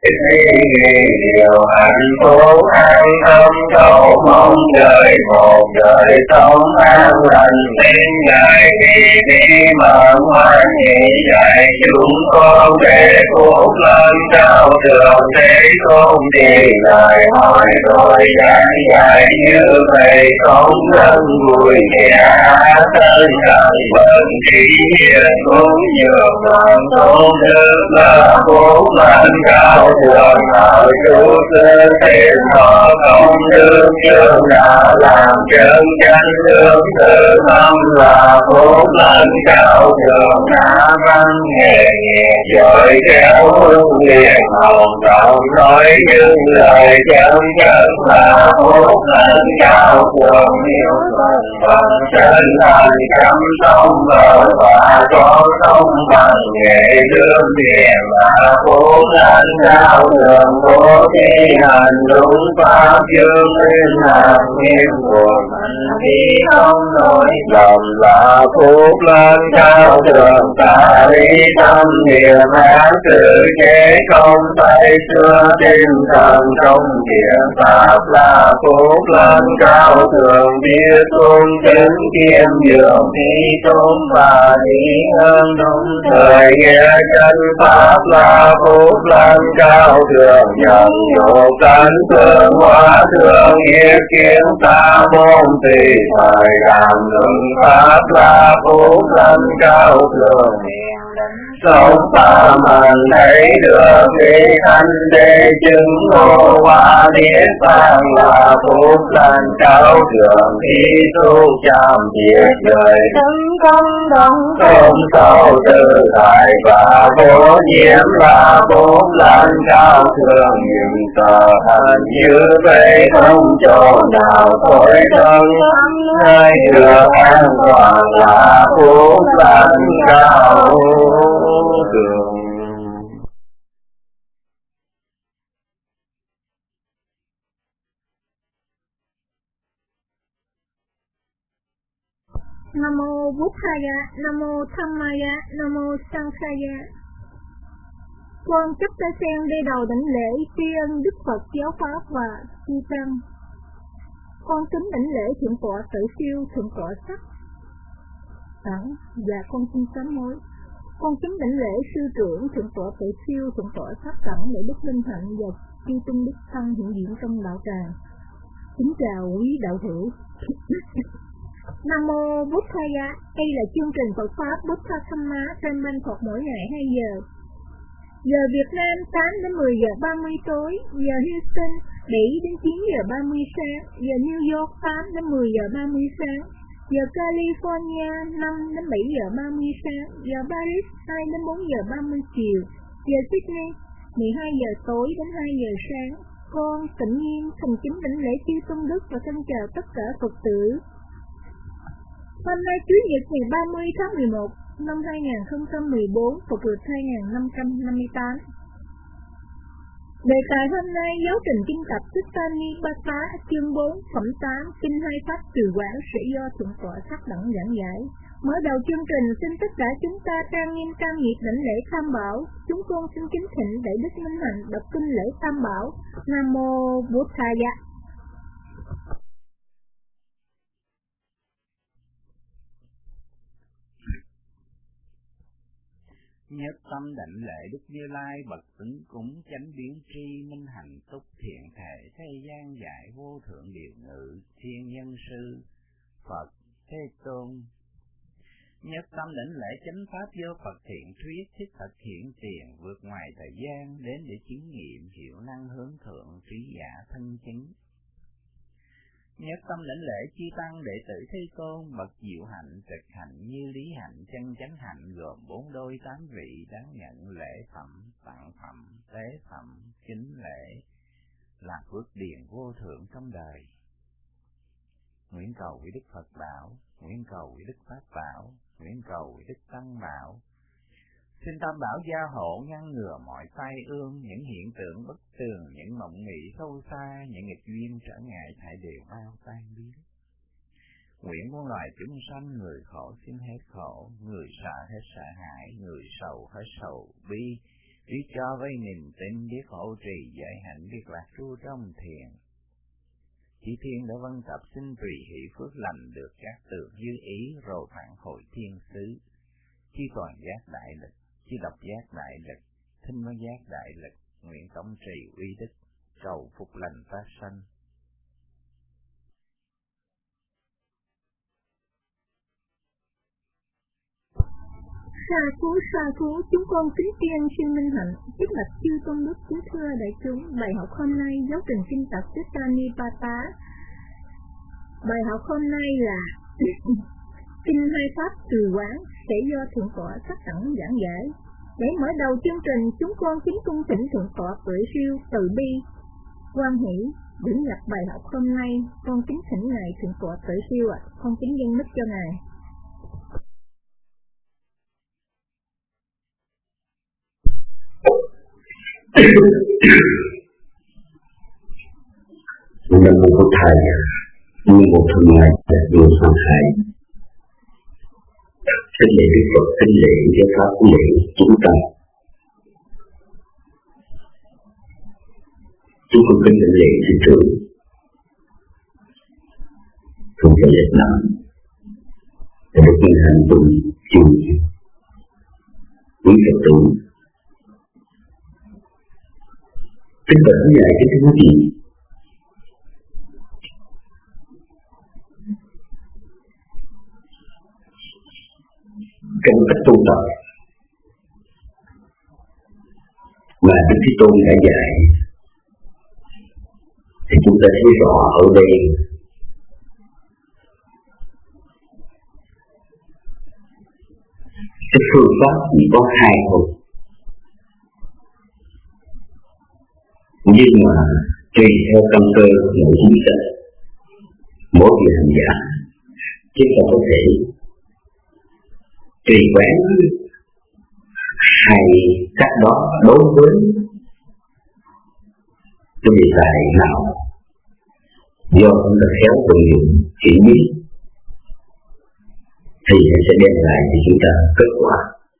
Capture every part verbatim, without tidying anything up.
điều hạnh phúc an tâm cầu mong đời một đời sống an lành đến ngày đi đi mà hoan hỷ dạy chúng con để phúc lên cao thượng thế không đi lại hỏi rồi giảng dạy như vậy không thân vui nhà thân cần bận trí hiền cũng nhiều lòng tốt đức là phúc lên cao thượng ở chú sư thiên họ công đức chương đã làm chân chánh lương tự tâm là phúc lên cao thượng đã văn nghề nghiệp giỏi khéo hương liền hồng trọng nói những lời chân chân là phúc lên cao thượng nhiều phần bằng chân thành chăm sóc vợ và con sống bằng nghề lương tiền là phúc lên cao thượng bố thí hành đúng pháp chương linh hạt nghiêm của mình khi không nổi lòng là phúc lên cao thượng ta lý tâm niệm ác sự chế không phải xưa tinh thần trong điện pháp là phúc lên cao thượng biết tôn chứng kiêm dường thi tôn và đi hơn đúng thời nghe chân pháp là phúc lên cao thượng nhận độ cánh phương hóa thượng nghĩa kiến ta môn tùy thời làm luận pháp là phúc lên cao thượng sống ta mình thấy được khi thanh đế chứng ngộ hóa niết bàn là phúc lên cao thượng khi tu chạm diệt đời tấn công đồng không sâu tự tại và vô nhiễm là phúc lên cao thượng những tờ hành như vậy không chỗ nào thối thân hay được an toàn là phúc lên cao thượng. Nam mô Buddhaya, Nam mô Dhammaya, Nam mô Sanghaya. Con chấp tay sen đi đầu đảnh lễ tri ân Đức Phật giáo pháp và chư tăng. Con kính đảnh lễ thượng tọa Tự Siêu, thượng tọa Sắc Đẳng và con xin sám hối. Con kính đảnh lễ sư trưởng thượng tọa Tự Siêu, thượng tọa Sắc Đẳng để Đức Linh Hạnh và chư tinh đức tăng hiện diện trong đạo tràng. Kính chào quý đạo hữu. Nam mô Buddhaya. Đây là chương trình Phật pháp Buddha Dhamma trên bên Phật mỗi ngày hai giờ. Giờ Việt Nam tám đến mười giờ ba mươi tối, giờ Houston bảy đến chín giờ ba mươi sáng, giờ New York tám đến mười giờ ba mươi sáng, giờ California năm đến bảy giờ ba mươi sáng, giờ Paris hai đến bốn giờ ba mươi chiều, giờ Sydney mười hai giờ tối đến hai giờ sáng. Con Tịnh Nhiên thành kính đảnh lễ chư tôn đức và thân chào tất cả Phật tử. Hôm nay Chủ nhật ngày ba mươi tháng mười một năm hai nghìn không trăm mười bốn, Phật lịch hai nghìn năm trăm năm mươi tám. Đề tài hôm nay giáo trình kinh tập Sutta-ni-pa-ta chương bốn phẩm tám kinh hai pháp trì quán sẽ do thượng tọa Sắc Đẳng giảng giải. Mở đầu chương trình xin tất cả chúng ta trang nghiêm tam nghiệp đảnh lễ Tam Bảo. Chúng con xin kính thỉnh đại đức Minh Hạnh đọc kinh lễ Tam Bảo. Nam mô Buddhaya. Nhất tâm đảnh lễ Đức Như Lai bậc ứng cúng chánh biến tri minh hạnh túc thiện thể thế gian dạy vô thượng điều ngự thiên nhân sư Phật Thế Tôn. Nhất tâm đảnh lễ chánh pháp vô Phật thiện thuyết thiết thực hiện tiền vượt ngoài thời gian đến để chứng nghiệm hiệu năng hướng thượng trí giả thân chính. Nhất tâm đảnh lễ chư tăng đệ tử Thế Tôn bậc diệu hạnh trực hạnh như lý hạnh chân chánh hạnh gồm bốn đôi tám vị đáng nhận lễ phẩm tặng phẩm tế phẩm kính lễ là phước điền vô thượng trong đời. Nguyện cầu quý Đức Phật bảo, nguyện cầu quý Đức Pháp bảo, nguyện cầu quý Đức Tăng bảo. Xin Tam Bảo gia hộ ngăn ngừa mọi tai ương, những hiện tượng bất tường, những mộng mị sâu xa, những nghịch duyên trở ngại thải đều bao tan biến. Nguyện muôn loài chúng sanh người khổ xin hết khổ, người sợ hết sợ hãi, người sầu hết sầu bi, biết cho với niềm tin, biết hộ trì giới hạnh, biết lạc trú trong thiền. Chỉ thiên đã vân tập xin tùy hỷ phước lành được các tược dư ý rồi phản hồi thiên xứ. Chi toàn giác đại lực, chi độc giác đại lực, thinh mới giác đại lực, nguyện tổng trì uy đức, cầu phục lành phát sanh. Sa thú sa thú, chúng con kính tiên sư Minh Hạnh, tiếp lập chư tôn đức kính thưa đại chúng. Bài học hôm nay giáo trình kinh tập Tittanipata. Bài học hôm nay là kinh hai pháp từ quán sẽ do thượng tọa Sắc Tẳng giảng giải. Để mở đầu chương trình, chúng con kính cung thỉnh thượng tọa Tuệ Siêu từ bi quan hỷ điểm nhập bài học hôm nay. Con kính thỉnh ngài thượng tọa Tuệ Siêu ạ, à. Con kính dâng mic cho ngài. Nam mô Bổn Thầy, Nam mô Thượng Ngài, Nam mô Sang Thầy. Kính lễ Đức Phật, kính lễ giáo pháp, kính lễ chúng ta. Chúng con kính thỉnh lễ sư trưởng, không thể lệch nặng, để được nhân hành tụng chung quý Phật tử. Kính bạch quý ngài, kính thưa quý vị, trong cách tu tập mà Đức Thế Tôn đã dạy thì chúng ta thấy rõ ở đây cái phương pháp chỉ có hai thôi, nhưng mà tùy theo tâm cơ nội chúng ta, mỗi vị hành giả chúng ta có thể tùy quán hai cách đó đối với cái đề tài nào do chúng ta khéo vận dụng chỉ biết thì sẽ đem lại cho chúng ta kết quả.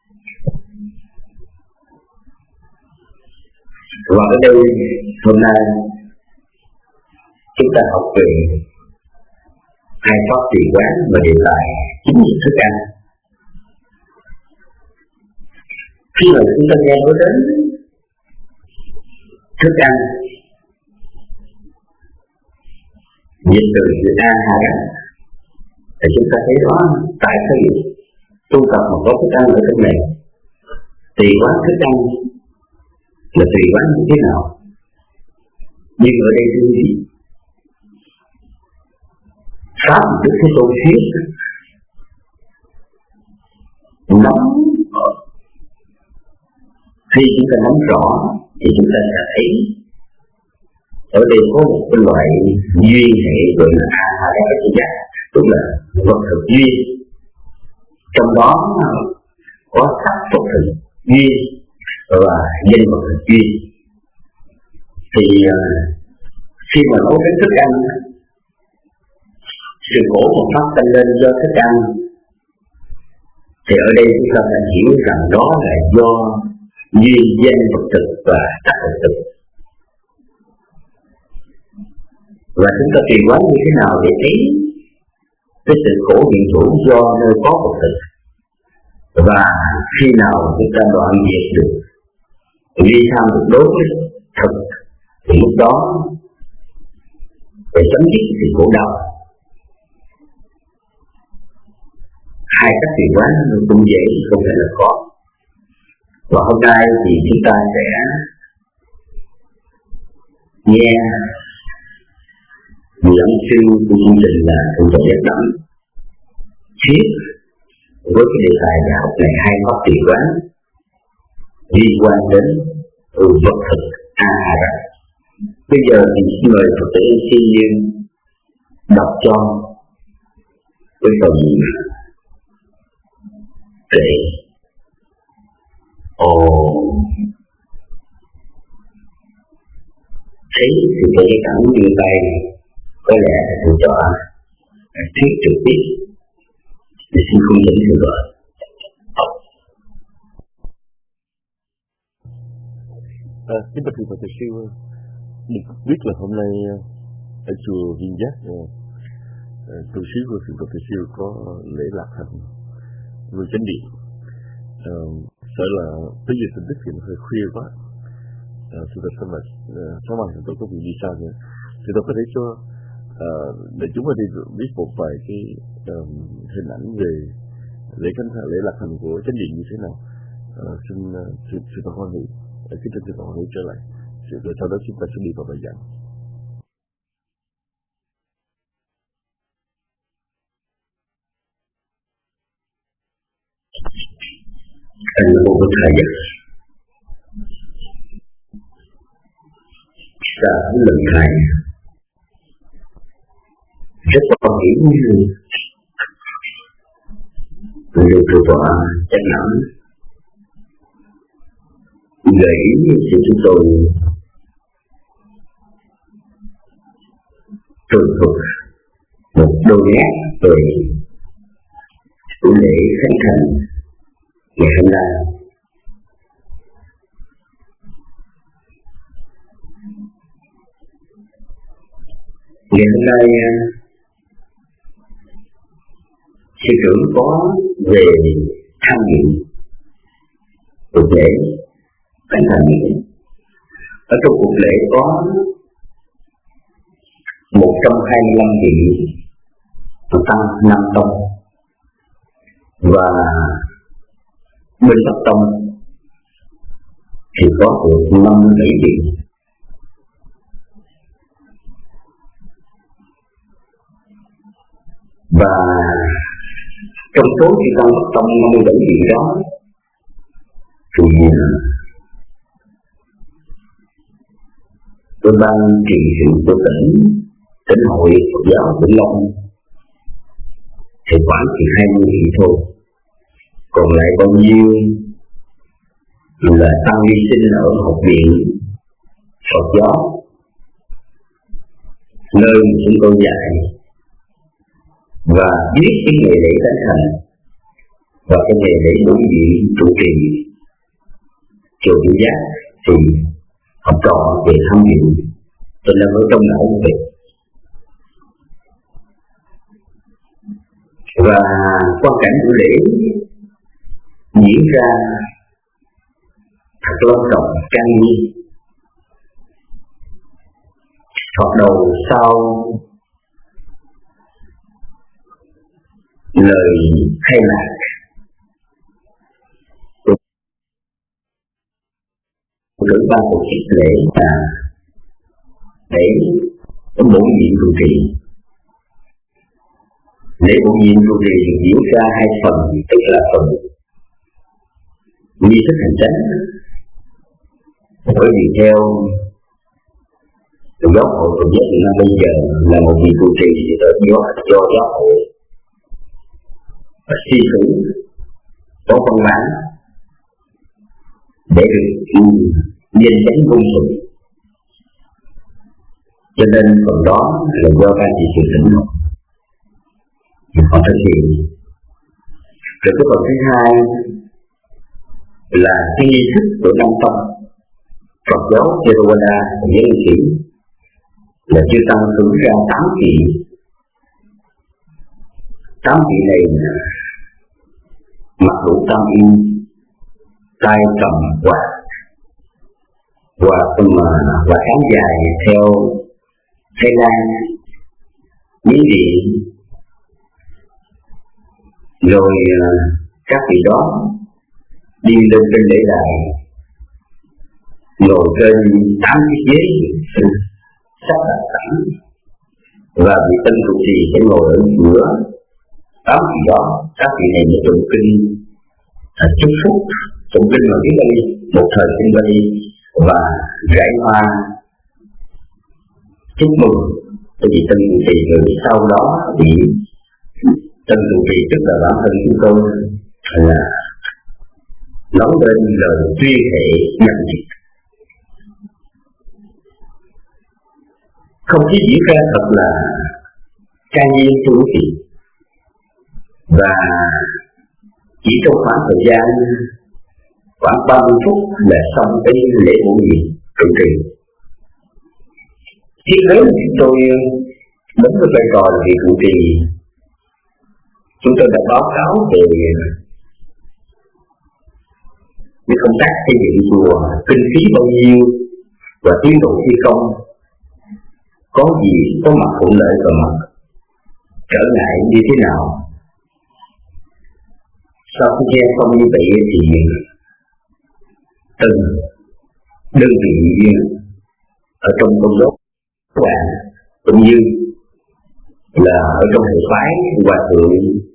Và ở đây hôm nay chúng ta học về hai pháp tùy quán và đề tài chính là thức ăn. Khi mà chúng ta nghe nói đến thức ăn, dịch từ từ ahara, thì chúng ta thấy đó tại sao tu tập mà có thức ăn ở trong này. Tùy quán thức ăn là tùy quán như thế nào? Nhưng ở đây thưa quý vị, pháp Đức Thế Tôn thuyết nắm, khi chúng ta nắm rõ thì chúng ta sẽ thấy ở đây có một cái loại duyên hệ gọi là ahara, tức là vật thực duyên, trong đó có sắc vật thực duyên và danh vật thực duyên. Thì khi mà nói đến thức ăn, sự khổ một phát tăng lên do thức ăn, thì ở đây chúng ta phải hiểu rằng đó là do duyên danh vật thực và sắc vật thực. Và chúng ta tùy quán như thế nào để thấy cái sự khổ hiện hữu do nơi có vật thực, và khi nào chúng ta đoạn diệt được ly tham được đối với thực thì lúc đó để chấm dứt sự khổ đau. Hai cách tùy quán cũng dễ, không phải là khó. Và hôm nay thì chúng ta sẽ nghe người ân sư của chương trình là Thượng tọa Giác Đẳng thuyết với cái đề tài đại học này hai pháp tùy quán liên quan đến ừ, vật thực ahara. Bây giờ thì xin mời Phật tử Thi Nhiên đọc cho cái phần kệ. Ồ, thấy sự kệ cảm như tay có lẽ là Thượng tọa thuyết trực tiếp thì xin không dẫn Thượng tọa. À, kính bạch thưa Phật sư, được biết là hôm nay ở chùa Viên Giác, tu sĩ của sư Phật sư có lễ lạc thành người chánh điện. À, sợ là tới giờ tin tức thì nó hơi khuya quá. À, sư Phật xin là sáng mai tôi có việc đi xa nữa. Thì tôi có thể cho à, để chúng ta đi biết một vài cái um, hình ảnh về lễ khánh thành lễ lạc thành của chánh điện như thế nào. À, xin sư sư Phật hoan hỷ, kính thưa sư Phật hoan hỷ trở lại. Rồi sau đó chúng ta sẽ đi vào bài giảng. Anh vô với thời gian sa lần thầy rất có hiểu như người từ tòa chắc nắm gợi ý cho chúng tôi tường thuật một đôi nét về buổi lễ khánh thành ngày hôm nay. Ngày hôm nay sư trưởng có về tham dự cuộc lễ khánh thành. Ở trong cuộc lễ có một trăm hai mươi lăm vị tăng năm tông và bên Bắc Tông thì có được năm mươi bảy vị. Và trong số chư tăng Bắc Tông năm mươi bảy vị đó thì tôi ban trị sự của tỉnh tỉnh hội Phật giáo Vĩnh Long thì khoảng chỉ hai mươi vị thôi, còn lại bao nhiêu là tăng ni sinh ở học viện Phật giáo nơi chúng tôi dạy và biết cái nghề lễ khánh thành và cái nghề lễ đối diện trụ trì chùa Viên Giác thì học trò về tham dự, cho nên ở trong não về. Và quan cảnh của lễ diễn ra thật long trọng trang nghiêm. Thoạt đầu sau lời khai mạc cử ban tổ chức lễ là để bổ nhiệm trụ trì. Lễ bổ nhiệm trụ trì diễn ra hai phần, tức là phần nghi thức hành chánh, bởi vì theo giáo hội Phật giáo Việt Nam bây giờ là một vị trụ trì ở do do giáo hội và suy cử có văn bản để được nhân chánh công sự, cho nên phần đó là do ban trị sự tỉnh họ thực hiện. Rồi cái phần thứ hai là nghi thức của Nam Tông Phật giáo Theravada của những sĩ là chư tăng cử ra tám vị. Tám vị này mặc đủ tam y, tay cầm quạt và và và áo dài theo Thái Lan, Miến Điện, rồi các vị đó đi lên trên lễ đài, ngồi trên tám chiếc ghế sắp đặt sẵn, và vị tân trụ trì sẽ ngồi ở giữa tám vị đó. Các vị này mới tụng kinh chúc phúc, tụng kinh bằng tiếng Bali, một thời kinh Bali, và rải hoa chúc mừng cái vị tân trụ trì. Rồi sau đó vị tân trụ trì, tức là bản thân chúng tôi, là nói lên lời tuyên thệ nhận chức. Không khí diễn ra thật là trang nghiêm thú vị, và chỉ trong khoảng thời gian khoảng ba mươi phút là xong cái lễ bổ nhiệm. trụ trì. Khi đến chúng tôi đến với vai trò là vị trụ trì, chúng tôi đã báo cáo về cái công tác xây dựng chùa, kinh phí bao nhiêu và tiến độ thi công, có gì có mặt thuận lợi và mặt trở ngại như thế nào. Sau khi nghe xong như vậy thì từng đơn vị ở trong công đốc và cũng như là ở trong hệ phái hòa thượng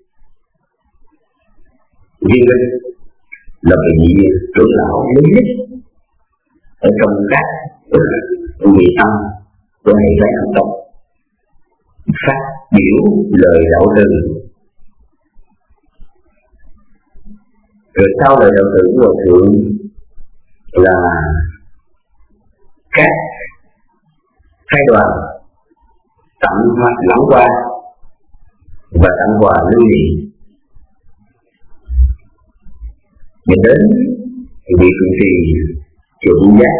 Viên Linh là vị trưởng lão lớn nhất ở trong các vị tăng của hệ phái Nam Tông phát biểu lời đạo từ. Rồi sau lời đạo từ của hòa thượng là các hai đoàn tặng hoa lãng hoa và tặng quà lưu niệm. Mình đến vị trụ trì chùa Vinh Giác.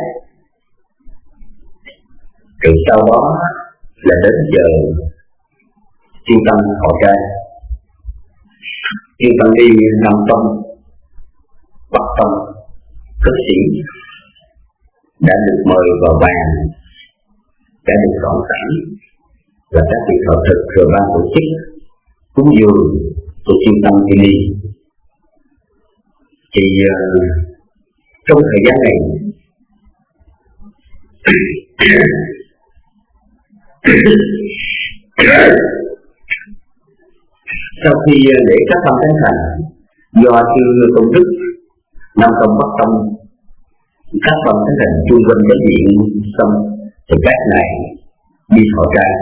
Rồi sau đó là đến giờ chuyên tâm họ trai, chuyên tâm đi Nam Tông, Bắc Tông, cất sĩ đã được mời vào bàn, đã được soạn sẵn và các vị thọ thực rồi ban tổ chức cúng dường của chuyên tâm đi đi. Thì uh, trong thời gian này sau khi để các tâm thánh thành do chư Tôn Đức Nam Tông Bắc Tông các tâm thánh thành chung quanh cái diện xong thì các này đi thọ trai.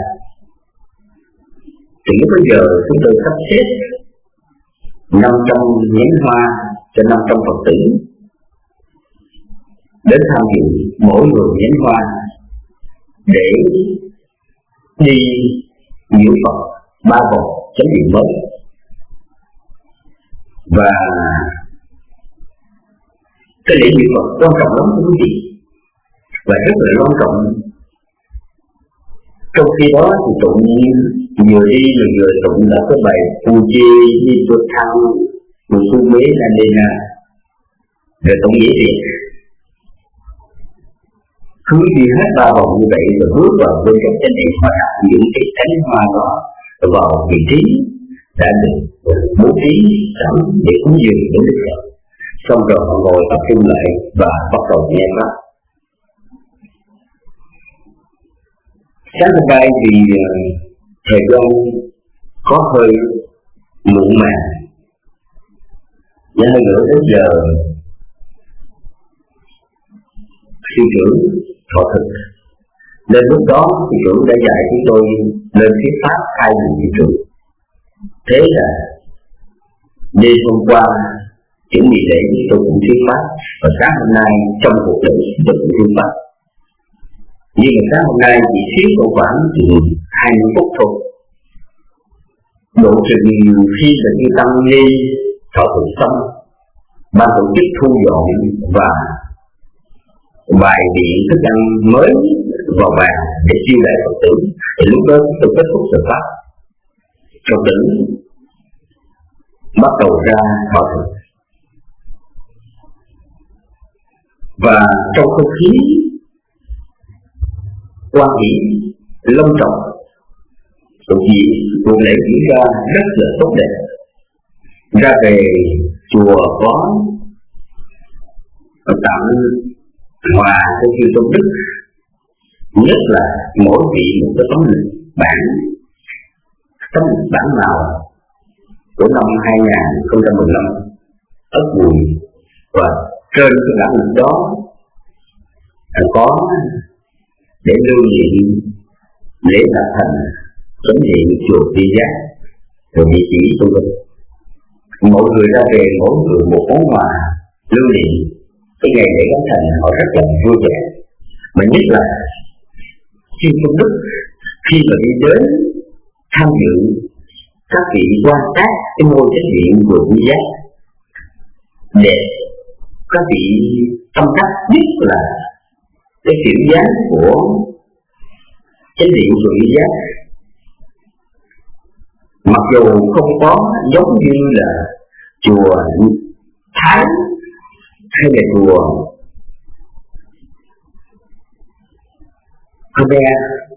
Thì lúc bây giờ chúng tôi sắp xếp năm trăm nhánh hoa cho năm trăm Phật tử đến tham dự mỗi người nhánh hoa để đi nhiễu Phật ba vòng chánh điện mới. Và cái lễ nhiễu Phật quan trọng lắm quý vị, và rất là quan trọng. Trong khi đó thì tụng vừa đi rồi vừa tụng là cái bài Phù Chi Di Tuật Thăng Phù Su Mế La Đê Na, rồi tụng nghĩa gì cứ đi hết ba vòng như vậy rồi bước vào bên trong chánh điện họ đặt những cái cánh hoa đó vào vị trí đã được bố trí sẵn để cúng dường đến Đức Phật. Xong rồi họ ngồi tập trung lại và bắt đầu nghe pháp. Sáng hôm nay thì thời gian có hơi muộn màng, nên nữa đến giờ sư trưởng thọ thực, nên lúc đó sư trưởng đã dạy chúng tôi lên thuyết pháp hai vị sư trưởng. Thế là đêm hôm qua chuẩn bị lễ tôi cũng thuyết pháp, và sáng hôm nay trong cuộc lễ tôi cũng thuyết pháp. Nhưng mà sáng hôm nay chỉ xíu có khoảng hai mươi phút thôi. Độ chừng khi là như tăng ni thọ thực xong, ban tổ chức thu dọn và bài điện thức ăn mới vào bàn để chiêu đãi Phật tử. Thì lúc đó tôi kết thúc sự pháp, Phật tử bắt đầu ra thọ thực. Và trong không khí quan hỷ long trọng, cuộc gì cuộc lễ diễn ra rất là tốt đẹp. Ra về chùa có tặng hòa cho chư Tôn Đức, nhất là mỗi vị một cái tấm bản tấm bản màu của năm hai không một năm Ất Mùi, và trên cái bản lịch đó có để lưu niệm lễ đạt thành chánh điện chùa Vinh Giác, rồi địa chỉ tôi được. Mỗi người ra về mỗi người một món quà lưu niệm cái ngày lễ đạt thành, họ rất là vui vẻ. Mà nhất là chư Tôn Đức khi mà đi đến tham dự các vị quan sát cái ngôi chánh điện chùa Vinh Giác đẹp, các vị tâm đắc nhất là cái kiểu dáng của chánh điện chùa Viên Giác, mặc dù không có giống như là chùa Thái hay là chùa Khmer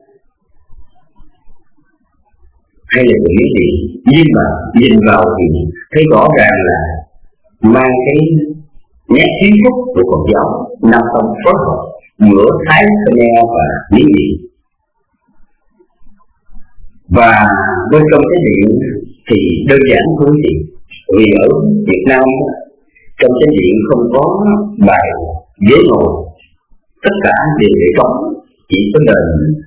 hay là chùa Miến Điện, nhưng mà nhìn vào thì thấy rõ ràng là mang cái nét kiến trúc của Phật giáo Nam Tông phối hợp giữa Thái, Khmer và Miến Điện. Và bên trong cái điện thì đơn giản thôi gì, vì ở Việt Nam trong cái điện không có bài ghế ngồi, tất cả đều để trống, chỉ có nền.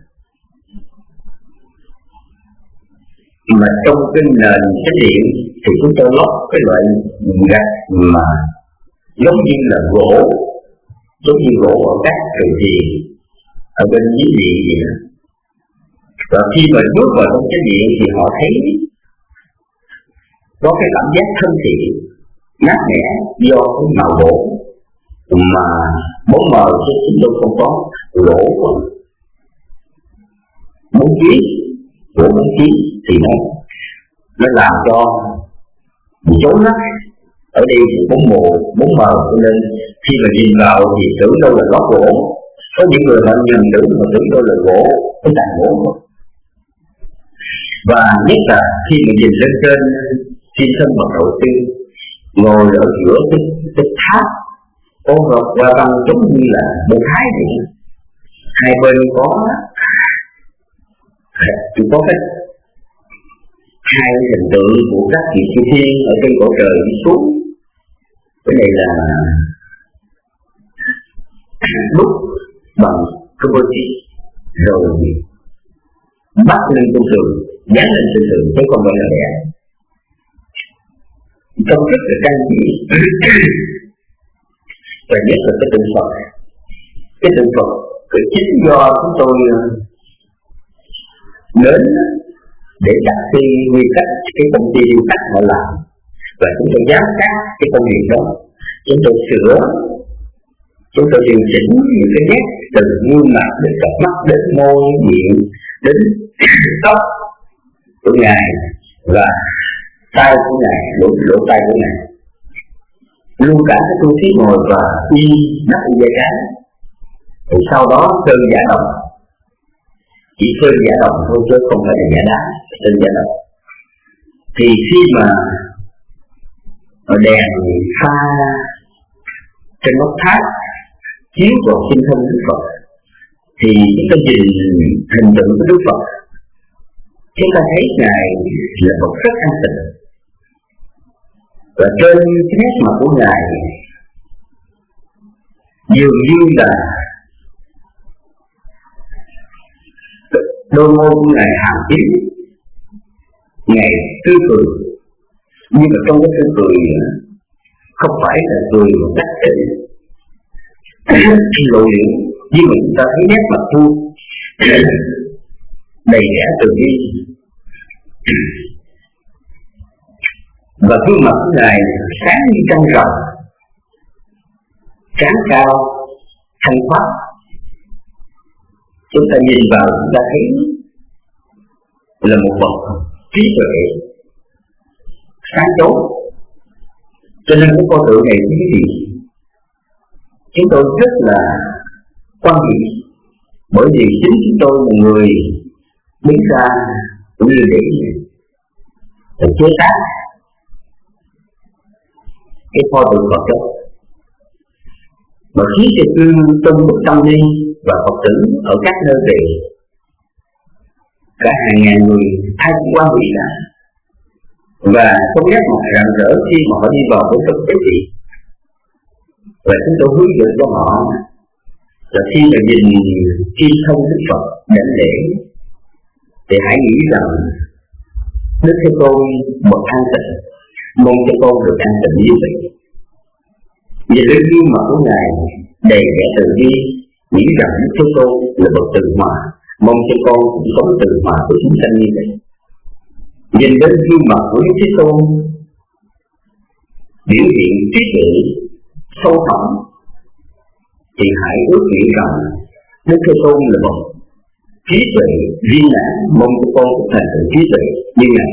Mà trong cái nền cái điện thì chúng tôi lót cái loại gạch mà giống như là gỗ, giống như gỗ ở các trường thiền ở bên dưới điện vậy đó. Và khi mà bước vào trong cái điện thì họ thấy có cái cảm giác thân thiện, mát mẻ do cái màu gỗ, mà bóng mờ chứ chúng tôi không có gỗ bốn chiếc, gỗ bốn chiếc thì nó nó làm cho chốn mắt. Ở đây thì bóng mù, bóng mờ, cho nên khi mà nhìn vào thì tưởng đâu là lót gỗ. Có những người họ nhìn tưởng mà tưởng đâu là gỗ, cái tàn gỗ. Và nhất là khi mà nhìn lên trên thiên thân Phật đầu tiên ngồi ở giữa cái, cái tháp ô hợp và bằng giống như là một thái vậy. Hai bên có chỉ có cái hai hình tượng của các vị chư thiên ở trên cõi trời đi xuống. Cái này là đúc bằng cái bơ chi rồi bắt lên trên tường, dán lên trên tường chứ không phải là vẽ. Trong rất là căn chỉ và nhất là cái tượng Phật. Cái tượng Phật cái chính do chúng tôi đến để đặt cái nguyên cách cái công ty điêu khắc họ làm, và chúng tôi giám sát cái công việc đó, chúng tôi sửa, chúng tôi điều chỉnh những cái nét từ gương mặt đến cặp mắt đến môi miệng đến tóc của ngài và tay của ngài, lỗ lỗ tay của ngài, luôn cả cái tu thí ngồi và y nắp y dây cái. Thì sau đó sơn giả đồng, chỉ sơn giả đồng thôi chứ không phải là giả đá, sơn giả đồng. Thì khi mà đèn pha trên nóc tháp chiếu vào sinh thân Đức Phật thì chúng ta nhìn hình tượng của Đức Phật, chúng ta thấy ngài là một rất an tịnh, và trên cái nét mặt của ngài dường như là đôi môi của ngài hàm tím, ngài tươi cười, nhưng mà trong cái tươi cười không phải là cười một cách lộ liễu, nhưng mà chúng ta thấy nét mặt thu đầy vẻ từ bi. Và gương mặt của ngài sáng như trăng rằm, trán cao, thanh thoát. Chúng ta nhìn vào chúng ta thấy là một bậc trí tuệ sáng chói. Cho nên cái con tượng này cái gì chúng tôi rất là quan hệ, bởi vì chính chúng tôi là người đứng ra cũng như để để chế tác cái pho tượng Phật đó, mà khiến cho cư tôn đức tâm ni và Phật tử ở các nơi về cả hàng ngàn người thay quan hệ cả, và không nhắc mặt rạng rỡ khi mà họ đi vào với thực tế gì. Và chúng tôi hướng dẫn cho họ là khi mà nhìn kim thân Đức Phật đảnh lễ thì hãy nghĩ rằng Đức Thế Tôn một an tịnh, mong cho con được an tịnh như vậy. Nhìn đến gương mặt của ngài đầy vẻ từ bi, nghĩ rằng Đức Thế Tôn là bậc từ hòa, mong cho con cũng sống từ hòa với chúng sanh như vậy. Nhìn đến gương mặt của Đức Thế Tôn biểu hiện trí tuệ sâu thẳm thì hãy ước nghĩ rằng Đức Thế Tôn là một trí tuệ viên mãn, mong cho con cũng thành tựu trí tuệ như Ngài.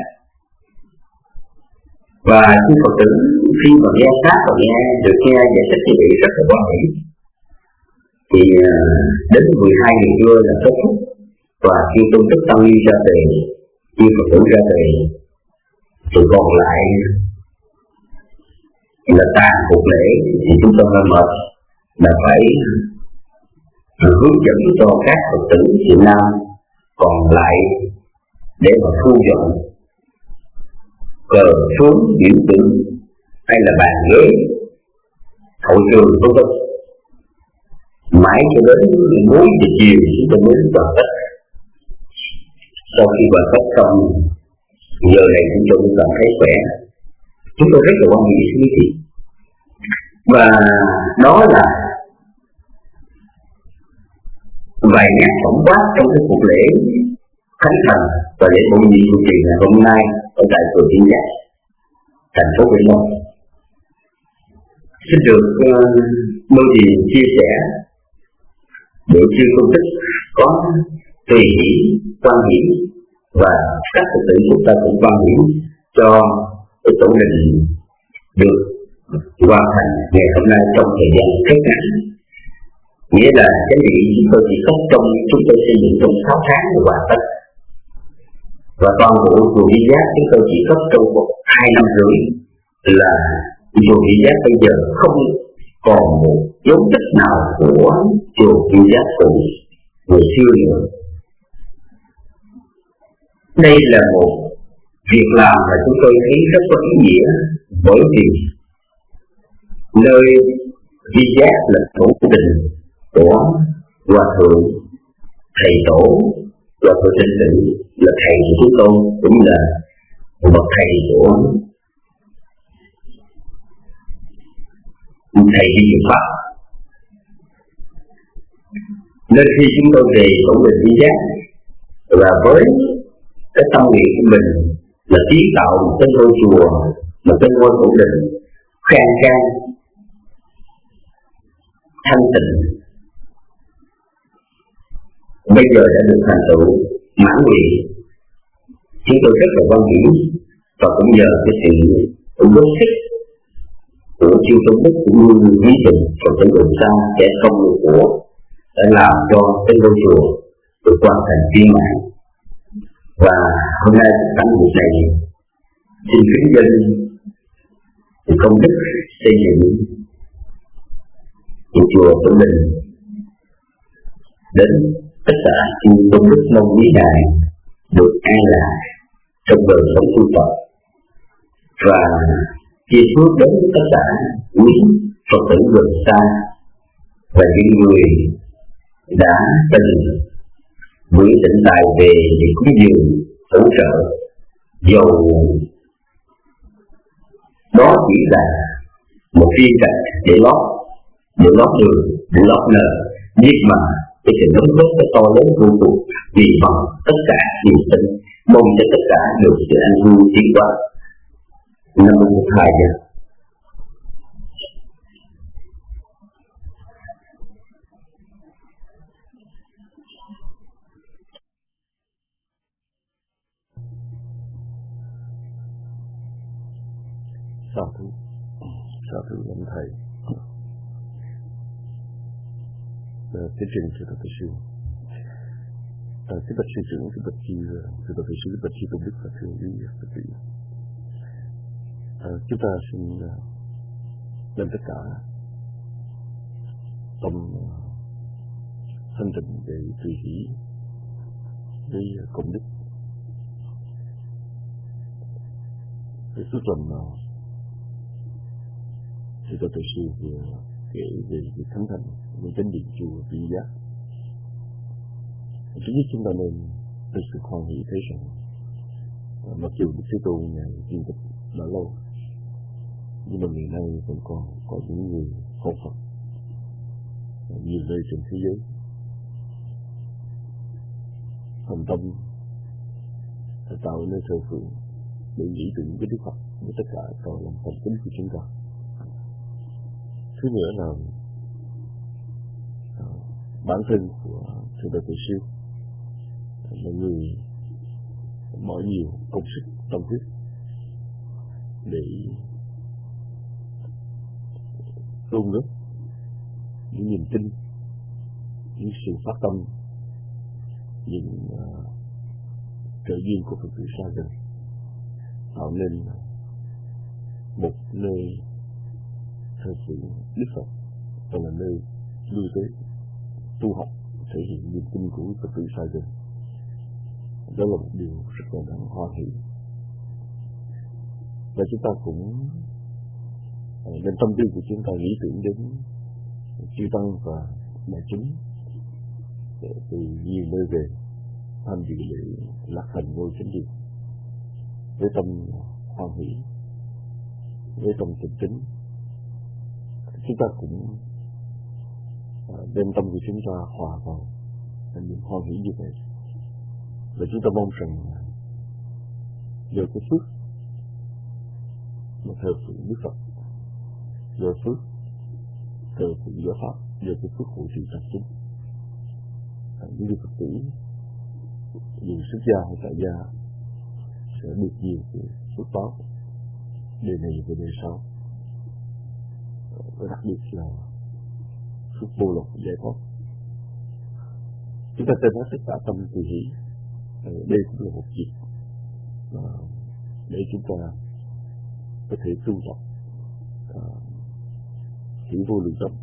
Và khi Phật tử khi mà nghe sát và nghe được nghe giải thích như vậy rất là quan hỷ. Thì đến mười hai ngày trưa là kết thúc, và khi tôn thức tăng ni ra về, khi Phật tử ra về, thì còn lại là tàn cuộc lễ, thì chúng tôi hơi mệt là phải hướng dẫn cho các Phật tử Việt Nam còn lại để mà thu dọn cờ xuống biểu tượng hay là bàn ghế hậu trường vân vân. Mãi cho đến bốn giờ chiều chúng tôi mới hoàn tất. Sau khi hoàn tất xong, giờ này chúng tôi cảm thấy khỏe. Chúng tôi rất là quan hệ với quý vị. Và đó là vài nhạc tổng quát trong cái cuộc lễ khánh thành và lễ bổ nhiệm của truyền ngày hôm nay ở tại phường Vĩnh Giác, thành phố Vĩnh Long. Xin được Mơ Gì chia sẻ để chư công tích có tùy hỷ, quan hỷ và các Phật tử chúng ta cũng quan hỷ cho cái tổ đình được hoàn thành ngày hôm nay trong thời gian rất ngắn. Nghĩa là cái gì chúng tôi chỉ có trong chúng tôi xây dựng trong sáu tháng để hoàn tất, và toàn bộ chùa Vĩnh Giác chúng tôi chỉ có trong một hai năm rưỡi là chùa Vĩnh Giác bây giờ không còn một dấu tích nào của chùa Vĩnh Giác cũ người xưa nữa. Đây là một việc làm mà chúng tôi thấy rất có ý nghĩa, bởi vì nơi Vĩnh Giác là tổ đình của Hòa Thượng Thầy Tổ, Hòa Thượng Trịnh Tự là thầy của chúng tôi, cũng là một thầy của thầy Di Diệu Pháp. Nên khi chúng tôi về tổ đình Vĩnh Giác và với cái tâm nguyện của mình là kiến tạo một cái ngôi chùa, một cái ngôi tổ đình khang trang, thanh tịnh, bây giờ đã được thành tựu mãn nguyện. Chúng tôi rất là quan hỷ, và cũng nhờ cái sự góp sức của chư tôn đức cũng như quý vị Phật tử Đồng Sa kẻ công người của đã làm cho cái ngôi chùa được hoàn thành viên mãn. Và hôm nay cảnh buổi này xin kính dân thì công đức xây dựng của chùa Tổ Đình đến tất cả chư tôn đức mong quý ngài được an lạc trong đời sống tu tập, và chia phước đến tất cả quý Phật tử gần xa và những người đã từng gửi tịnh tài về để cúng dường hỗ trợ, dầu đó chỉ là một viên gạch để lót để lót đường, để lót nợ, nhưng mà cái sự đóng góp cái to lớn vô cùng vì bằng tất cả niềm tin, mong cho tất cả được sự an vui tiến qua. Nam mô Bổn Thầy. Sa thú, sa thú lãnh thầy. Tiến trình sư Tổ sư, sư bạch sư trưởng, sư bạch sư, sư Tổ sư, sư bạch sư Công Đức và sư quý Phật tử. Chúng ta xin đem tất cả tâm thanh tịnh để tùy hỷ với công đức. Cái suốt tuần nào thì Tổ sư vừa kể về việc thánh thành về chánh điện chùa Vĩnh Giác. Trước nhất chúng ta nên được sự hoan hỷ thấy rằng mặc dù Đức Thế Tôn ngài viên tịch đã lâu, nhưng mà ngày nay vẫn còn có những người học Phật nhiều nơi trên thế giới thành tâm để tạo nơi thờ phượng để nghĩ tưởng với Đức Phật với tất cả tỏ lòng thành kính của chúng ta. Thứ nữa là bản thân của Thượng Tọa Tuệ Siêu là người bỏ nhiều công sức tâm huyết để tôn lớp những niềm tin, những sự phát tâm, những uh, trợ duyên của Phật tử xa gần, tạo nên một nơi thờ phượng Đức Phật và là nơi lui tới tu học, thể hiện niềm tin của Phật tử xa gần. Đó là một điều rất là đáng hoan hỷ. Và chúng ta cũng nên tâm tư của chúng ta nghĩ tưởng đến chư tăng và đại chúng từ nhiều nơi về tham dự lễ lạc thành ngôi chánh điện với tâm hoan hỷ, với tâm tịnh tín. Chúng ta cũng đem tâm của chúng ta hòa vào niềm hoan hỷ như vậy, và chúng ta mong rằng nhờ cái phước mà thờ phượng Đức Phật, nhờ phước thờ phượng giáo pháp, nhờ cái phước hộ trì tập chúng, những người Phật tử dù xuất gia hay tại gia sẽ được nhiều cái phước báo đời này và đời sau, và đặc biệt là phước vô lậu giải thoát. Chúng ta tên hết tất cả tâm từ hỷ. Đây cũng là một dịp để chúng ta có thể tu tập hỷ vô lượng tâm,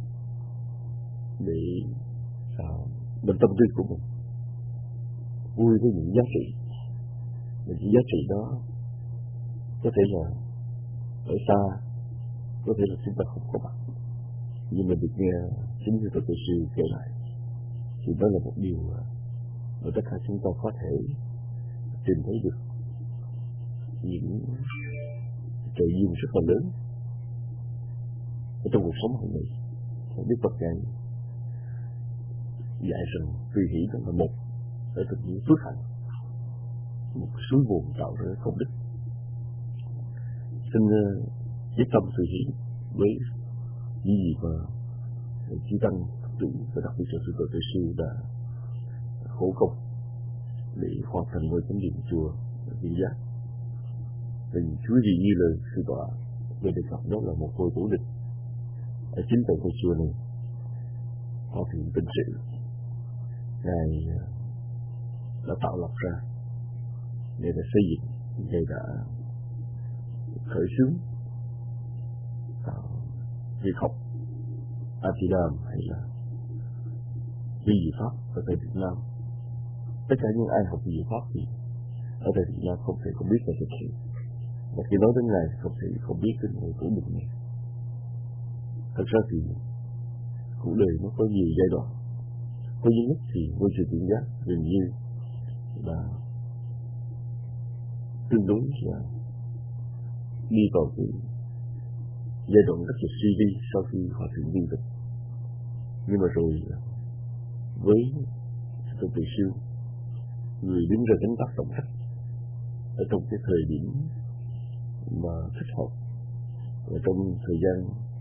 để bên tâm tư của mình vui với những giá trị, và những giá trị đó có thể là ở xa, có thể là chúng ta không có mặt, nhưng mà được nghe chính như Phật Sư kể lại thì đó là một điều mà tất cả chúng ta có thể tìm thấy được những trợ duyên rất là lớn ở trong cuộc sống hàng ngày. Đức Phật dạy dạy rằng tùy hỷ đó là một ở trong những phước hạnh, một suối nguồn tạo ra công đức. Xin quyết tâm tùy hỷ với những gì mà chư tăng tự và đặc biệt là Sư Tuệ Sư đã khổ công để hoàn thành ngôi chánh điện chùa Viên Giác. Thì chú gì như lời Sư Tọa về đề cập, đó là một ngôi tổ đình ở chính tại ngôi chùa này. Hòa Thượng Tịnh Sự Ngài đã tạo lập ra, Ngài đã xây dựng, Ngài đã khởi xướng việc học A Di Đà hay là vi diệu pháp ở tại Việt Nam. Tất cả những ai học vi diệu pháp thì ở tại Việt Nam không thể không biết về thực hiện, và khi nói đến Ngài không thể không biết đến ngôi tổ đình này. Thật ra thì cuộc đời nó có nhiều giai đoạn. Có những lúc thì ngôi chùa Viên Giác gần như là tương đối là đi vào cái giai đoạn rất là suy vi sau khi Hòa Thượng viên tịch. Nhưng mà rồi với Sư Tuệ Siêu, người đứng ra gánh vác trọng trách ở trong cái thời điểm mà thích hợp, ở trong thời gian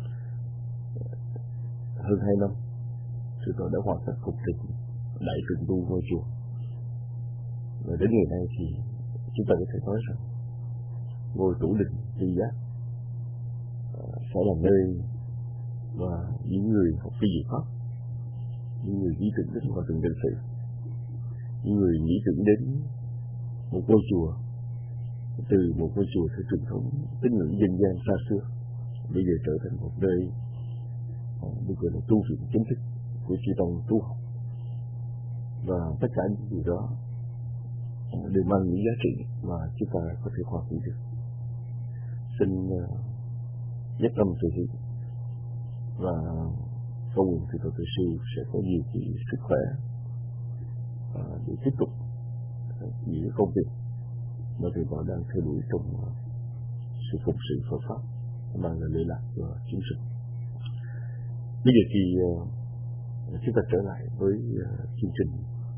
hơn hai năm, Sư Tọa đã hoàn tất công trình đại trùng tu ngôi chùa. Và đến ngày nay thì chúng ta có thể nói rằng ngôi tổ đình Viên Giác sẽ là nơi mà những người học vi diệu pháp, những người nghĩ tưởng đến Hòa Thượng Tịnh Sự, những người nghĩ tưởng đến một ngôi chùa từ một ngôi chùa theo truyền thống tín ngưỡng dân gian xa xưa, bây giờ trở thành một nơi được gọi là tu viện chính thức của chư tăng tu học. Và tất cả những điều đó đều mang những giá trị mà chúng ta có thể hòa quyện được. Xin nhất tâm từ hỷ và cầu nguyện thì Phật Tử Sư sẽ có nhiều cái sức khỏe để tiếp tục những công việc mà thầy bảo đang theo đuổi trong sự phục sự Phật pháp mang lại lễ lạc cho chúng sinh. Bây giờ thì chúng ta trở lại với chương trình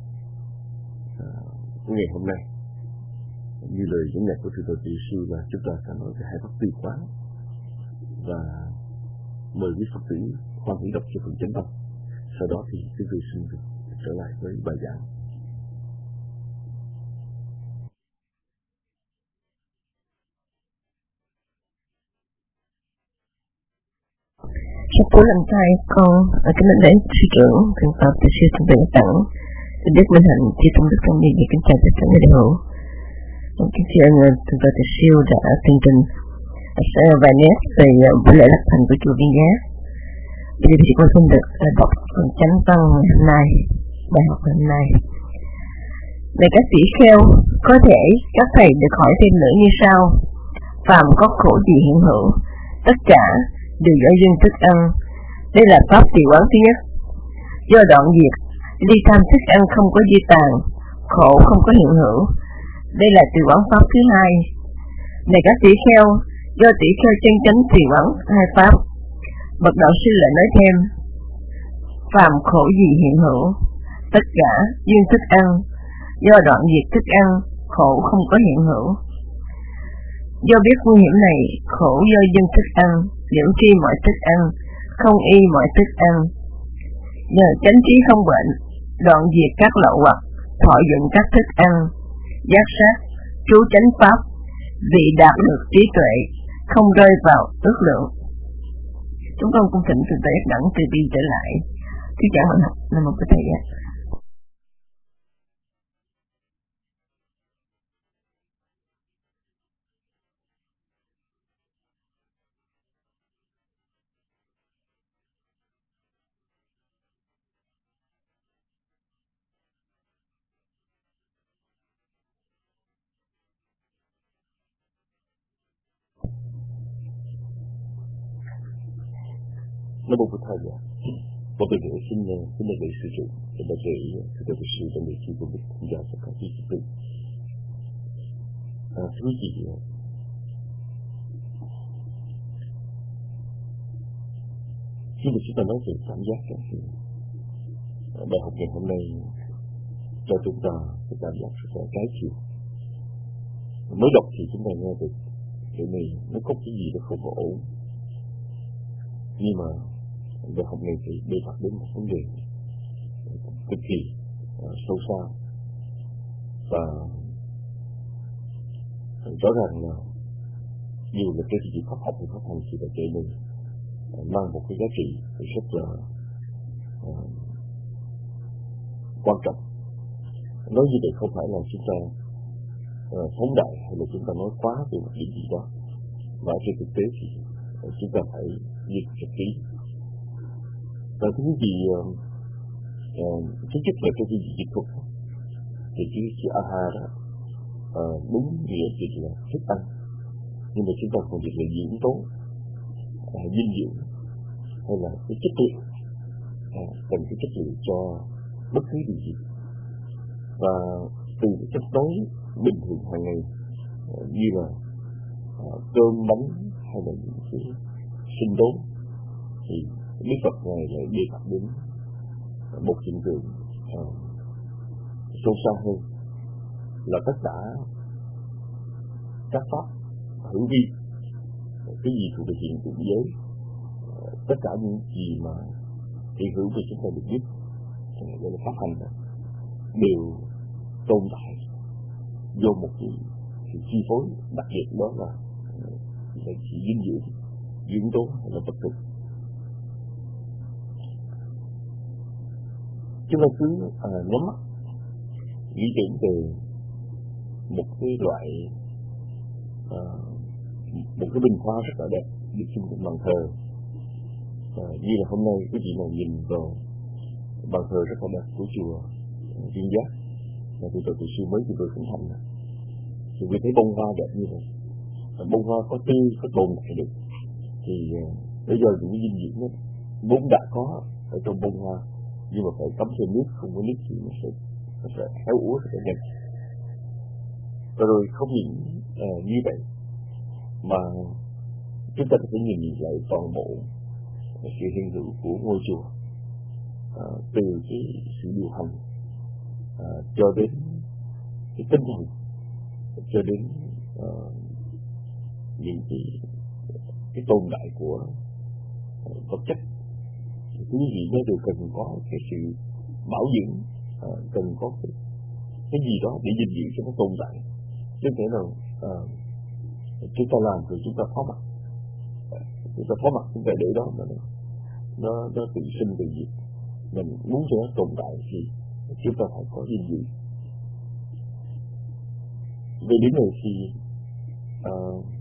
của ngày hôm nay. Như lời dẫn nhạc của Thượng Tọa Tuệ Sư là chúng ta sẽ nói về hai pháp tư quán, và mời quý Phật tử hoan hỷ đọc cho phần chánh văn. sau đó thì quý vị xin được trở lại với bài giảng. Sau cuối lần tay con ở cái mệnh lễ sư trưởng thượng tọa từ sư thượng viện tặng Đức Minh Hạnh chư tôn đức tăng ni và kính chào tất cả người đại hữu. Kính thưa thượng tọa từ siêu đã tuyên trình vài nét về buổi lễ lập thành của chùa Viên Giác. Bây giờ thì con xin được đọc phần chánh văn hôm nay, bài học hôm nay. Về các tỷ kheo, có thể các thầy được hỏi thêm nữa như sau: phàm có khổ gì hiện hữu, tất cả đều do duyên thức ăn. Đây là pháp trì quán thứ nhất. Do đoạn diệt ly tham thức ăn không có dư tàn, khổ không có hiện hữu. Đây là trì quán pháp thứ hai. Này các tỷ kheo, do tỷ kheo chân chánh trì quán hai pháp. Bậc đạo sư lại nói thêm: phàm khổ gì hiện hữu, tất cả duyên thức ăn. Do đoạn diệt thức ăn, khổ không có hiện hữu. Do biết nguy hiểm này, khổ do duyên thức ăn, liễu tri mọi thức ăn, không y mọi thức ăn. Nhờ chánh trí không bệnh, đoạn diệt các lậu hoặc, thọ dụng các thức ăn, giác sát, trú chánh pháp, vì đạt được trí tuệ, không rơi vào ước lượng. Chúng con cũng thỉnh Thượng Tọa Đẳng từ bi trở lại thuyết giảng bài học là một cái thầy ạ. Nam mô Bổn Thầy. Một lần nữa xin xin được sự trụ để bạch lễ thưa thầy sư trong lễ chiêu của mình cũng giao cho các vị sư tử. À, thưa quý vị, khi mà chúng ta nói về cảm giác thì bài học ngày hôm nay cho chúng ta cái cảm giác rất là trái chiều. Mới đọc thì chúng ta nghe được cái này nó có cái gì đó không có ổn, nhưng mà bài học này thì đề cập đến một vấn đề cực kỳ uh, sâu xa, và rõ ràng là dù là cái gì pháp học thì pháp hành thì là kể mình uh, mang một cái giá trị rất là uh, quan trọng. Nói như vậy không phải là chúng ta uh, phóng đại hay là chúng ta nói quá về một điểm gì đó, mà trên thực tế thì uh, chúng ta phải nhìn thật kỹ. Và thứ gì uh, uh, thứ nhất là cái gì dịch thuật thì cái chữ aha đó uh, đúng nghĩa dịch là thức ăn, nhưng mà chúng ta còn dịch là dưỡng tố, uh, dinh dưỡng hay là cái chất lượng, uh, cần cái chất lượng cho bất cứ điều gì. Và từ cái chất đói bình thường hàng ngày uh, như là uh, cơm bánh hay là những cái sinh tố, thì Đức Phật này lại đề cập đến một hiện tượng uh, sâu xa hơn là tất cả các pháp hữu vi, cái gì thuộc về hiện tượng giới, uh, tất cả những gì mà hiện hữu về chúng ta được biết gọi là pháp hành đều tồn tại do một cái sự chi phối đặc biệt, đó là là sự dinh dưỡng, dưỡng tố hay là vật thực. Chúng ta cứ à, nhắm mắt nghĩ tưởng về một cái loại à, một cái bình hoa rất là đẹp được trưng trong bàn thờ, à, như là hôm nay quý vị nào nhìn vào bàn thờ rất là đẹp của chùa Viên Giác mà từ từ sư mới từ từ khánh thành, thì quý thấy bông hoa đẹp như vậy, bông hoa có tươi có tồn tại được, thì uh, bây giờ những dinh dưỡng đó vốn đã có ở trong bông hoa, nhưng mà phải cắm thêm nước, không có nước thì nó sẽ nó sẽ héo úa rất là nhanh. Và rồi không những uh, như vậy mà chúng ta phải nhìn lại toàn bộ sự hiện hữu của ngôi chùa, uh, từ cái sự điều hành uh, cho đến cái tinh thần, cho đến uh, những cái cái tồn tại của uh, vật chất, quý vị nó đều cần có cái sự bảo dưỡng, à, cần có cái, cái gì đó để gìn giữ cho nó tồn tại. Chứ không thể nào à, chúng ta làm rồi chúng ta phó mặc, à, chúng ta phó mặc chúng ta để đó mà nó nó, nó tự sinh tự diệt. Mình muốn cho nó tồn tại thì chúng ta phải có gìn giữ. Về điểm này thì à,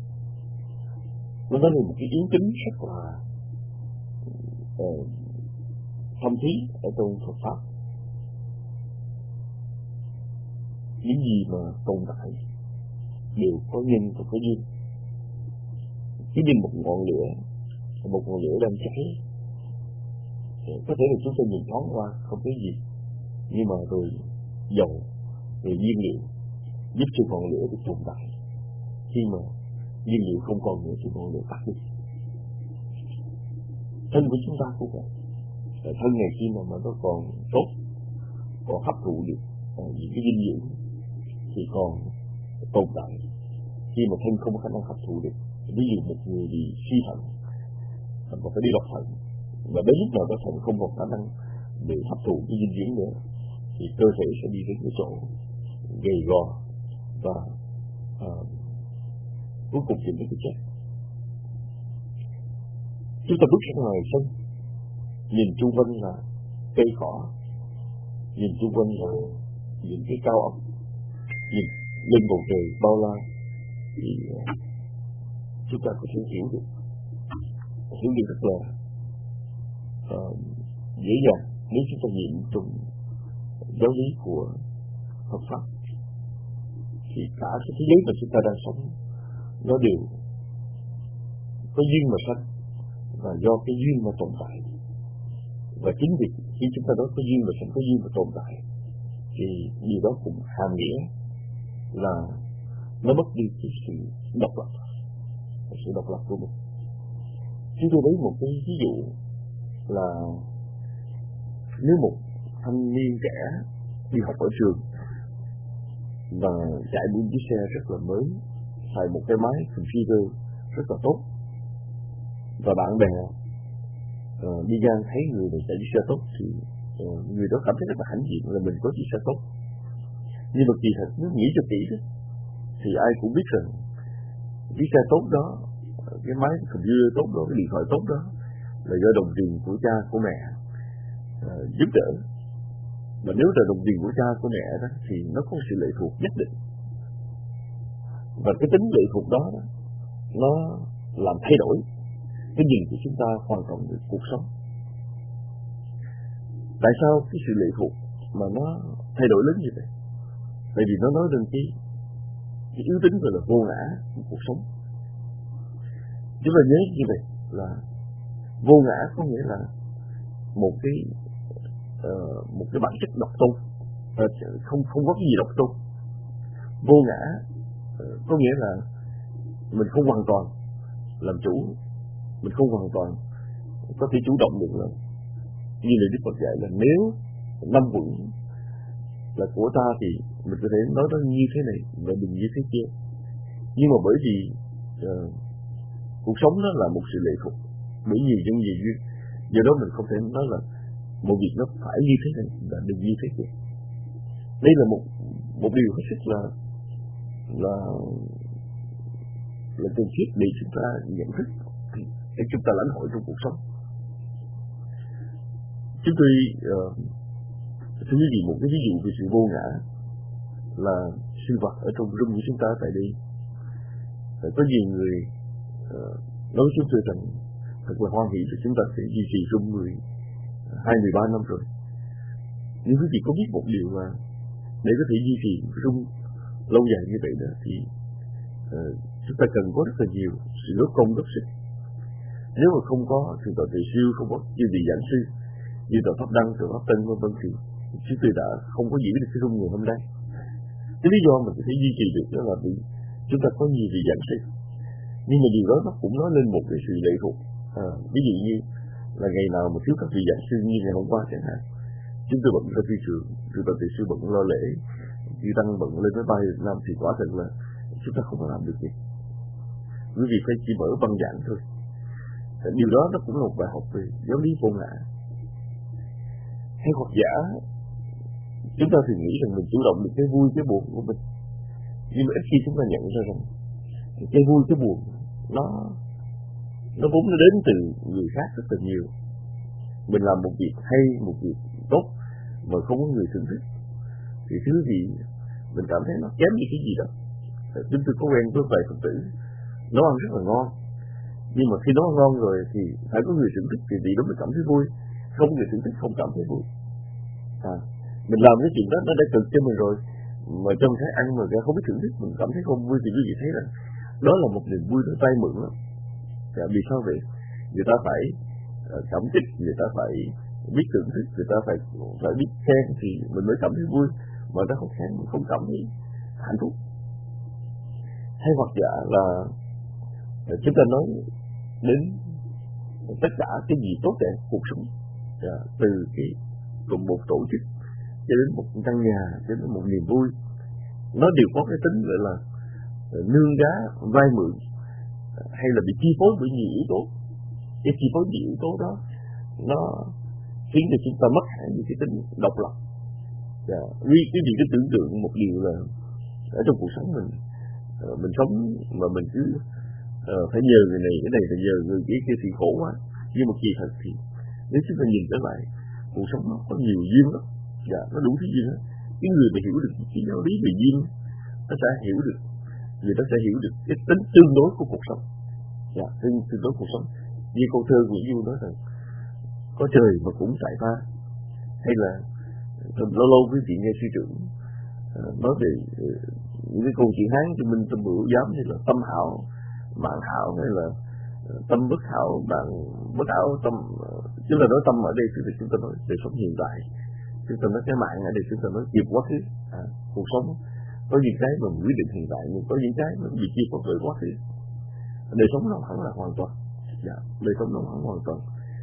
nó nói là một cái yếu tính rất là uh, thâm thúy ở trong Phật pháp. Những gì mà tồn tại đều có nhân và có duyên. Cứ như một ngọn lửa, một ngọn lửa đang cháy, có thể là chúng ta nhìn thoáng qua không thấy gì, nhưng mà rồi dầu, rồi nhiên liệu giúp cho ngọn lửa được tồn tại. Khi mà nhiên liệu không còn nữa thì ngọn lửa tắt đi. Thân của chúng ta cũng vậy. Thân này khi mà nó còn tốt, còn hấp thụ được những cái dinh dưỡng thì còn tồn tại. Khi mà thân không có khả năng hấp thụ được, ví dụ một người bị suy thận và phải đi lọc thận, và đến lúc nào đó thận không còn khả năng để hấp thụ cái dinh dưỡng nữa thì cơ thể sẽ đi đến cái chỗ gầy gò và uh, cuối cùng dẫn đến cái chết. Chúng ta bước ra ngoài sân, nhìn chung quanh là cây cỏ, nhìn chung quanh là những cái cao ốc, nhìn lên bầu trời bao la thì uh, chúng ta có thể hiểu được, hiểu được rất là uh, dễ dàng nếu chúng ta nhìn trong giáo lý của Phật pháp. Thì cả cái thế giới mà chúng ta đang sống nó đều có duyên mà sanh và do cái duyên mà tồn tại. Và chính vì khi chúng ta nói có duyên mà sanh, có duyên mà tồn tại thì điều đó cũng hàm nghĩa là nó mất đi cái sự độc lập, cái sự độc lập của mình. Chúng tôi lấy một cái ví dụ là nếu một thanh niên trẻ đi học ở trường và chạy một chiếc xe rất là mới, xài một cái máy computer rất là tốt, và bạn bè uh, đi ngang thấy người này chạy chiếc xe tốt thì uh, người đó cảm thấy rất là hãnh diện là mình có chiếc xe tốt. Nhưng mà kỳ thật nếu nghĩ cho kỹ đó, thì ai cũng biết rằng chiếc xe tốt đó, cái máy computer tốt đó, cái điện thoại tốt đó là do đồng tiền của cha của mẹ uh, giúp đỡ. Mà nếu là đồng tiền của cha của mẹ đó thì nó có sự lệ thuộc nhất định, và cái tính lệ thuộc đó, đó nó làm thay đổi cái nhìn của chúng ta hoàn toàn về cuộc sống. Tại sao cái sự lệ thuộc mà nó thay đổi lớn như vậy? Bởi vì nó nói đến cái, cái yếu tính gọi là vô ngã của cuộc sống. Chúng ta nhớ như vậy là vô ngã có nghĩa là một cái uh, một cái bản chất độc tôn, uh, không không có cái gì độc tôn. Vô ngã uh, có nghĩa là mình không hoàn toàn làm chủ, mình không hoàn toàn có thể chủ động được. Là như là Đức Phật dạy là nếu năm quẩn là của ta thì mình có thể nói nó như thế này và đừng như thế kia. Nhưng mà bởi vì uh, cuộc sống nó là một sự lệ thuộc bởi nhiều những gì duyên, do đó mình không thể nói là một việc nó phải như thế này và đừng như thế kia. Đây là một một điều hết sức là là là cần thiết để chúng ta nhận thức, để chúng ta lãnh hội trong cuộc sống. Chúng tôi uh, thưa quý vị một cái ví dụ về sự vô ngã là sinh vật ở trong room của chúng ta tại đây. Có nhiều người uh, nói chúng tôi rằng thật là hoan hỷ cho chúng ta sẽ duy trì room mười hai mười ba năm rồi. Nhưng quý vị có biết một điều là để có thể duy trì room lâu dài như vậy đó thì uh, chúng ta cần có rất là nhiều sự góp công góp sức. Nếu mà không có thượng tọa Tề Siêu, không có chư vị giảng sư như Tọa Pháp Đăng, Tọa Pháp Tân vân vân thì chúng tôi đã không có giữ được cái room ngày hôm nay. Cái lý do mình có thể duy trì được đó là vì chúng ta có nhiều vị giảng sư. Nhưng mà điều đó nó cũng nói lên một cái sự lệ thuộc. À, ví dụ như là ngày nào mà thiếu các vị giảng sư như ngày hôm qua chẳng hạn, chúng tôi bận ra phi trường, Thượng tọa Tề Sư bận lo lễ, chư Tăng bận lên máy bay Việt Nam thì quả thật là chúng ta không có làm được gì. Quý vị phải chỉ mở băng giảng thôi. Điều đó nó cũng là một bài học về giáo lý vô ngã. hay hoặc giả chúng ta thường nghĩ rằng mình chủ động được cái vui cái buồn của mình, nhưng mà ít khi chúng ta nhận ra rằng cái vui cái buồn nó nó vốn nó đến từ người khác rất là nhiều. Mình làm một việc hay, một việc tốt mà không có người thưởng thức thì thứ gì mình cảm thấy nó kém đi cái gì đó. Chúng tôi có quen với vài Phật tử nấu ăn rất là ngon, nhưng mà khi nấu ăn ngon rồi thì phải có người thưởng thức thì vì đó mới cảm thấy vui, không người thưởng thức không cảm thấy vui. À, mình làm cái chuyện đó nó đã cực cho mình rồi, mà trong cái ăn mà không biết thưởng thức mình cảm thấy không vui thì quý vị thấy rằng đó là một niềm vui nó vay mượn lắm. À, vì sao vậy? Người ta phải uh, cảm kích, người ta phải biết thưởng thức, người ta phải phải biết khen thì mình mới cảm thấy vui, mà ta không khen mình không cảm thấy hạnh phúc. Hay hoặc giả là uh, chúng ta nói đến tất cả cái gì tốt đẹp cuộc sống, uh, từ cái cùng một tổ chức cho đến một căn nhà, cho đến một niềm vui, nó đều có cái tính gọi là uh, nương đá vay mượn, hay là bị chi phối bởi nhiều yếu tố. Cái chi phối nhiều yếu tố đó nó khiến cho chúng ta mất hẳn những cái tính độc lập. Và vì cái gì cứ tưởng tượng một điều là ở trong cuộc sống mình mình sống mà mình cứ uh, phải nhờ người này cái này phải nhờ người kia kia thì khổ quá. Nhưng mà kỳ thật thì nếu chúng ta nhìn trở lại cuộc sống nó có nhiều duyên lắm, và nó đủ thứ duyên hết. Cái người mà hiểu được cái giáo lý về duyên nó sẽ hiểu được, người ta sẽ hiểu được cái tính tương đối của cuộc sống. Dạ, tương, tương đối cuộc sống. Như câu thơ của Du nói rằng có trời mà cũng tại ta, hay là lâu lâu quý vị nghe sư trưởng uh, nói về uh, những cái câu chuyện Hán cho mình tâm bửu giám, như là tâm hảo bạn hảo, hay là uh, tâm bất hảo bạn bất hảo tâm uh, chúng ta nói tâm ở đây thì chúng ta nói đời sống hiện tại, chúng ta nói cái mạng ở đây chúng ta nói kịp quá khứ. À, cuộc sống có những cái mà quyết định hiện tại, nhưng có những cái nó bị chi phối bởi quá khứ. Đời sống nó hẳn là hoàn toàn. Dạ, đời sống nó hẳn hoàn toàn.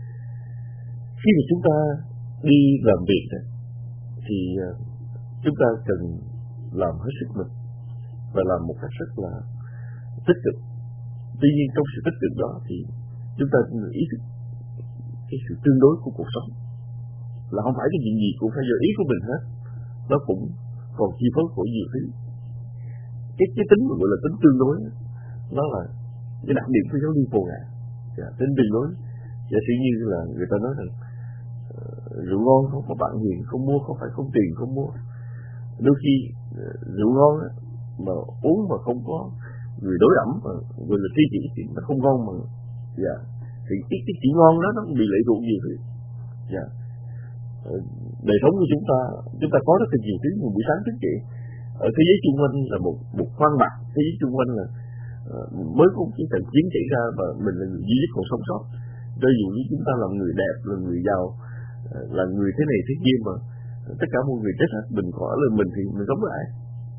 Khi mà chúng ta đi làm việc thì chúng ta cần làm hết sức mình và làm một cách rất là tích cực. Tuy nhiên trong sự tích cực đó thì chúng ta ý thức cái sự tương đối của cuộc sống, là không phải cái chuyện gì cũng phải do ý của mình hết, nó cũng còn chi phối của nhiều thứ. Cái cái tính mà gọi là tính tương đối, nó là cái đặc điểm của giáo lý Phổ Ngã. Dạ, tính tương đối. Giả sử như là người ta nói rằng uh, rượu ngon không có bạn hiền không mua, không phải không tiền không mua. Đôi khi uh, rượu ngon á, mà uống mà không có người đối ẩm mà gọi là tri kỷ thì nó không ngon mà. Dạ, thì cái cái chuyện ngon đó nó bị lệ thuộc nhiều thứ. Dạ, uh, đời sống của chúng ta chúng ta có rất là nhiều thứ. Một buổi sáng thức dậy ở thế giới xung quanh là một một khoang bạc, thế giới xung quanh là uh, mới có cái trận chiến xảy ra và mình là người duy nhất còn sống sót. Cho dù như chúng ta là người đẹp, là người giàu, uh, là người thế này thế kia mà uh, tất cả mọi người chết hết, mình có là mình thì mình sống lại.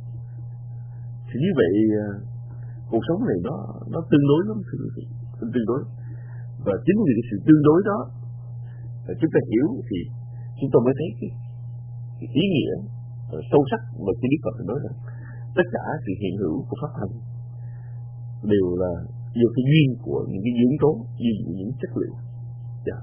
Thì như vậy uh, cuộc sống này nó nó tương đối lắm, tương đối. Và chính vì cái sự tương đối đó uh, chúng ta hiểu thì chúng ta mới thấy cái, cái ý nghĩa uh, sâu sắc mà khi Đức Phật nói rằng tất cả sự hiện hữu của pháp hành đều là do cái duyên của những cái dưỡng tố, như những chất liệu. Yeah.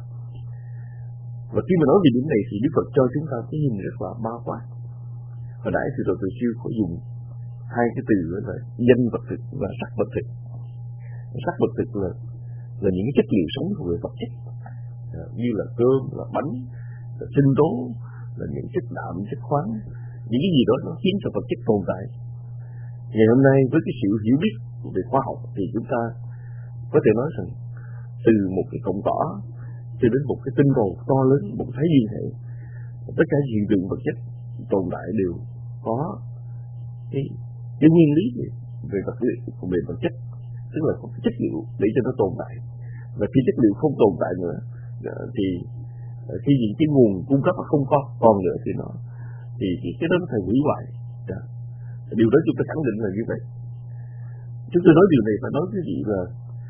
Và khi mà nói về điểm này thì Đức Phật cho chúng ta cái nhìn rất là bao quát. Hồi nãy thì Đức Phật siêu có dùng hai cái từ là danh vật thực và sắc vật thực. Sắc vật thực là là những cái chất liệu sống của người vật chất, yeah, như là cơm, là bánh, là sinh tố, là những chất đạm, chất khoáng, những cái gì đó nó khiến cho vật chất tồn tại. Ngày hôm nay với cái sự hiểu biết về khoa học thì chúng ta có thể nói rằng từ một cái cọng cỏ cho đến một cái tinh cầu to lớn, một thái dương hệ, tất cả hiện tượng vật chất tồn tại đều có cái, cái nguyên lý về, về vật liệu về vật chất, tức là có cái chất liệu để cho nó tồn tại. Và khi chất liệu không tồn tại nữa thì khi những cái nguồn cung cấp không có còn nữa thì nó thì, thì cái đó nó phải hủy hoại. Điều đó chúng ta khẳng định là như vậy. Chúng tôi nói điều này phải nói cái gì là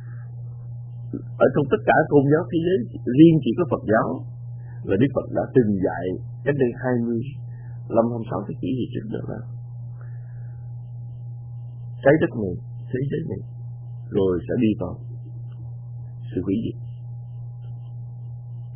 ở trong tất cả tôn giáo thế giới, riêng chỉ có Phật giáo là Đức Phật đã từng dạy cách đây hai mươi lăm, hai mươi sáu thế kỷ gì trước đó là trái đất này, thế giới này rồi sẽ đi vào sự hủy diệt.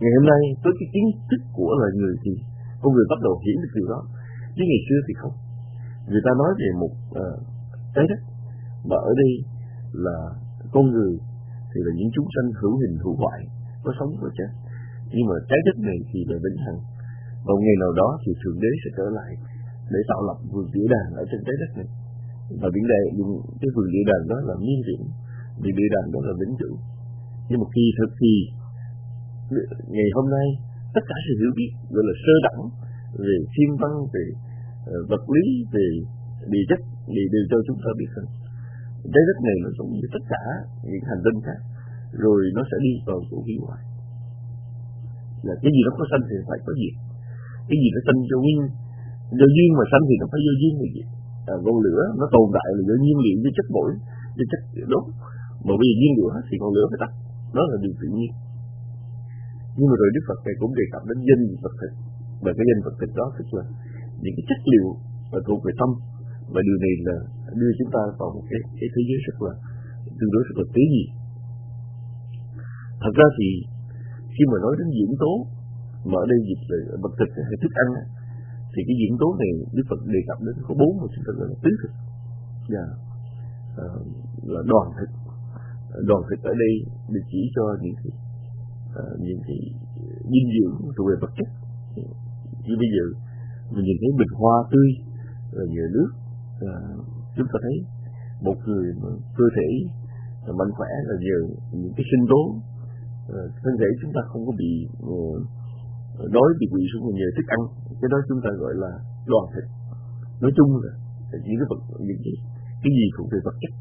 Ngày hôm nay với cái kiến thức của loài người thì con người bắt đầu hiểu được điều đó, chứ ngày xưa thì không. Người ta nói về một uh, trái đất mà ở đây là con người thì là những chúng sanh hữu hình hữu hoại, có sống có chết, nhưng mà trái đất này thì là vĩnh hằng. Vào ngày nào đó thì thượng đế sẽ trở lại để tạo lập vườn địa đàng ở trên trái đất này, và biển đề dùng cái vườn địa đàng đó là miên viễn, vì địa đàng đó là vĩnh cửu. Nhưng mà kỳ thực thì ngày hôm nay tất cả sự hiểu biết gọi là sơ đẳng về thiên văn, về uh, vật lý, về địa chất thì đều cho chúng ta biết rằng trái đất này nó giống như tất cả những hành tinh khác, rồi nó sẽ đi vào chỗ hủy hoại. Là cái gì nó có sanh thì phải có diệt, cái gì nó sanh do nguyên do duyên mà sanh thì nó phải do duyên mà diệt. À, ngọn lửa nó tồn tại là do nhiên liệu, do chất bổi, do chất đốt, mà bây giờ nhiên liệu hết thì ngọn lửa phải tắt, đó là điều tự nhiên. Nhưng mà rồi Đức Phật này cũng đề cập đến danh vật thực, và cái danh vật thực đó tức là những cái chất liệu và thuộc về tâm, và điều này là đưa chúng ta vào một cái, cái thế giới rất là tương đối rất là tế nhị. Thật ra thì khi mà nói đến diễn tố, mà ở đây dịch về vật thực hay thức ăn, thì cái diễn tố này Đức Phật đề cập đến có bốn mà chúng ta gọi là tứ thực, và uh, là đoàn thực. Đoàn thực ở đây được chỉ cho những cái uh, những cái dinh dưỡng thuộc về vật chất. Như bây giờ mình nhìn thấy bình hoa tươi rồi nhờ nước, uh, chúng ta thấy một người mà cơ thể mạnh khỏe là nhờ những cái sinh tố, uh, thân thể chúng ta không có bị uh, đói bị quỵ xuống nhờ thức ăn. Cái đó chúng ta gọi là đoàn thực. Nói chung là những cái vật, những cái, cái gì thuộc về vật chất.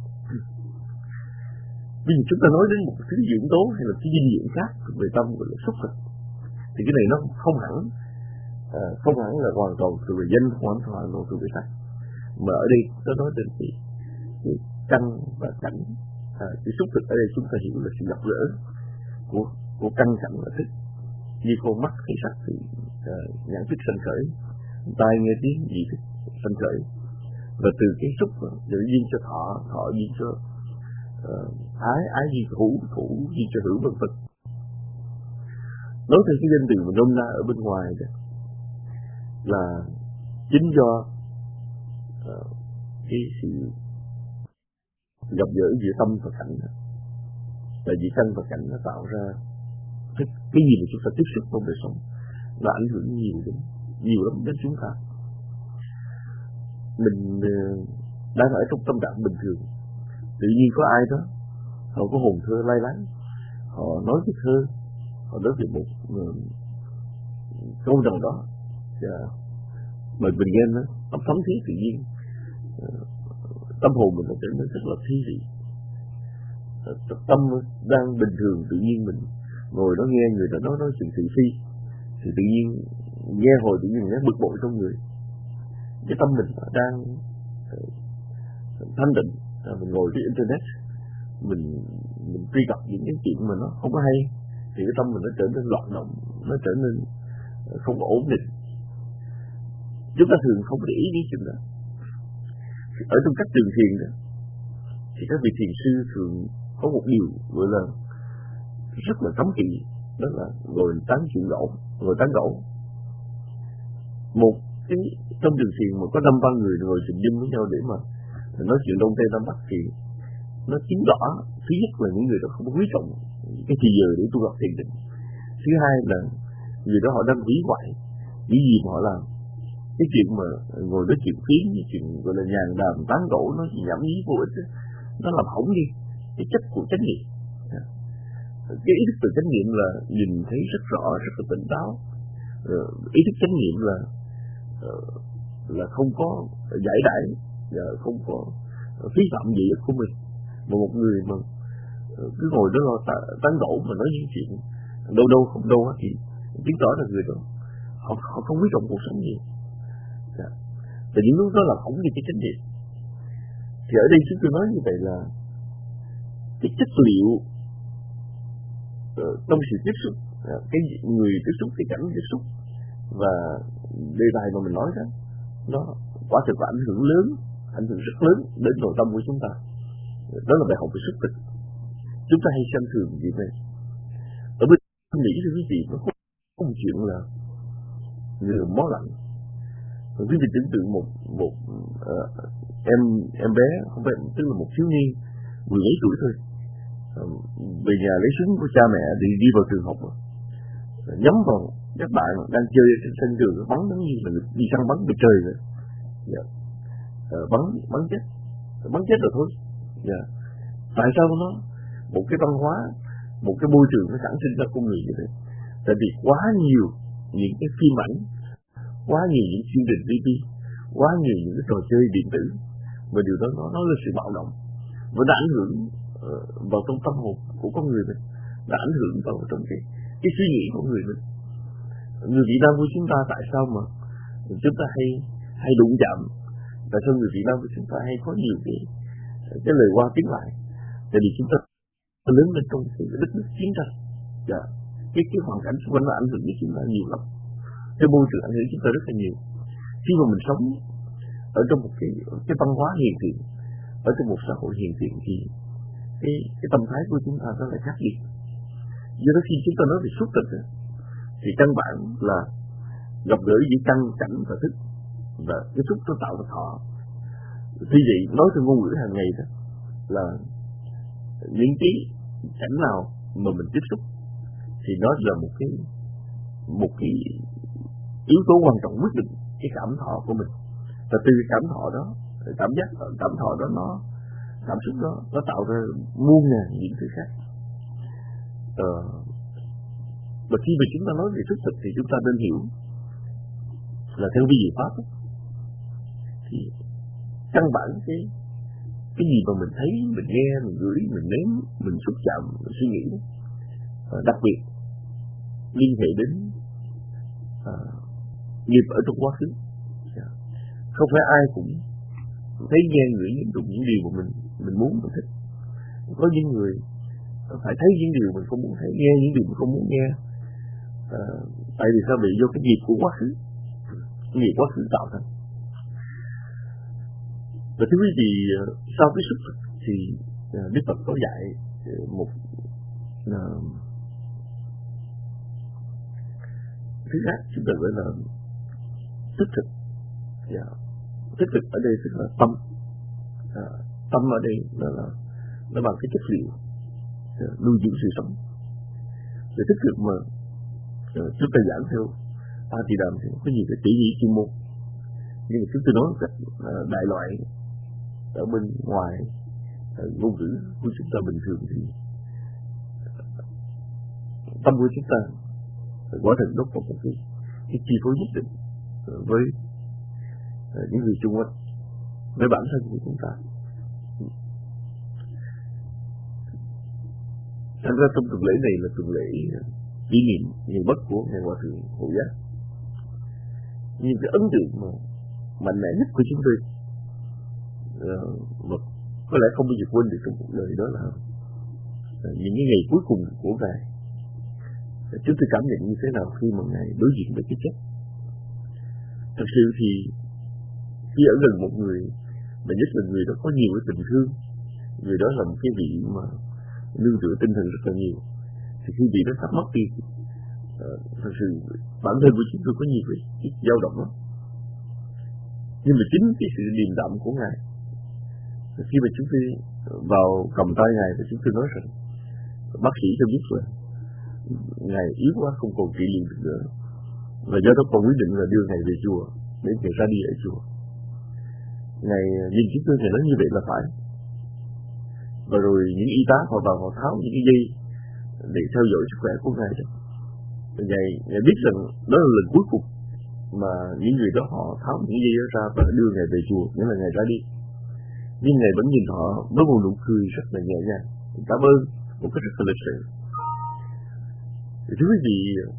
Bây giờ chúng ta nói đến một thứ dưỡng tố hay là cái dinh dưỡng khác thuộc về tâm gọi là xúc thực, thì cái này nó không hẳn à, không hẳn là hoàn toàn thuộc về danh, hoàn toàn là thuộc về sắc. Mà ở đây nó nói đến cái, cái căn và cảnh. À, cái xúc thực ở đây chúng ta hiểu là sự gặp gỡ của của căn cảnh và thức. Như con mắt thấy sắc thì uh, nhãn thức sanh khởi, tai nghe tiếng dị thức sanh khởi, và từ cái xúc để duyên cho thọ, thọ duyên cho uh, ái, ái duyên thủ, thủ duyên cho hữu, vân vân. Nói theo cái danh từ mà nôm na ở bên ngoài đó là chính do uh, cái sự gặp gỡ giữa tâm và cảnh, là giữa căn và cảnh nó tạo ra cái, cái gì mà chúng ta tiếp xúc trong đời sống, nó ảnh hưởng nhiều đến nhiều lắm đến chúng ta. Mình uh, đang ở trong tâm trạng bình thường, tự nhiên có ai đó họ có hồn thơ lay lắng, họ nói cái thơ, họ nói về một uh, câu nào đó, uh, mà mình nghe nó ấm thấm thiết, tự nhiên uh, tâm hồn mình nó trở nên rất là thi vị. Uh, tâm đang bình thường, tự nhiên mình ngồi đó nghe người ta nói nói chuyện thị phi, thì tự nhiên nghe hồi tự nhiên nghe bực bội trong người. Cái tâm mình đang uh, thanh định, uh, mình ngồi trên internet, mình mình truy cập những cái chuyện mà nó không có hay, thì cái tâm mình nó trở nên loạn động, nó trở nên uh, không có ổn định. Chúng ta thường không để ý đến chuyện đó. Ở trong các trường thiền đó, thì các vị thiền sư thường có một điều gọi là rất là cấm kỵ, đó là ngồi tán chuyện gỗ, ngồi tán gỗ. Một cái trong trường thiền mà có năm ba người ngồi trình dung với nhau để mà nói chuyện đông tây nam bắc, thì nó chứng tỏ thứ nhất là những người đó không có quý trọng cái thời giờ để tu học thiền định. Thứ hai là người đó họ đang hủy hoại những gì mà họ làm. Cái chuyện mà ngồi nói chuyện phiếm, cái chuyện gọi là nhàn đàm tán gỗ, nó chỉ nhảm nhí vô ích, nó làm hỏng đi cái chất của chánh niệm. Cái ý thức từ chánh niệm là nhìn thấy rất rõ, rất là tỉnh táo. Ý thức chánh niệm là là không có giải đãi, không có phí phạm gì của mình. Mà một người mà cứ ngồi đó lo tán gỗ mà nói những chuyện đâu đâu không đâu thì chứng tỏ là người đó họ, họ không quý trọng cuộc sống gì. Và những lúc đó là hỏng đi cái chánh niệm. Thì ở đây chúng tôi nói như vậy là cái chất liệu uh, trong sự tiếp xúc, uh, cái người tiếp xúc, cái cảnh tiếp xúc, và đề tài mà mình nói đó, nó quả thực là ảnh hưởng lớn, ảnh hưởng rất lớn đến nội tâm của chúng ta. Đó là bài học về sức thực. Chúng ta hay xem thường gì này. Ở bên tôi nghĩ thưa quý vị nó có, có một chuyện là người máu lạnh. Quý vị tưởng tượng một một uh, em em bé, không phải, tức là một thiếu niên mười mấy tuổi thôi, uh, về nhà lấy súng của cha mẹ đi đi vào trường học, uh, nhắm vào các bạn đang chơi trên sân trường, bắn giống như là đi săn bắn về trời vậy. Yeah. Uh, bắn bắn chết, bắn chết rồi thôi. Yeah. Tại sao nó một cái văn hóa, một cái môi trường nó sản sinh ra con người như thế? Tại vì quá nhiều những cái phim ảnh, quá nhiều những chương trình ti vi, quá nhiều những cái trò chơi điện tử, và điều đó nó nói là sự bạo động và đã ảnh hưởng uh, vào trong tâm hồn của con người mình, đã ảnh hưởng vào trong cái cái suy nghĩ của người mình. Người Việt Nam của chúng ta tại sao mà chúng ta hay hay đụng chạm? Tại sao người Việt Nam của chúng ta hay có nhiều cái cái lời qua tiếng lại? Tại vì chúng ta lớn lên trong cái đất nước chiến tranh, và cái cái hoàn cảnh xung quanh nó ảnh hưởng đến chúng ta nhiều lắm. Cái môi trường ảnh hưởng chúng ta rất là nhiều. Khi mà mình sống ở trong một cái cái văn hóa hiền thiện, ở trong một xã hội hiền thiện, thì cái cái tâm thái của chúng ta nó lại khác biệt. Do đó khi chúng ta nói về xuất tịch thì căn bản là gặp gỡ giữa căn, cảnh và thức, và cái xuất nó tạo ra thọ. Vì vậy nói theo ngôn ngữ hàng ngày đó là những cái cảnh nào mà mình tiếp xúc thì nó là một cái một cái yếu tố quan trọng quyết định cái cảm thọ của mình. Và từ cái cảm thọ đó, cảm giác cảm thọ đó, nó cảm xúc đó nó tạo ra muôn ngàn những thứ khác. Ờ, và khi mà chúng ta nói về xuất thực thì chúng ta nên hiểu là theo vi diệu pháp đó, thì căn bản cái cái gì mà mình thấy, mình nghe, mình ngửi, mình nếm, mình xúc chạm, mình suy nghĩ đó, đặc biệt liên hệ đến à, nghiệp ở trong quá khứ. Không phải ai cũng thấy, nghe, ngửi, nhiễm đụng những điều mà mình mình muốn, mình thích. Có những người phải thấy những điều mình không muốn thấy, nghe những điều mình không muốn nghe. À, tại vì sao? Bị do cái nghiệp của quá khứ, cái nghiệp quá khứ tạo thành. Và thưa quý vị, sau cái xuất thực thì Đức Phật có dạy một uh, thứ khác chúng ta gọi là thức thực. Yeah. Thức thực ở đây tức là tâm. À, tâm ở đây là, là nó bằng cái chất liệu uh, nuôi dưỡng sự sống. Để thức thực mà uh, chúng ta giảng theo A Tỳ Đàm thì có nhiều cái tỉ mỉ chuyên môn, nhưng mà chúng tôi nói một cách uh, đại loại ở bên ngoài uh, ngôn ngữ của chúng ta bình thường thì uh, tâm của chúng ta quả thật nó có một cái, cái chi phối nhất định với uh, những người xung quanh, với bản thân của chúng ta. Thành ra trong tuần lễ này là tuần lễ kỷ niệm ngày mất của Ngài Hòa Thượng Hộ Giác. Nhưng cái ấn tượng mà mạnh mẽ nhất của chúng tôi uh, mà có lẽ không bao giờ quên được trong cuộc đời đó là uh, những cái ngày cuối cùng của Ngài. Chúng tôi cảm nhận như thế nào khi mà Ngài đối diện với cái chết. Thật sự thì khi ở gần một người, mà nhất là người đó có nhiều cái tình thương, người đó là một cái vị mà nương tựa tinh thần rất là nhiều, thì khi vị đó sắp mất đi, uh, thật sự bản thân của chúng tôi có nhiều cái, cái dao động lắm. Nhưng mà chính cái sự điềm đạm của Ngài, khi mà chúng tôi vào cầm tay Ngài và chúng tôi nói rằng bác sĩ cho biết là Ngài yếu quá, không còn trị liệu được nữa, và do đó con quyết định là đưa Ngài về chùa để Ngài ra đi ở chùa. Ngài nhìn chúng tôi, Ngài nói như vậy là phải. Và rồi những y tá họ vào họ tháo những cái dây để theo dõi sức khỏe của Ngài. Ngài, Ngài biết rằng đó là lần cuối cùng mà những người đó họ tháo những dây đó ra và đưa Ngài về chùa, nghĩa là Ngài ra đi. Nhưng Ngài vẫn nhìn họ với một nụ cười rất là nhẹ nhàng, cảm ơn một cách rất là lịch sự. Thưa quý vị,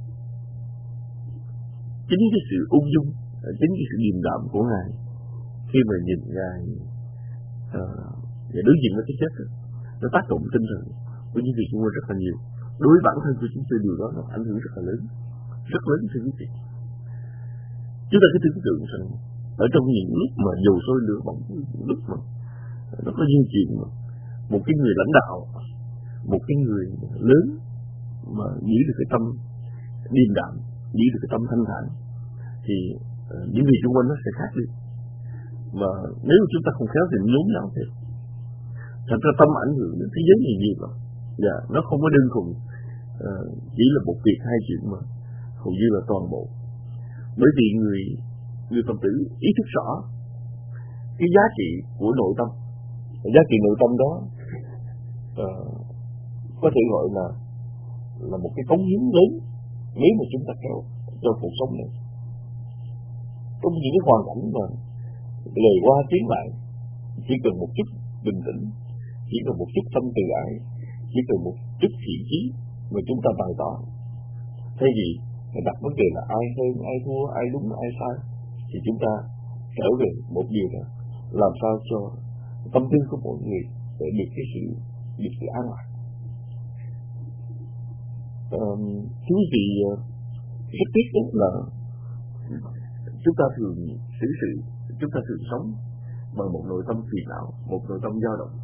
chính cái sự ung dung, chính cái sự điềm đạm của Ngài khi mà nhìn Ngài uh, Ngài đối diện với cái chết, nó tác động tinh thần của những người xung quanh rất là nhiều. Đối với bản thân của chúng tôi, điều đó nó ảnh hưởng rất là lớn, rất lớn thưa quý vị. Chúng ta cứ tưởng tượng rằng ở trong những lúc mà dầu sôi lửa bỏng, lúc mà nó có duyên chuyện mà một cái người lãnh đạo, một cái người lớn mà giữ được cái tâm điềm đạm, giữ được cái tâm thanh thản, thì uh, những gì xung quanh nó sẽ khác đi. Mà nếu chúng ta không khéo thì nhốn nháo thế. Thật ra tâm ảnh hưởng đến thế giới nhiều nhiều lắm. Dạ, nó không có đơn thuần uh, chỉ là một việc hai chuyện mà hầu như là toàn bộ. Bởi vì người người Phật tử ý thức rõ cái giá trị của nội tâm. Giá trị nội tâm đó uh, có thể gọi là là một cái cống hiến lớn nếu mà chúng ta kéo cho cuộc sống này. Trong những cái hoàn cảnh mà lời qua tiếng lại, chỉ cần một chút bình tĩnh, chỉ cần một chút tâm từ ái, chỉ cần một chút thiện chí mà chúng ta bày tỏ. Thay vì phải đặt vấn đề là ai hơn, ai thua, ai đúng, ai sai, thì chúng ta trở về một điều là làm sao cho tâm tư của mọi người để được cái sự được sự an lạc. Um, thú vị rất tiếc là chúng ta thường xử sự, chúng ta thường sống bằng một nội tâm phiền não, một nội tâm dao động.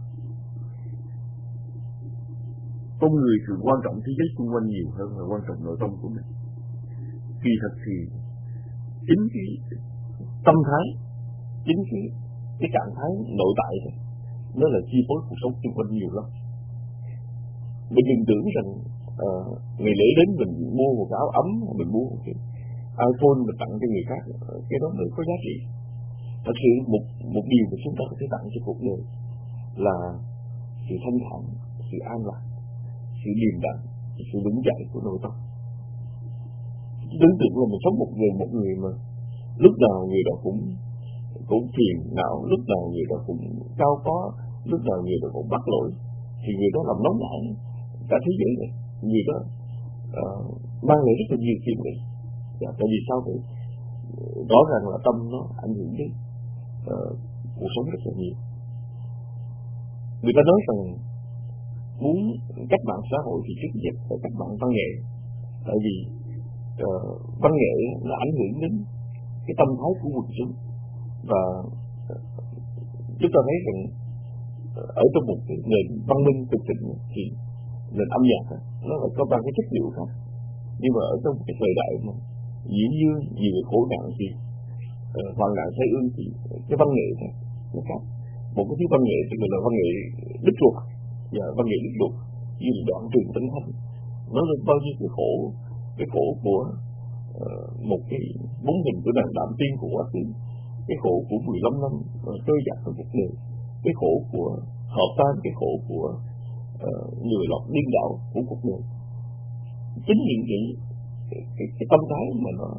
Con người thường quan trọng thế giới xung quanh nhiều hơn là quan trọng nội tâm của mình. Kỳ thật thì chính cái tâm thái, chính cái cái trạng thái nội tại này, nó là chi phối cuộc sống xung quanh nhiều lắm. Mình đừng tưởng rằng uh, ngày lễ đến mình mua một cái áo ấm, mình mua một cái iPhone mình tặng cho người khác, cái đó mới có giá trị. Thật sự một một điều mà chúng ta có thể tặng cho cuộc đời là sự thanh thản, sự an lạc, sự điềm đạm, sự vững chãi của nội tâm. Tưởng tượng là mình sống một người một người mà lúc nào người đó cũng cũng phiền não, lúc nào người đó cũng cao có, lúc nào người đó cũng bắt lỗi, thì người đó làm nóng nảy cả thế giới này. Người đó uh, mang lại rất là nhiều phiền này. Dạ, tại vì sao vậy? Rõ ràng là tâm nó ảnh hưởng đến uh, cuộc sống rất là nhiều. Người ta nói rằng muốn cách mạng xã hội thì trước nhất phải cách mạng văn nghệ. Tại vì uh, văn nghệ nó ảnh hưởng đến cái tâm thái của quần chúng. Và uh, chúng ta thấy rằng uh, ở trong một cái nền văn minh cực thịnh thì nền âm nhạc nó lại có ba cái chất liệu khác. Nhưng mà ở trong cái thời đại mà diễn dương nhiều người khổ nạn thì uh, hoạn nạn thế ương thì cái văn nghệ này nó khác. Một cái thứ văn nghệ thì gọi là văn nghệ đích ruột, và văn nghệ đích ruột như là đoạn trường Tấn Thanh, nó lên bao nhiêu cái khổ, cái khổ của uh, một cái bóng hình của nàng Đạm Tiên của quá khứ, cái khổ của mười lăm năm uh, trôi dạt trong cuộc đời, cái khổ của hợp tan, cái khổ của uh, người lọt điên đảo của cuộc đời. Chính những cái cái, cái, cái tâm thái mà nó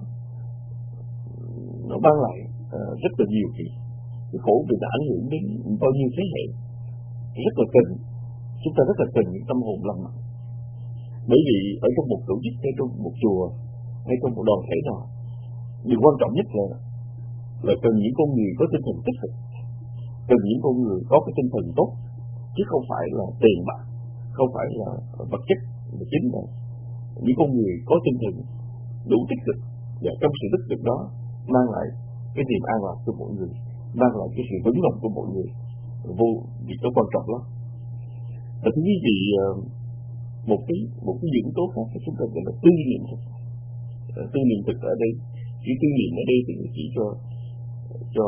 nó ban lại uh, rất là nhiều thì cái khổ bị đã ảnh hưởng đến bao nhiêu thế hệ, rất là cần, chúng ta rất là cần những tâm hồn lành mạnh. Bởi vì ở trong một tổ chức, hay trong một chùa, hay trong một đoàn thể nào, điều quan trọng nhất là là cần những con người có tinh thần tích cực, cần những con người có cái tinh thần tốt, chứ không phải là tiền bạc, không phải là vật chất, mà chính là những con người có tinh thần đủ tích cực, và trong sự tích cực đó mang lại cái niềm an lạc cho mọi người, mang lại cái sự vững lòng của mọi người, vô việc đó quan trọng lắm. Và thứ gì một cái một cái dưỡng tố khác chúng ta gọi là tư niệm thực. Tư niệm thực ở đây, chỉ tư niệm ở đây thì chỉ cho cho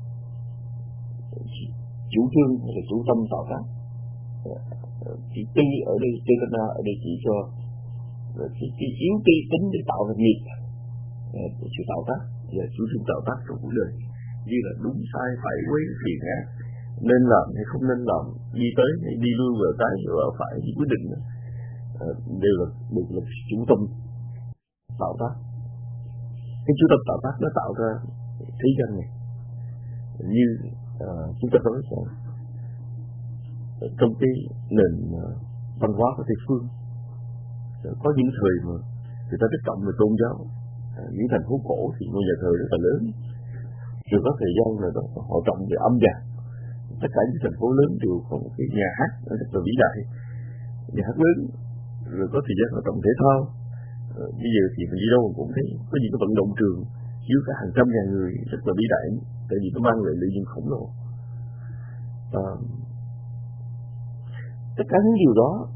chủ trương hay là chủ tâm tạo tác. Chỉ tư ở đây, Chetana ở đây chỉ cho cái, cái yếu tố tính để tạo ra nghiệp, sự tạo tác và chủ trương tạo tác trong cuộc đời, như là đúng sai phải quấy thiện ác, nên làm hay không nên làm, đi tới hay đi lui vào trái vào phải, thì quyết định đều là đều là chủ tâm tạo tác. Cái chủ tâm tạo tác nó tạo ra thế gian này, như uh, chúng ta nói rằng trong cái nền uh, văn hóa của Tây phương, có những thời mà người ta rất trọng về tôn giáo, uh, những thành phố cổ thì ngôi nhà thờ rất là lớn, rồi có thời gian là đó họ trọng về âm nhạc. Tất cả những thành phố lớn đều có một cái nhà hát rất là vĩ đại, nhà hát lớn, rồi có thời gian họ trọng thể thao. Ờ, bây giờ thì mình đi đâu cũng thấy có những cái vận động trường dưới cả hàng trăm ngàn người rất là vĩ đại, tại vì nó mang lại lợi nhuận khổng lồ. À, tất cả những điều đó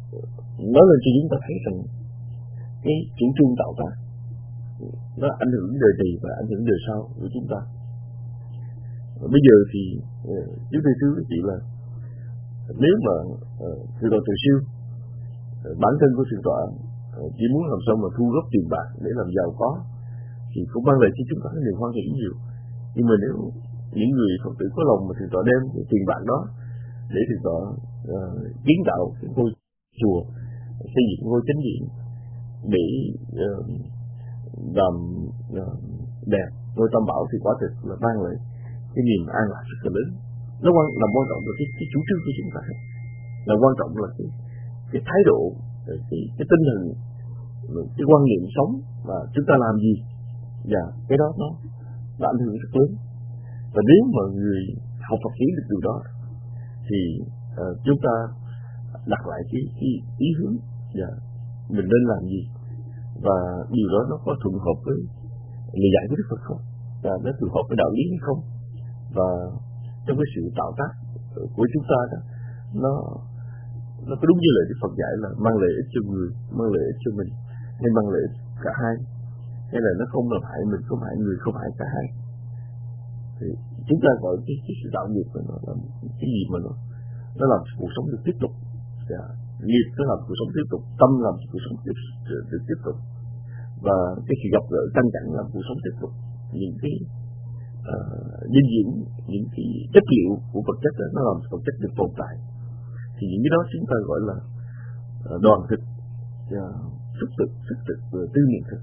nói lên cho chúng ta thấy rằng cái chủ trương tạo tác nó ảnh hưởng đời này và ảnh hưởng đời sau của chúng ta. Và bây giờ thì chúng tôi thưa quý vị là nếu mà thượng tọa Từ Siêu bản thân của thượng tọa chỉ muốn làm sao mà thu góp tiền bạc để làm giàu có thì cũng mang lại cho chúng ta cái niềm hoan hỷ nhiều. Nhưng mà nếu những người Phật tử có lòng mà thượng tọa đem cái tiền bạc đó để thượng tọa uh, kiến tạo cái ngôi chùa, xây dựng ngôi chánh điện để uh, làm uh, đẹp ngôi Tam Bảo thì quả thực là mang lại cái niềm an lạc rất là lớn. Nó quan làm quan trọng là cái, cái chủ trương của chúng ta, là quan trọng là cái cái thái độ, cái cái tinh thần, cái quan niệm sống và chúng ta làm gì, và cái đó nó nó ảnh hưởng rất lớn. Và nếu mà người học Phật hiểu được điều đó thì uh, chúng ta đặt lại cái, cái ý hướng và mình nên làm gì, và điều đó nó có thuận hợp với lời dạy của Đức Phật không, và nó phù hợp với đạo lý hay không, và trong cái sự tạo tác của chúng ta đó nó nó có đúng như lời Đức Phật dạy là mang lợi ích cho người, mang lợi ích cho mình, hay mang lợi ích cả hai, hay là nó không làm hại mình, không hại người, không hại cả hai. Thì chúng ta gọi cái, cái sự tạo nghiệp của nó là cái gì mà nó nó làm cho cuộc sống được tiếp tục, và nghiệp nó làm cuộc sống tiếp tục, tâm làm cho cuộc sống được, được, được tiếp tục, và cái sự gặp gỡ tăng cảnh làm cuộc sống tiếp tục. Những cái uh, dinh dưỡng, những cái chất liệu của vật chất đó, nó làm vật chất được tồn tại. Thì những cái đó chúng ta gọi là uh, đoàn thực, uh, xúc thực, xúc thực, uh, tư niệm thực.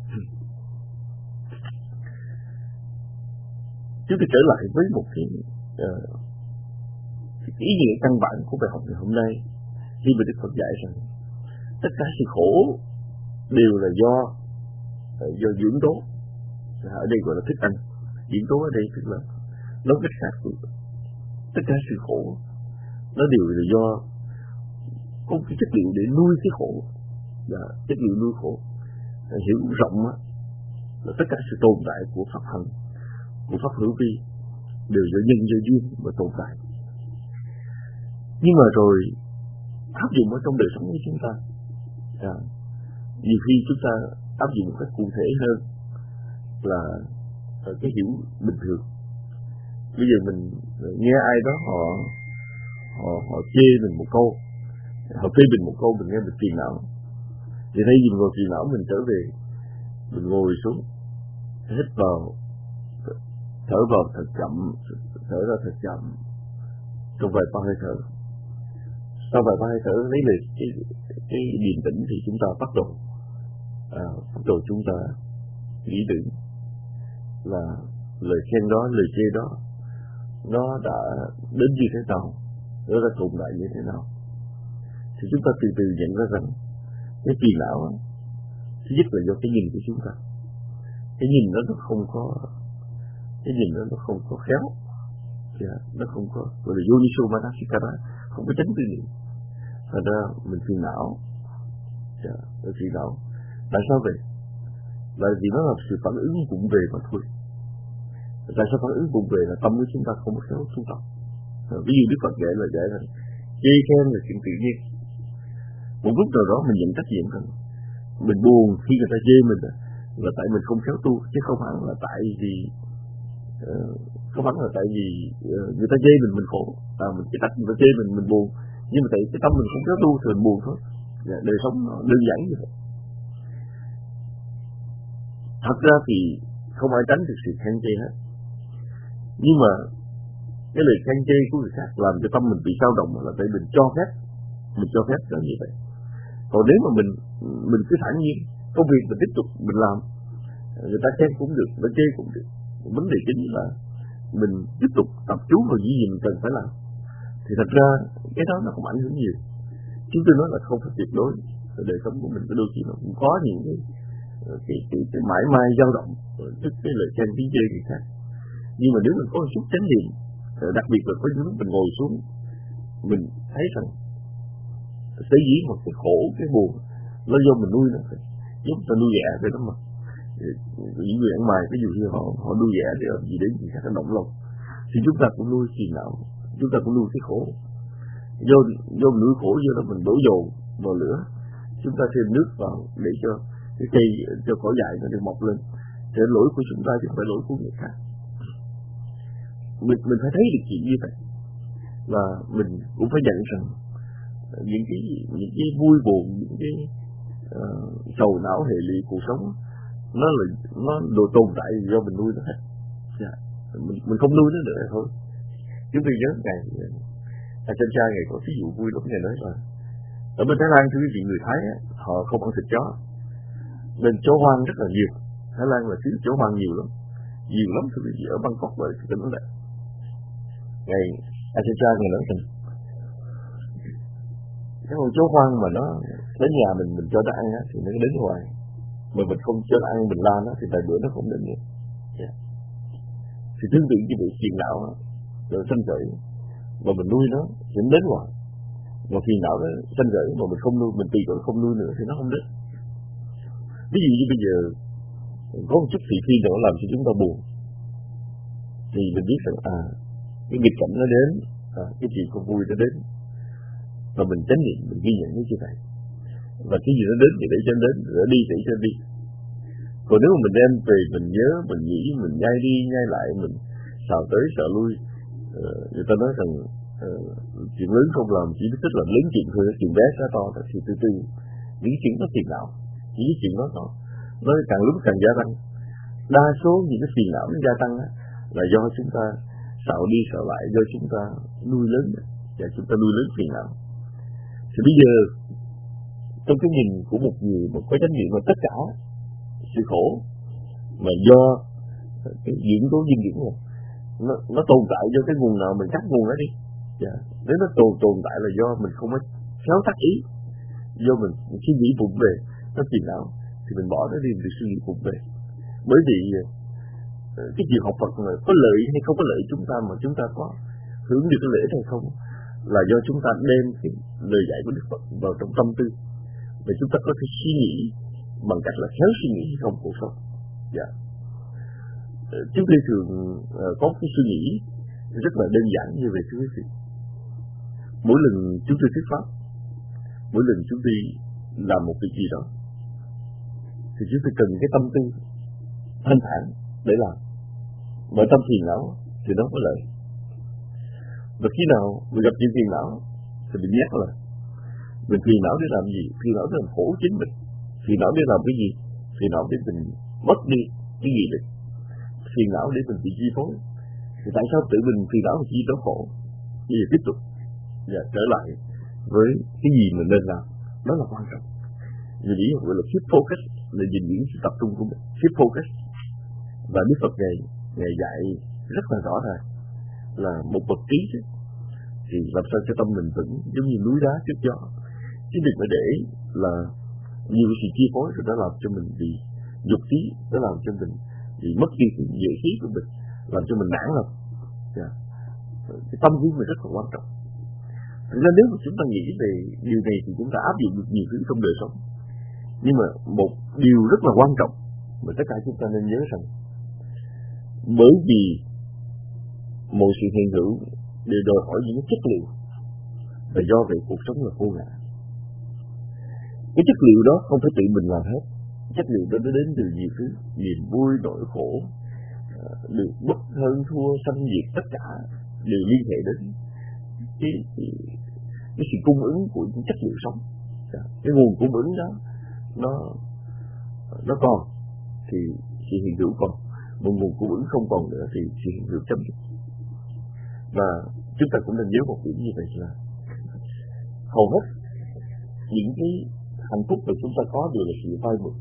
Chúng tôi trở lại với một cái, uh, cái ý nghĩa căn bản của bài học ngày hôm nay, khi mà Đức Phật dạy rằng tất cả sự khổ đều là do uh, do dưỡng tố. Ở đây gọi là thức ăn. Dưỡng tố ở đây tức là nói cách khác, tất cả sự khổ nó đều là do có cái chất liệu để nuôi cái khổ, và chất liệu nuôi khổ hiểu rộng á, là tất cả sự tồn tại của pháp hành, của pháp hữu vi đều do nhân do duyên mà tồn tại. Nhưng mà rồi áp dụng ở trong đời sống của chúng ta, à, nhiều khi chúng ta áp dụng một cách cụ thể hơn là cái hiểu bình thường. Bây giờ mình nghe ai đó họ họ họ chê mình một câu, họ phê bình một câu, mình nghe mình phiền não. Thì thay vì mình ngồi phiền não, mình trở về, mình ngồi xuống, hít vào, thở vào thật chậm, thở ra thật chậm, trong vài ba hơi thở. Sau vài ba hơi thở lấy lại cái cái điềm tĩnh thì chúng ta bắt đầu à, bắt đầu chúng ta nghĩ tưởng là lời khen đó, lời chê đó nó đã đến như thế nào, nó đã tồn tại như thế nào. Thì chúng ta từ từ nhận ra rằng cái phiền não thứ nhất là do cái nhìn của chúng ta. Cái nhìn đó nó không có cái nhìn đó nó không có khéo, yeah, nó không có gọi là yoniso manasikara, không có tránh tư niệm. Thật ra mình phiền não, yeah, mình phiền não. Tại sao vậy? Là vì nó là sự phản ứng vụng về mà thôi. Tại sao phản ứng vụng về là tâm của chúng ta không có khéo trung tâm. Ví dụ Đức Phật dạy là dạy là chê khen là chuyện tự nhiên. Một lúc nào đó mình nhận trách nhiệm rằng mình buồn khi người ta chê mình là tại mình không khéo tu, chứ không hẳn là tại vì uh, không hẳn là tại vì uh, người ta chê mình mình khổ, à, mình cái cách người ta chê mình mình buồn, nhưng mà tại cái tâm mình không khéo tu thì mình buồn thôi. Dạ, đời sống nó đơn giản như vậy. Thật ra thì không ai tránh được sự khen chê hết, nhưng mà cái lời khen chê của người khác làm cho tâm mình bị dao động là tại mình cho phép, mình cho phép là như vậy. Còn nếu mà mình mình cứ thản nhiên công việc mình tiếp tục mình làm, người ta khen cũng được, người ta chê cũng được, vấn đề chính là mình tiếp tục tập trung vào những gì mình cần phải làm, thì thật ra cái đó nó không ảnh hưởng nhiều. Chúng tôi nói là không phải tuyệt đối, đời sống của mình có đôi khi nó cũng có những cái cái, cái, cái mãi mai dao động trước cái lời khen tiếng chê người khác. Nhưng mà nếu mình có một chút chánh niệm, đặc biệt là có những lúc mình ngồi xuống, mình thấy rằng sở dĩ một cái khổ, cái buồn nó do mình nuôi nó, giúp ta nuôi ghẹ vậy đó mà. Những người ăn mày ví dụ như họ họ nuôi ghẹ để làm gì đến người khác nó động lòng, thì chúng ta cũng nuôi phiền não, chúng ta cũng nuôi cái khổ. Do do mình nuôi khổ, do đó mình đổ dồn vào lửa, chúng ta thêm nước vào để cho cái cây, cho cỏ dại nó được mọc lên. Thì lỗi của chúng ta chứ không phải lỗi của người khác. Mình mình phải thấy được chuyện như vậy, và mình cũng phải nhận rằng những cái những cái vui buồn, những cái uh, sầu não hệ lụy cuộc sống nó là nó đồ tồn tại do mình nuôi nó hết. Yeah. Mình mình không nuôi nó nữa thôi. Chúng tôi nhớ ngày à, trên cha ngày có ví dụ vui lắm, ngày nói là ở bên Thái Lan, thưa quý vị, người Thái á, họ không ăn thịt chó, nên chó hoang rất là nhiều. Thái Lan là xứ chó hoang nhiều lắm, nhiều lắm thưa quý vị. Ở Bangkok vậy thì tính là ngày à, trên cha ngày nói rằng cái con chó hoang mà nó đến nhà mình mình cho nó ăn á, thì nó đến hoài, mà mình không cho nó ăn, mình la nó thì vài bữa nó không đến nữa. Yeah. Thì tương tự như vậy, phiền não rồi sanh khởi mà mình nuôi nó thì nó đến hoài, mà phiền não nó sanh khởi mà mình không nuôi, mình tùy tội không nuôi nữa thì nó không đến. Ví dụ như bây giờ có một chút thị phi nào làm cho chúng ta buồn, thì mình biết rằng à cái nghịch cảnh nó đến, à, cái chuyện không vui nó đến, và mình chánh niệm, mình ghi nhận nó như vậy, và cái gì nó đến thì để cho nó đến, rồi đi để cho nó đi. Còn nếu mà mình đem về mình nhớ, mình nghĩ, mình nhai đi nhai lại, mình xào tới xào lui, uh, người ta nói rằng uh, chuyện lớn không làm, chỉ biết thích làm lớn chuyện thôi, chuyện bé xá to thì từ từ những chuyện nó phiền não, những chuyện đó nó nó càng lúc càng gia tăng. Đa số những cái phiền não nó gia tăng á, là do chúng ta xạo đi xạo lại, do chúng ta nuôi lớn, và chúng ta nuôi lớn phiền não. Thì bây giờ trong cái nhìn của một người mà có chánh niệm, mà tất cả sự khổ mà do cái diễn tố dinh dưỡng này nó, nó tồn tại do cái nguồn nào mình cắt nguồn đó đi. Yeah. Nếu nó tồn tồn tại là do mình không có khéo tác ý, do mình suy nghĩ vụng về nó phiền não, thì mình bỏ nó đi, mình suy nghĩ vụng về. Bởi vì cái chuyện học Phật là có lợi hay không có lợi chúng ta, mà chúng ta có hướng được cái lợi hay không, là do chúng ta đem cái lời dạy của Đức Phật vào trong tâm tư, để chúng ta có thể suy nghĩ bằng cách là khéo suy nghĩ hay không cuộc sống. Dạ. Chúng tôi thường uh, có cái suy nghĩ rất là đơn giản như vậy thưa quý vị. Mỗi lần chúng tôi thuyết pháp, mỗi lần chúng tôi làm một việc gì đó, thì chúng tôi cần cái tâm tư thanh thản để làm. Bởi tâm phiền não thì nó có lợi. Và khi nào mình gặp chuyện phiền não thì mình nhắc là mình phiền não để làm gì? Phiền não để làm khổ chính mình. Phiền não để làm cái gì? Phiền não để mình mất đi cái gì được. Phiền não để mình bị chi phối. Thì tại sao tự mình phiền não và chi phối khổ? Bây giờ tiếp tục và trở lại với cái gì mình nên làm. Đó là quan trọng. Vì lý gọi là shift focus, là nhìn những sự tập trung của mình. Shift focus. Và Đức Phật Ngài, Ngài dạy rất là rõ ràng là một bậc trí thì làm sao cho tâm mình vững giống như núi đá trước gió, chứ đừng phải để là nhiều sự chi phối rồi đó làm cho mình bị dục trí, đó làm cho mình bị mất đi sự dễ khí của mình, làm cho mình nản lòng. Yeah. Cái tâm của mình rất là quan trọng. Thực ra nếu mà chúng ta nghĩ về điều này thì chúng ta áp dụng được nhiều thứ trong đời sống. Nhưng mà một điều rất là quan trọng mà tất cả chúng ta nên nhớ rằng, bởi vì mọi sự hiện hữu đều đòi hỏi những chất liệu, và do vậy cuộc sống là vô ngã. Cái chất liệu đó không phải tự mình làm hết. Chất liệu đó nó đến từ nhiều thứ, niềm vui, nỗi khổ, được bất hơn thua, sanh diệt, tất cả đều liên hệ đến cái, cái, cái sự cung ứng của những chất liệu sống. Cái nguồn cung ứng đó nó nó còn thì sự hiện hữu còn, một nguồn cung ứng không còn nữa thì sự hiện hữu chấm dứt. Và chúng ta cũng nên nhớ một điểm như vậy là hầu hết những cái hạnh phúc mà chúng ta có đều là sự vay mượn.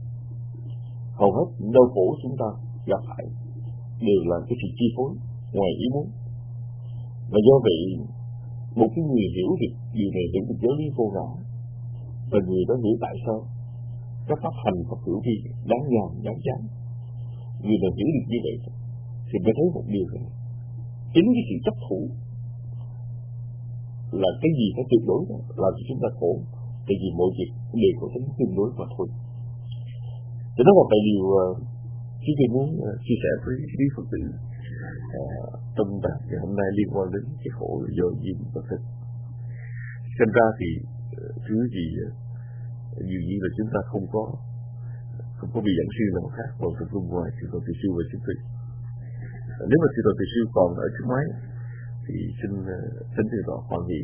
Hầu hết những đau khổ chúng ta gặp phải đều là cái sự chi phối ngoài ý muốn. Và do vậy một cái người hiểu được điều này để được giáo lý vô ngã, và người đó hiểu tại sao các pháp hành Phật tử vi đáng nhàn đáng chán, người nào hiểu được như vậy thì mới thấy một điều rằng chính cái sự chấp thủ là cái gì phải tuyệt đối đó, làm cho chúng ta khổ, tại vì mọi việc đều có tính tương đối mà thôi. Thì đó là vài điều uh, chúng tôi muốn uh, chia sẻ với quý Phật tử uh, trong bài ngày hôm nay liên quan đến cái khổ do duyên và thực. Xem ra thì thứ gì dường như là chúng ta không có không có vị giảng sư nào khác vào tập trung ngoài sư Tổ Từ Siêu và Chính Thủy. Nếu mà sư Tổ Từ Siêu còn ở trước máy thì xin xin sư Tổ hoàn nghị.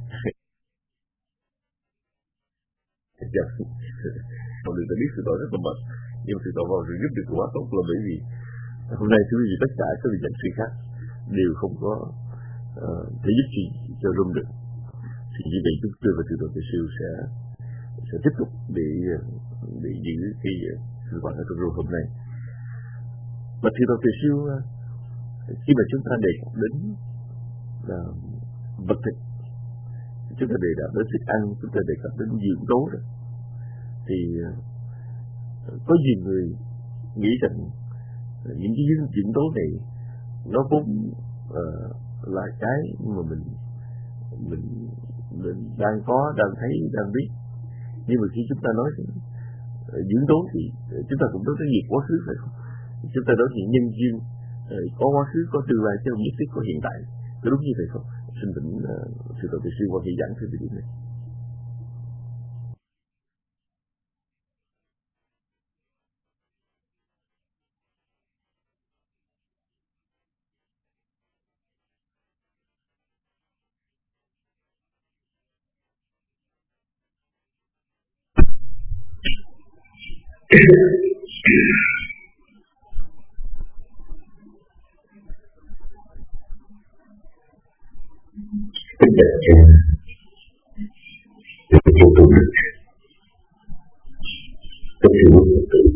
Dạ, mọi người đã biết sư Tổ rất là mệt, nhưng sư Tổ vào rồi giúp được quá tốt là bởi vì hôm nay thưa quý vị tất cả các vị giảng sư khác đều không có uh, thể giúp gì cho room được. Thì như vậy chúng tôi và sư Tổ Từ Siêu sẽ sẽ tiếp tục để để giữ cái sự hoạt động trong room hôm nay. Và sư Tổ Từ Siêu khi mà chúng ta đề cập đến uh, vật thực, chúng ta đề cập đến thức ăn, chúng ta đề cập đến dưỡng tố đó, thì uh, có nhiều người nghĩ rằng những cái dưỡng tố này nó vốn uh, là cái mà mình mình mình đang có, đang thấy, đang biết. Nhưng mà khi chúng ta nói uh, dưỡng tố thì uh, chúng ta cũng nói tới việc quá khứ, phải không? Chúng ta nói chuyện nhân duyên, uh, có quá khứ, có tương lai, chứ không nhất thiết có hiện tại. Có đúng như vậy không? Xin thỉnh uh, sư Tổ Từ Siêu qua cái giảng thưa vị điểm này. Kính chào cha, tôi vô tu lực, tôi sự muốn tự tử.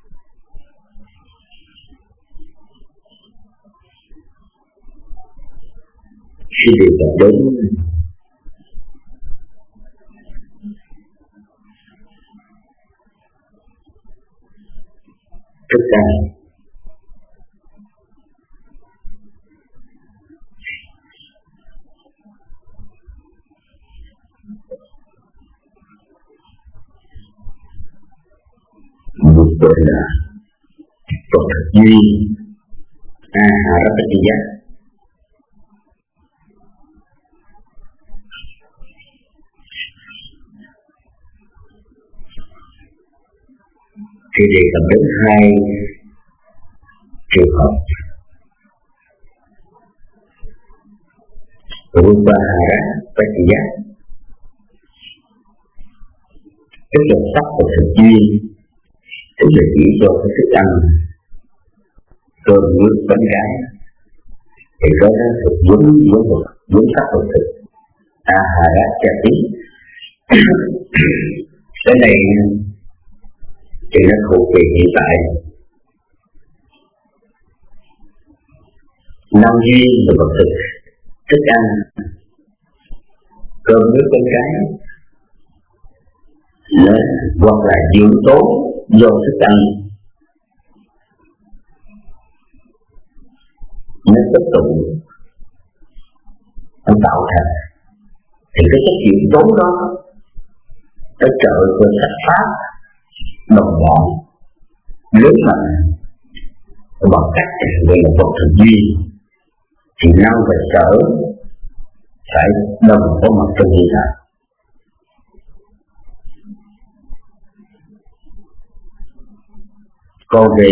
Khi đề cập đến thức ăn, một gọi là vật thực duy, ahara pattiya. Khi đề cập đến hai trường hợp Rupahara Pattiya, tức là sắc và thực duyên, tức là chỉ cho cái thức ăn, cơm nước bánh gái, thì cái đó thuộc vốn vốn vật vốn sắc và thực ahara chati. Cái này thì nó thuộc về hiện tại. Năm duyên là vật thực, thức ăn, cơm nước con cái, là, hoặc là dưỡng tố do thức ăn nó tích tụ, nó tạo thành. Thì cái chất dưỡng tố đó nó trợ cho sắc pháp đồng bọn lớn mạnh bằng cách gọi là vật thực duyên, thì năng và sở phải đồng có mặt trong hiện tại. Còn về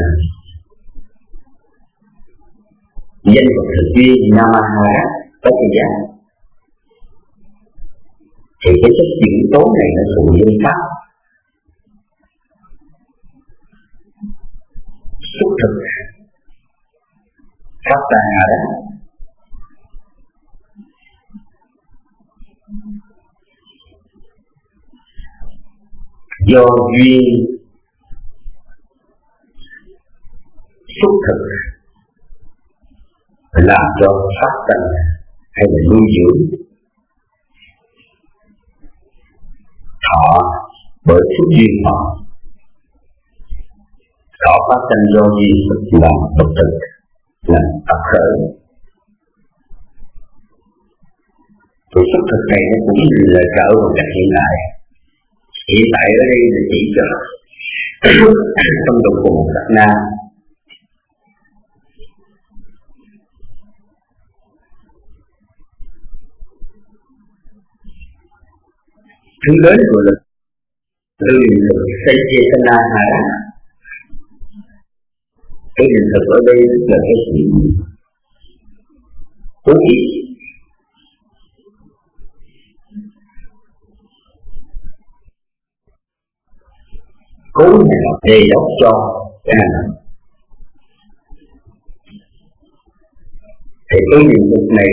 danh vật thực duyên Namahara Pattiya thì cái chất dưỡng tố này nó thuộc danh pháp xuất thực pháp ta đó. Do duyên xuất thực làm cho phát tánh hay là nuôi dưỡng thọ bởi xuất duyên họ. Thọ phát tánh do duyên làm bất thực, làm tập khởi. Thì xuất thực này nó cũng là trở vào cách hiện tại. Hiện tại ở đây là chỉ cho trong đồng cùng sát na. Thứ đến của lực từ hiện thực xây chia sanh na hạ. Cái hiện thực ở đây là cái sự cố ý. Cố này là đề đốc cho cái hành động. Thì cái hiện thực này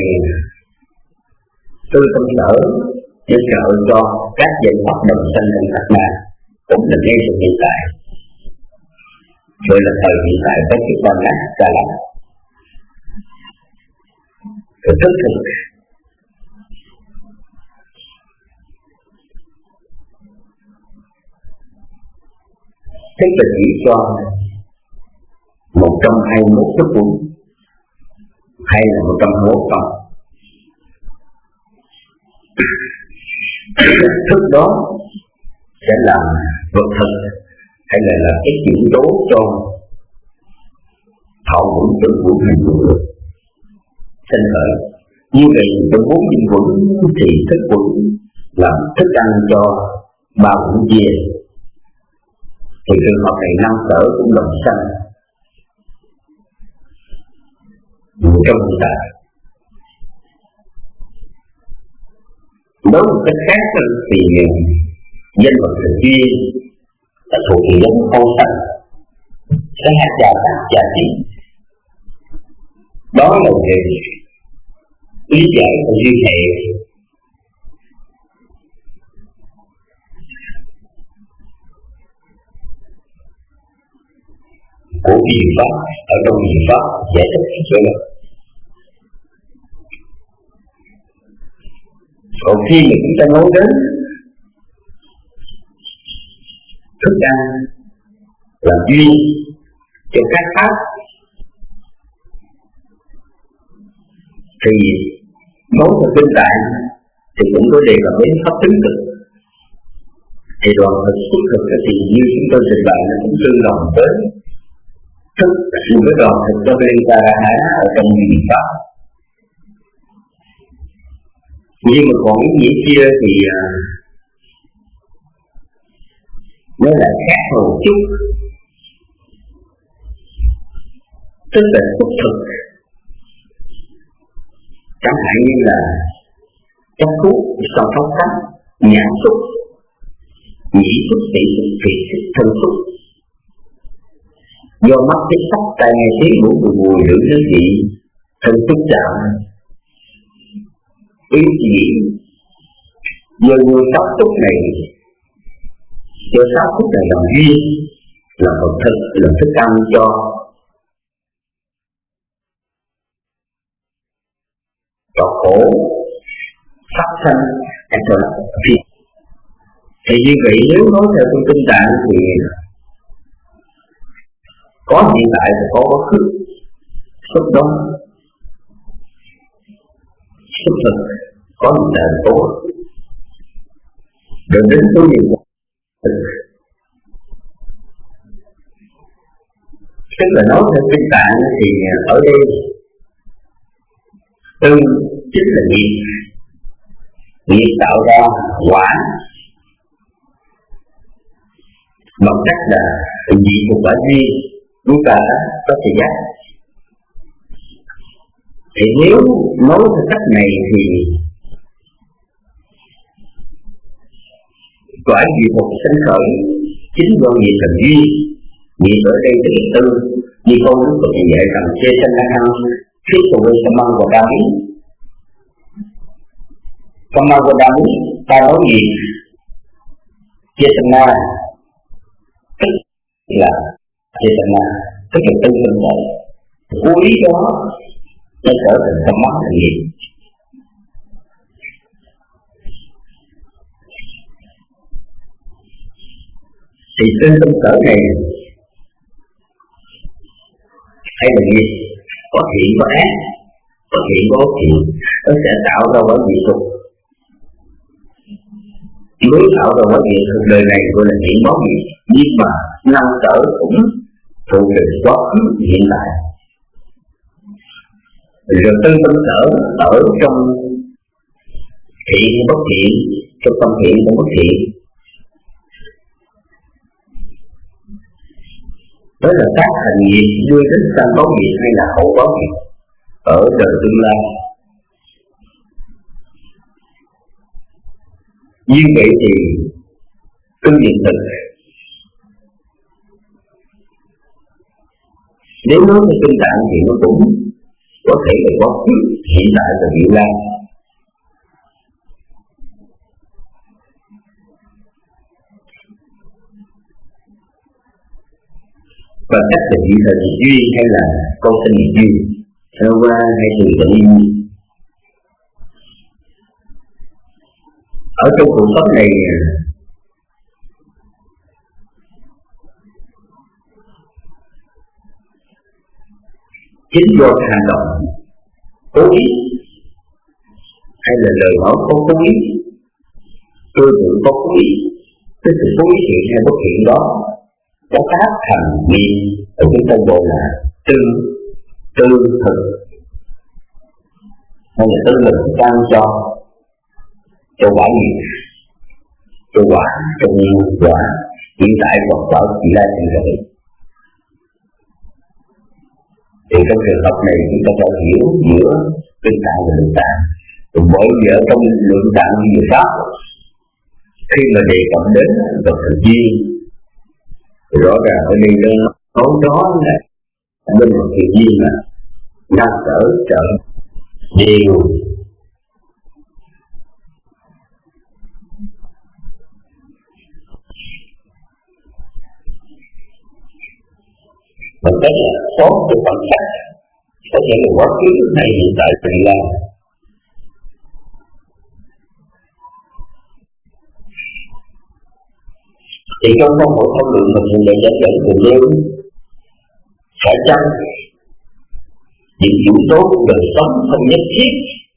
tư tâm sở để trợ cho các dân tộc đồng sanh trong các nạn cũng là ngay trong hiện tại. Rồi là thời hiện tại với cái con nát ra lắm. Rồi thức thực thích là chỉ cho một trăm hai mươi mốt thức quân hay là một trăm hai mươi mốt phần. Thức đó sẽ là vật thực hay là là cái chuyển tố cho thọ vững tự của hành dụng lực sinh khởi. Như vậy trong bốn dinh vững thì thức vững làm thức ăn cho ba vững chia. Thì trường hợp này năm sở cũng đồng sanh trong hiện tại. Đối với cách khác thì danh vật thực kia là thuộc về giống không sanh, cái hạt giả tác giả trị. Đó là về lý giải và liên hệ của biện pháp ở trong biện pháp giải thích cái chuyện này. Còn khi mà chúng ta nói đến thức ăn là duyên cho các pháp thì nói về kinh tạng thì cũng có đề cập đến pháp tính thực. Thì đoàn thực xuất thực thì như chúng tôi trình bày nó cũng tương đồng với thức những cái đoàn thực cho liên ta ra ở trong biện pháp. Nhưng mà còn cái nghĩa kia thì nó lại khác một chút. Tức là xuất thực. Chẳng hạn như là trong thuốc, sau phóng cách, nhãn xúc, nhĩ xúc, thị xúc, thị xúc, thân xúc. Do mắt thấy sắc, tai nghe thấy mũi mùi mùi lưỡi nước vị, thân xúc chạm, ý chỉ do người sáu xúc này, do sáu xúc này làm duyên, là vật thực, là thức ăn cho cho khổ, sát sanh, hay là thiệt. Thì như vậy nếu nói theo trong kinh tạng thì có hiện tại và có quá khứ, xuất đó, xuất thực, có hiện tại và có quá khứ. Rồi đến số nhiều thực. Tức là nói theo kinh tạng thì ở đây tư chính là nghiệp, nghiệp tạo ra quả, bằng cách là vị một quả duyên chúng ta có thể giác. Thì nếu nói theo cách này thì quả duyên một sinh khởi chính do nghiệp thành duyên. Nghiệp ở đây là tư, như câu Đức Phật dạy rằng chê sanh năng hăng khi tụi mình sẽ mang vào đá bí. Trong mang vào đá bí, ta nói gì? Chê sanh na, tức là chê sanh na, tức là tư sinh khởi. Vô ý đó, nó trở thành tâm mắt thành nghiệp. Thì tư sinh khởi này hay là nghiệp, có thiện có ác, có thiện có bất thiện, nó sẽ tạo ra quả vị tục. Nếu tạo ra quả vị tục đời này gọi là thiện báo nghiệp, nhưng mà năm sở cũng thuộc về quá khứ hiện tại. Rồi tư tâm sở ở trong thiện bất thiện trong tâm thiện trong bất thiện. Đó là các hành nghiệp đưa đến sanh báo nghiệp hay là hậu báo nghiệp ở đời tương lai. Như vậy thì tương điện thực, nếu nói về kinh tạng thì nó cũng có thể là quá khứ, hiện tại và vị lai. Và cách là hiện thời nghiệp duyên hay là câu sinh nghiệp duyên, theo qua hay từ tự nhiên. Ở trong cuộc sống này, chính do hành động cố ý hay là lời nói không cố ý, tư tưởng không cố ý, cái sự cố ý thiện hay bất thiện đó có tác thành nghiệp ở trong tâm bộ là tư tư thực hay là tư lực ban cho cho quả nghiệp, cho quả trong quả hiện tại hoặc quả chỉ là thành rồi. Thì trong trường hợp này chúng ta phải hiểu giữa kinh tạng và lượng tạng. Bởi vì ở trong lượng tạng như pháp, khi mà đề cập đến vật thực duyên, rõ ràng ở đây nó nói đó là bên vật thực duyên là năng sở trợ đều bằng cách là có cái phần sắc có thể là quá khứ hay hiện tại tương lai. Thì trong công bộ thông lượng mà thường đề dẫn dẫn từ nêu phải chăng những yếu tố của đời sống không nhất thiết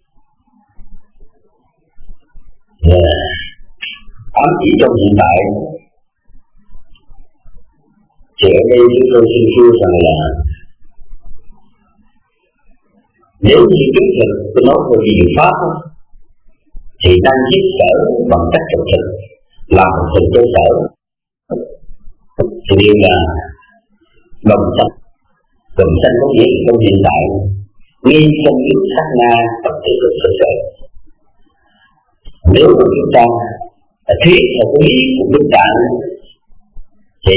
là ám chỉ trong hiện tại. Thì ở đây chúng tôi xin thưa rằng là nếu như kiến thực tôi nói về điều pháp thì đang giết sở bằng cách thực thực làm một thực cơ sở thì điều là đồng sanh. Đồng sanh có nghĩa là trong hiện tại ngay trong lúc sát na tập thể thực cơ sở. Nếu mà chúng ta thiết theo cái ý của Đức Tạng thì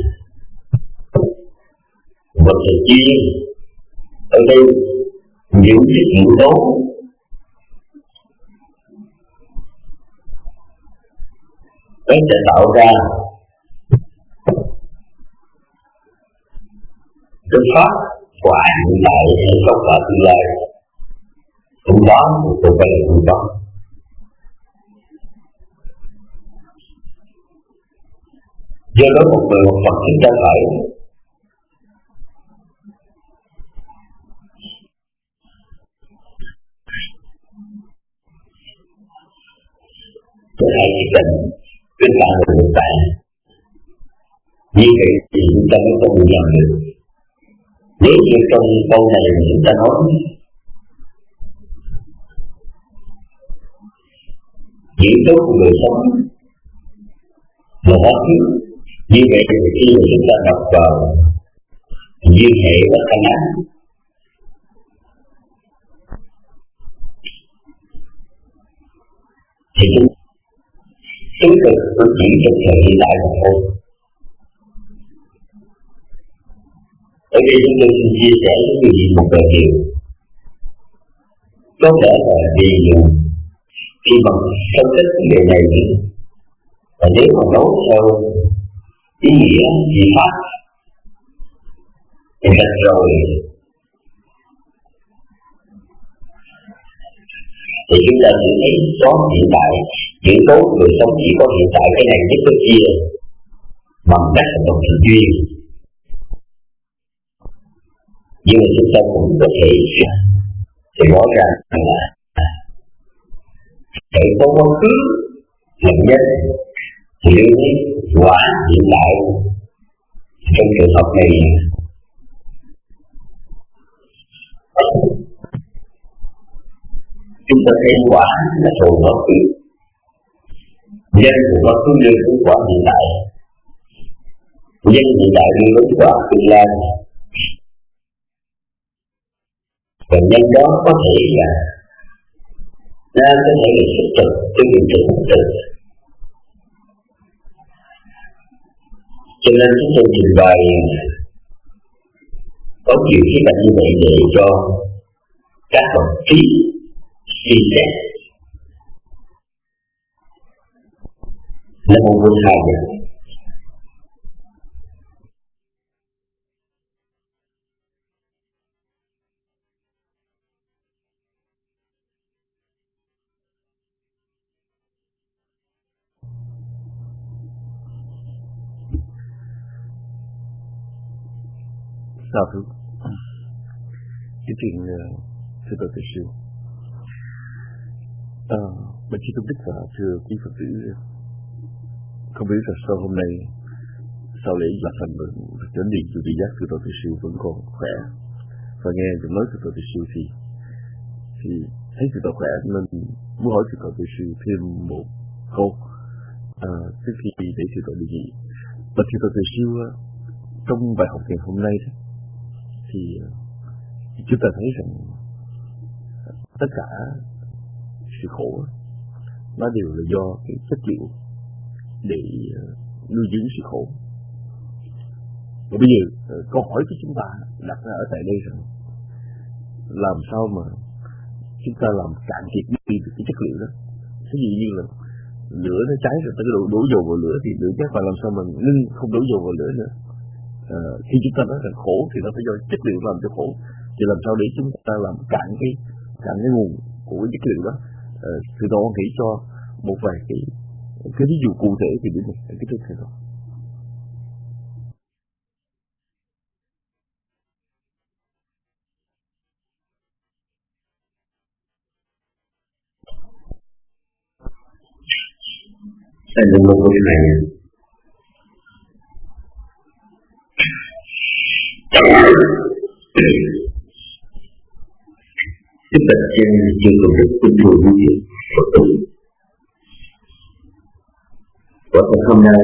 vật thực duyên ở đây những cái yếu tố nó sẽ tạo ra cái pháp quả hiện tại hay không quả tương lai cũng đó tụi bay cũng đó. Do đó một người một Phật chúng ta phải hai cái tình kinh tạng và lượng tạng. Như vậy thì chúng ta mới không nhận được. Nếu như trong câu này chúng ta nói những tốt của người sống là hết, như vậy thì khi mà chúng ta đọc vào duyên hệ và thanh án thì chúng Chúng tôi cũng chỉ thực hiện hiện tại mà thôi. Ở đây chúng tôi xin chia sẻ với quý vị một vài điều. Có thể là vì khi mà phân tích điều này và nếu mà nói theo ý nghĩa gì pháp thì thật rồi thì chúng ta sẽ thấy có hiện tại những tốt người sống chỉ có hiện tại cái này nhất cái kia bằng cách là một tình duyên. Nhưng mà chúng ta cũng có thể thì rõ ràng là phải có quá khứ lần nhất thì quả hiện tại. Trong trường hợp này chúng ta thấy quả là thường quá khứ Nhân của nó cứ đưa đến quả hiện tại, nhân hiện tại đưa đến quả tương lai, và nhân đó có thể là ra có thể là sự thực, cái hiện thực thực thực. Cho nên chúng tôi trình bày có nhiều khía cạnh như vậy để cho các bậc trí suy xét. Nam mô Bổn Thầy. Sao thưa cái chuyện thưa tôi thưa siêu à, Bạch Chí Tôn Đức và thưa quý Phật tử, không biết là sau hôm nay sau lễ lạc thành đến điện chùa Tri Giác, thưa tôi thưa siêu vẫn còn khỏe, và nghe được nói thưa tôi thưa siêu thì thì thấy thưa tôi khỏe nên muốn hỏi thưa tôi thưa siêu thêm một câu à, trước khi để thưa tôi đi nghỉ. Và thưa tôi thưa siêu trong bài học ngày hôm nay thì chúng ta thấy rằng tất cả sự khổ nó đều là do cái chất liệu để nuôi dưỡng sự khổ. Và bây giờ câu hỏi của chúng ta đặt ra ở tại đây rằng làm sao mà chúng ta làm cạn kiệt đi được cái chất liệu đó. Ví dụ như là lửa nó cháy rồi ta đổ, đổ dầu vào lửa thì lửa cháy, và làm sao mà ngưng không đổ dầu vào lửa nữa. À, khi chúng ta nói rằng khổ thì nó phải do chất liệu làm cho khổ, thì làm sao để chúng ta làm cạn cái cạn cái nguồn của chất liệu đó. À, thì tôi nghĩ cho một vài cái cái ví dụ cụ thể thì đến này cái thứ này thôi. Đây là một câu này. Tiếp tục trên chương trình được tuân thủ như vậy. Và hôm nay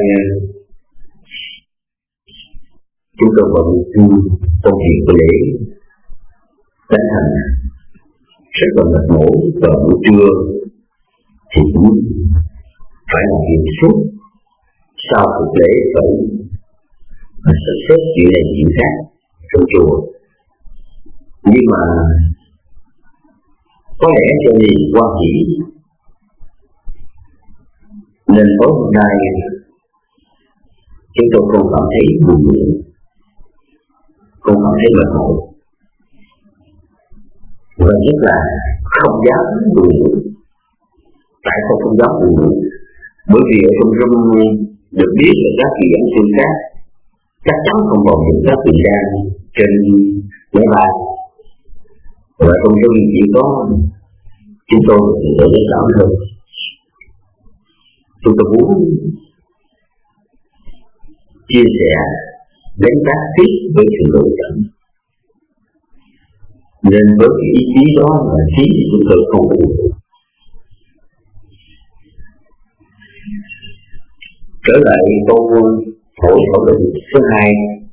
chúng tôi vào tu công việc của lễ đánh thành rất là mệt mỏi, và buổi trưa thì cũng phải làm việc suốt. Sau cuộc lễ phải sắp xếp chuyện này chuyện khác trong chùa, nhưng mà có lẽ cho niềm quan hỷ nên tối hôm nay chúng tôi không cảm thấy buồn ngủ, không cảm thấy mệt mỏi, và nhất là không dám buồn ngủ. Tại sao không dám buồn ngủ? Bởi vì ở trong rung được biết là các vị giảng sư khác chắc chắn không còn những các vị đang trên máy bay, và trong rung chỉ có chúng tôi ở với cảm thôi. Chúng tôi muốn chia sẻ đánh giá tiếp với sự lựa chọn, nên với cái ý chí đó là chí chúng tôi không có được. Trở lại câu hỏi khẩu định số hai,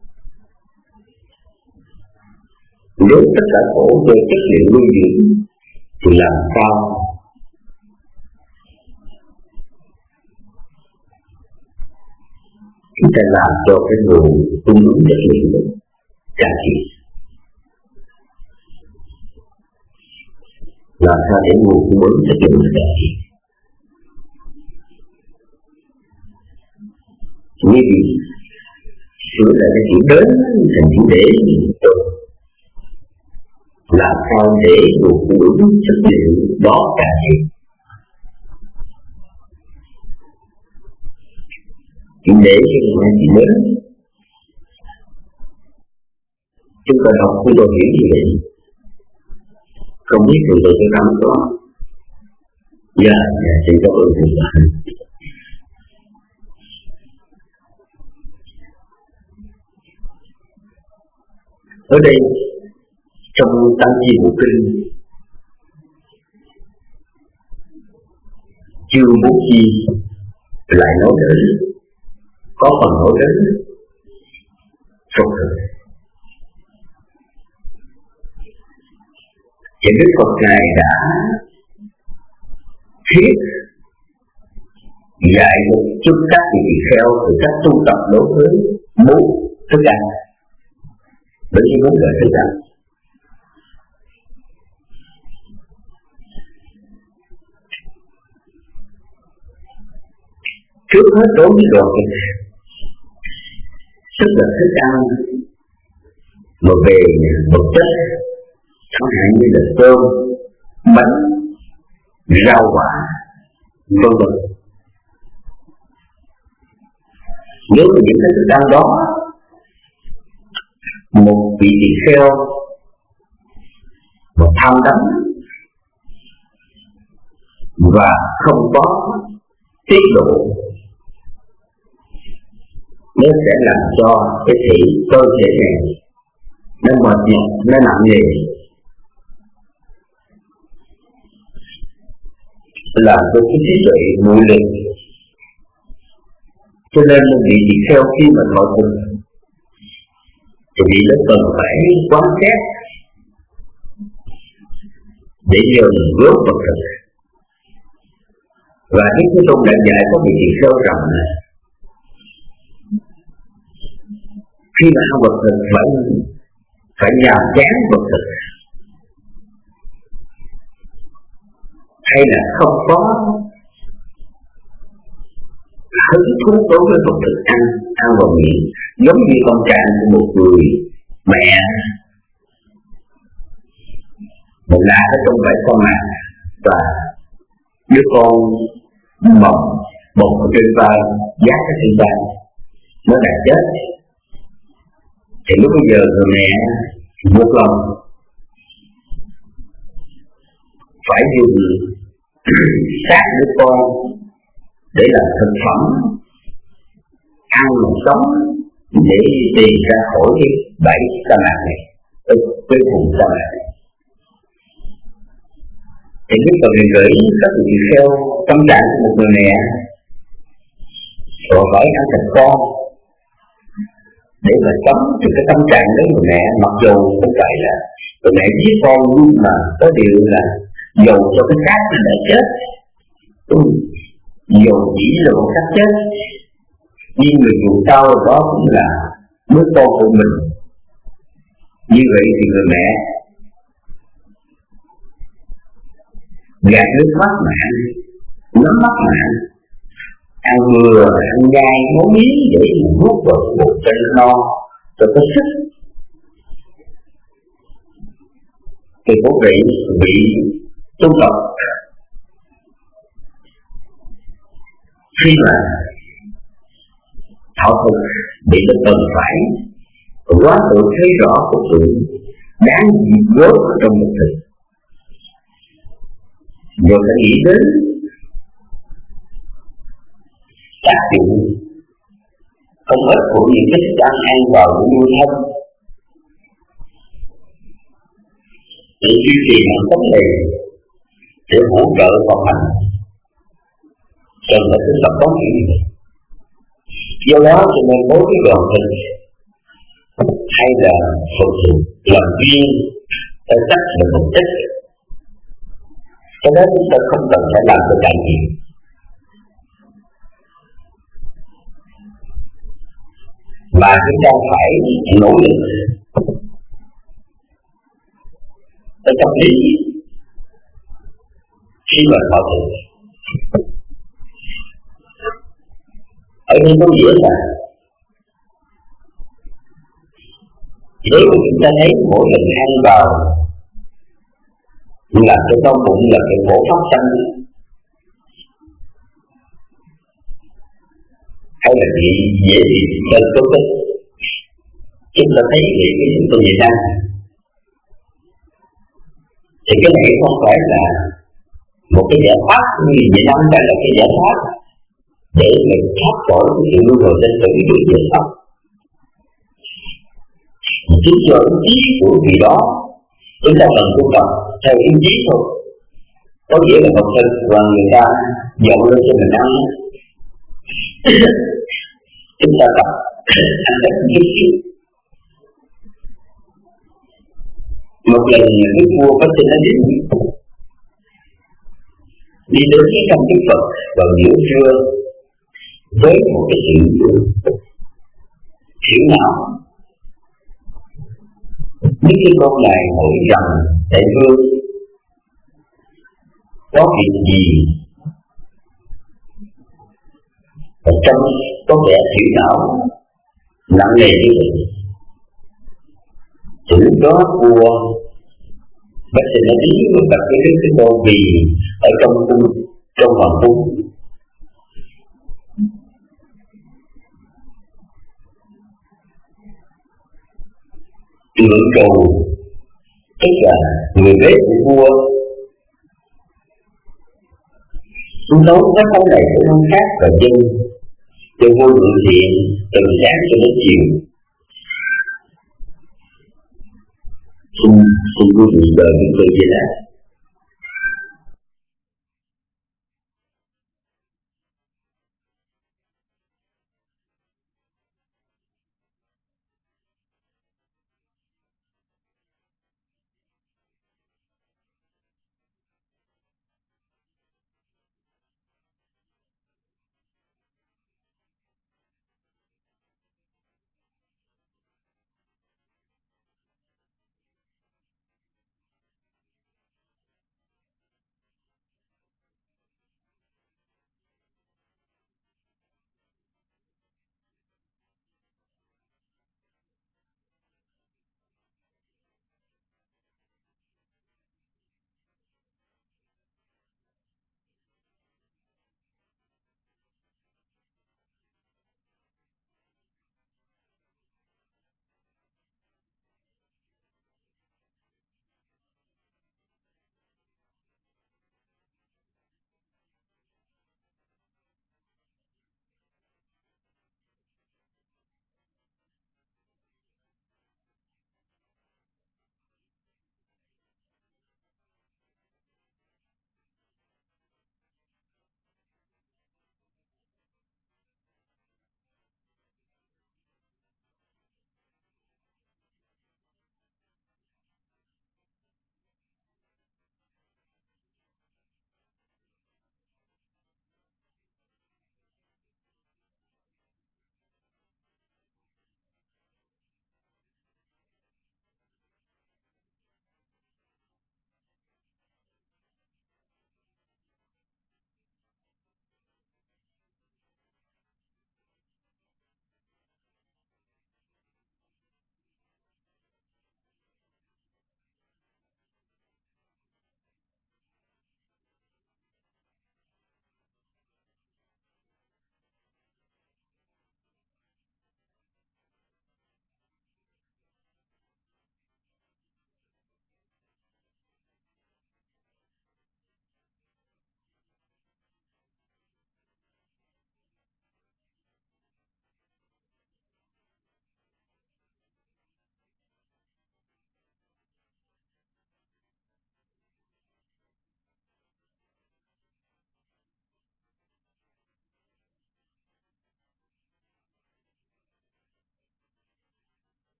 nếu tất cả khổ do chất liệu nuôi dưỡng thì làm sao chúng ta làm cho cái nguồn cung ứng chất liệu cạn kiệt? Làm sao để nguồn cung ứng chất liệu cạn kiệt? Như vậy sửa lại cái chữ đến thành chữ để tôi làm sao để nguồn cung ứng chất liệu đó cạn kiệt? Chữ để cho người chữ đến, chúng ta đọc chúng tôi hiểu như vậy, không biết từ từ cái tâm đó. Dạ, dạ, xin cảm ơn thầy. Ở đây trong Tam Di Bộ Kinh chương bốn chi lại nói đến có phần nói đến phục thực. Thì Đức Phật Ngài đã thiết dạy một chút các vị tỳ kheo từ cách tu tập đối với bốn thức ăn, đối với bốn loại thức ăn. Trước hết đối với đồ vật, tức là thức ăn mà về vật chất, chẳng hạn như là cơm, bánh, rau quả, vân vân. Nếu mà những cái thức ăn đó một vị tỳ kheo mà tham đắm và không có tiết độ, nó sẽ làm cho cái thể cơ thể này nó mệt nhọc, nó nặng nề, làm cho cái trí tuệ nguội lực. Cho nên vị tỳ kheo khi mà thọ thực thì vị nó cần phải quán xét để nhường rốt vật thực. Và cái cái trong đại dạy có vị tỳ kheo rằng khi mà ăn vật thực phải phải nhàm chán vật thực, hay là không có hứng thú đối với vật thực ăn ăn vào miệng, giống như con trạng của một người mẹ một lá ở trong vải con mặt và đứa con mầm bột ở trên vai giác ở trên vai nó đã chết. Thì lúc bây giờ người mẹ một lần phải dùng xác đứa con để làm thực phẩm ăn mà sống để tìm ra khỏi cái bẫy sa mạc này, cái vùng sa mạc này. Thì Đức Phật gửi các vị kheo tâm trạng của một người mẹ rồi phải ăn thịt con để mà sống từ cái tâm trạng đấy người mẹ, mặc dù không phải là người mẹ giết con, nhưng mà có điều là dầu cho cái xác nó đã chết, ừ, dầu chỉ là một xác chết, nhưng người dù sau đó cũng là đứa con của mình. Như vậy thì người mẹ gạt nước mắt mà ăn, nước mắt mà ăn, ăn vừa, ăn gai, ngấu miếng để nuốt vào bụng cho no, cho có sức. Thì có vị bị tu tập khi mà thọ thực bị nó cần phải quá tự thấy rõ của sự đáng gì gớt trong một thực, rồi phải nghĩ đến tác dụng công ích của những cái thức ăn ăn vào của nuôi thân để duy trì hạnh phúc này, để hỗ trợ vận hành cần phải thực tập tốt như vậy. Do đó cho nên với cái đoàn thực hay là phục sự làm viên theo cách là một tích, cho nên chúng ta không cần phải làm cái đại diện. Mà chúng ta phải nỗ lực ở tâm lý khi mà thọ thực. Ở đây có nghĩa là nếu mà chúng ta thấy mỗi lần ăn vào làm cho đau bụng là cái khổ phát sanh, hay là bị dễ bị cơn cốt tích, chúng ta thấy vậy cái chúng ta vậy đang thì cái này không phải là một cái giải pháp, như vậy nó không phải là cái giải pháp để mình thoát khỏi cái sự luân hồi sinh tử của đời sống. Chính do ý chí của vị đó chúng ta cần tu tập theo ý chí thôi. Có nghĩa là vật thực và người ta dọn lên cho mình ăn Chúng ta tập hành động chút xíu. Một lần Đức vua có tên là Định đi đến cái trong Đức Phật vào giữa trưa với một cái sự hiểu não. Những cái con này hỏi rằng đại vương có việc gì ở trong có vẻ hiểu não nặng nề như vậy. Từ lúc đó vua bác sĩ đã biết với các cái cái con vì ở trong cung trong hoàng cung lượng cầu tức là người bế của vua xuống nấu các món này của món khác và dân cho vua lượng thiện từ sáng cho đến chiều. Xin xin quý vị đợi những lời gì đó.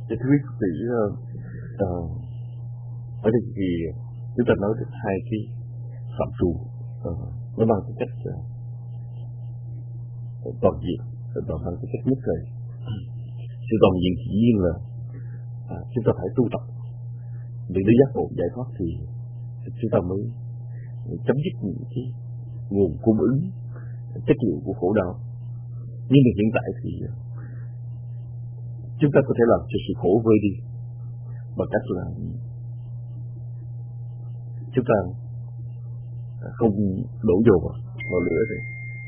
Thưa quý vị, uh, uh, ở đây thì chúng ta nói được hai cái phạm trù uh, nó mang cái cách uh, toàn diện và mang cái cách nhất thời. Sự toàn diện chỉ nhiên là uh, chúng ta phải tu tập để đến giác ngộ giải thoát thì chúng ta mới chấm dứt những cái nguồn cung ứng chất liệu của khổ đau. Nhưng mà hiện tại thì chúng ta có thể làm cho sự khổ vơi đi bằng cách là chúng ta không đổ dầu vào lửa này.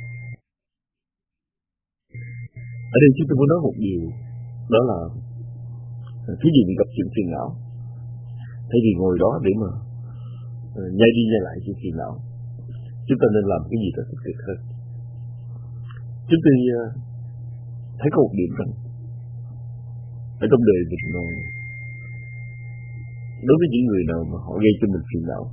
Ở đây chúng tôi muốn nói một điều, đó là thí dụ gặp chuyện phiền não, thay vì ngồi đó để mà nhai đi nhai lại chuyện phiền não, chúng ta nên làm cái gì đó tích cực hơn. Chúng tôi thấy có một điểm rằng ở trong đời mình, đối với những người nào mà họ gây cho mình phiền não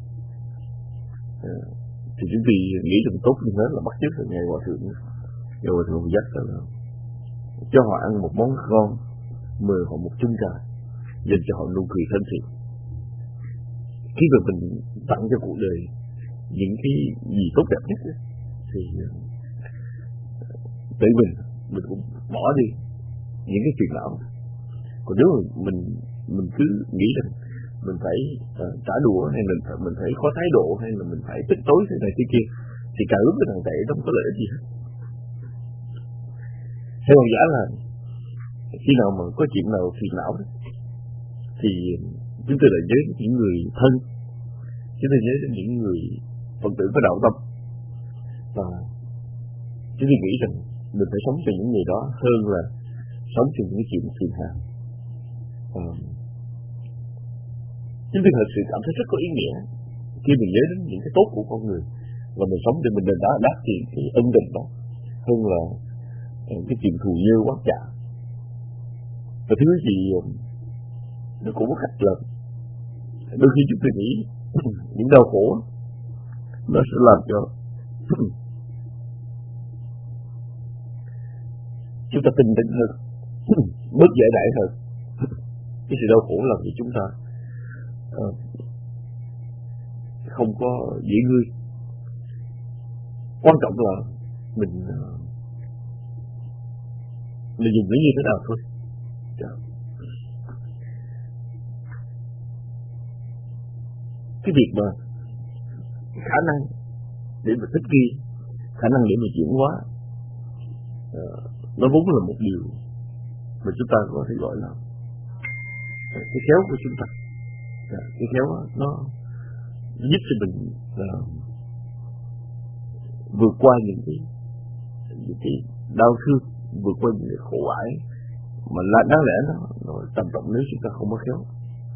thì chúng tôi nghĩ rằng tốt hơn hết là bắt chước là ngày hòa thượng ngày hòa thượng dắt là cho họ ăn một món ngon, mời họ một chung trà, dành cho họ nụ cười thân thiện. Khi mà mình tặng cho cuộc đời những cái gì tốt đẹp nhất thì tự mình mình cũng bỏ đi những cái phiền não. Còn nếu mà mình mình cứ nghĩ rằng mình phải uh, trả đũa hay mình phải mình phải có thái độ hay là mình phải tức tối thế này thế kia thì cả ước với thằng tệ không có lợi ích gì hết. Theo ông giả là khi nào mà có chuyện nào phiền não đó, thì chúng tôi lại nhớ đến những người thân, chúng tôi nhớ đến những người phật tử có đạo tâm, và chúng tôi nghĩ rằng mình phải sống cho những người đó hơn là sống cho những chuyện phiền hà. À, chúng tôi thật sự cảm thấy rất có ý nghĩa khi mình nhớ đến những cái tốt của con người và mình sống để mình đền đáp đáp tiền cái ân tình đó hơn là cái chuyện thù nhơ quá chả. Và thứ gì nó cũng có cách làm. Đôi khi chúng tôi nghĩ những đau khổ nó sẽ làm cho chúng ta tinh tấn hơn, bớt dễ dãi hơn. Cái sự đau khổ làm cho chúng ta uh, không có dễ ngươi. Quan trọng là mình uh, mình dùng nó như thế nào thôi. Yeah. Cái việc mà khả năng để mà thích nghi, khả năng để mà chuyển hóa, uh, nó vốn là một điều mà chúng ta có thể gọi là cái khéo của chúng ta. Cái khéo nó giúp cho mình uh, vượt qua những cái những cái đau thương, vượt qua những cái khổ ải mà là đáng lẽ nó, nó trầm trọng nếu chúng ta không có khéo.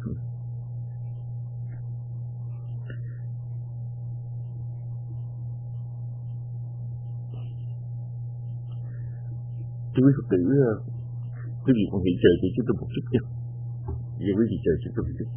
Thưa quý Phật tử, quý vị còn hiện trời thì chúng tôi một chút nhé. Giờ quý vị chờ chúng tôi một chút.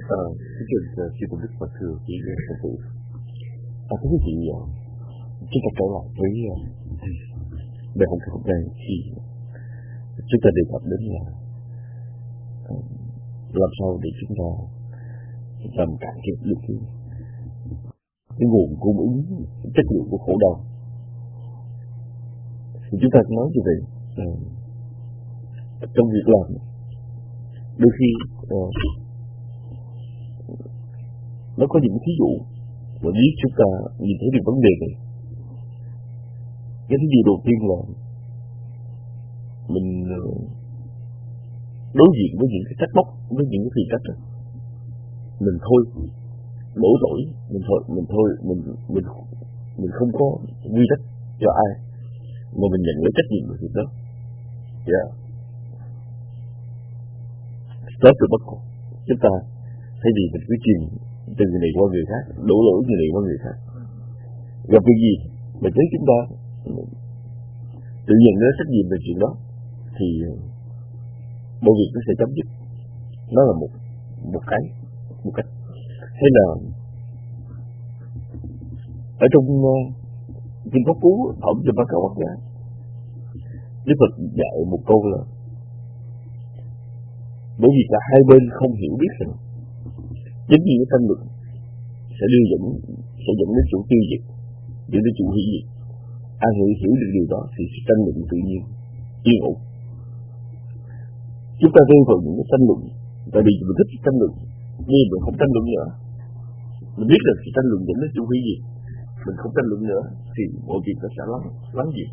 À, cái chuyện khi tôi biết và thưa chị Phật tử. À, thưa quý vị, chúng ta trở lại với bài học hôm nay khi chúng ta đề cập đến là làm sao để chúng ta làm cạn kiệt được cái, cái nguồn cung ứng chất lượng của khổ đau. Thì chúng ta nói như vậy, trong việc làm đôi khi uh, nó có những thí dụ mà biết chúng ta nhìn thấy được vấn đề này. Cái thí dụ đầu tiên là mình uh, đối diện với những cái trách móc, với những cái phiền trách đó, mình thôi đổ lỗi, mình thôi mình thôi mình mình mình không có quy trách cho ai, mà mình nhận lấy trách nhiệm của việc đó. Yeah. Stop rồi bất khổ. Chúng ta thay vì mình cứ chìm từ người này qua người khác, đổ lỗi người này qua người khác, gặp cái gì mình thấy chúng ta tự nhận lấy trách nhiệm về chuyện đó, thì mọi việc nó sẽ chấm dứt. Nó là một một cái một cách. Hay là ở trong uh, kinh Pháp Cú phẩm cho Ba Cậu Quốc Gia, Đức Phật dạy một câu là bởi vì cả hai bên không hiểu biết rằng chính vì cái tranh luận sẽ đưa dẫn sẽ dẫn đến chỗ tiêu diệt, dẫn đến chỗ hủy diệt. Ai hiểu hiểu được điều đó thì sẽ tranh luận tự nhiên yên ổn. Chúng ta rơi vào những cái tranh luận tại vì mình thích tranh luận, nhưng mình không tranh luận nữa. Mình biết được cái tranh luận dẫn đến chỗ hủy diệt, mình không tranh luận nữa thì mọi việc nó sẽ lắng lắng dịu.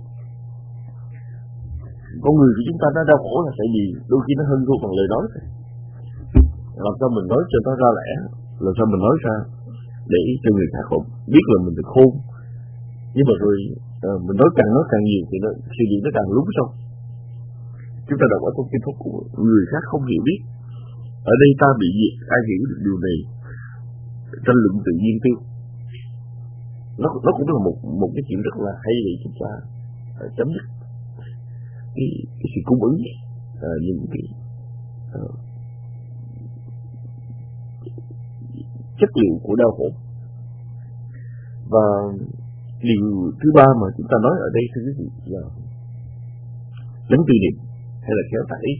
Con người của chúng ta nó đau khổ là tại vì đôi khi nó hơn thua bằng lời nói. Làm sao mình nói cho nó ra lẽ, làm sao mình nói ra để cho người khác không biết là mình được khôn. Nhưng mà rồi à, mình nói càng nói càng nhiều thì nó suy nghĩ nó càng lún sâu. Chúng ta đọc ở trong kinh Pháp của người khác không hiểu biết. Ở đây ta bị diệt, ai hiểu được điều này, tranh luận tự nhiên tiêu. Nó nó cũng là một một cái chuyện rất là hay để chúng ta à, chấm dứt cái, cái sự cung ứng à, những cái à, chất liệu của đau khổ. Và điều thứ ba mà chúng ta nói ở đây thưa quý vị là đấng tư niệm hay là khéo tải.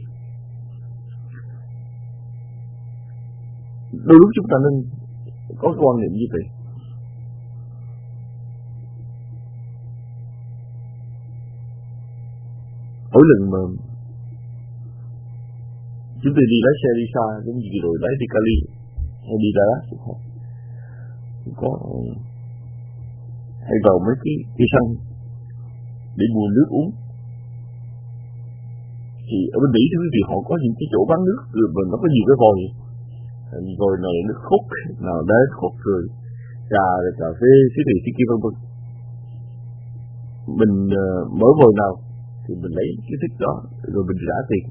Đôi lúc chúng ta nên có cái quan niệm như vậy. Mỗi lần mà chúng tôi đi lái xe đi xa, giống như rồi lái đi Cali hay đi Đà Lạt, có hay vào mấy cái cây xăng để mua nước uống. Thì ở bên Mỹ thì họ có những cái chỗ bán nước rồi mà nó có nhiều cái vòi, vòi nào nước khúc, nào đá khúc, rồi trà, rồi cà phê, cái này cái kia vân vân. Mình uh, mở vòi nào thì mình lấy cái thích đó rồi mình trả tiền.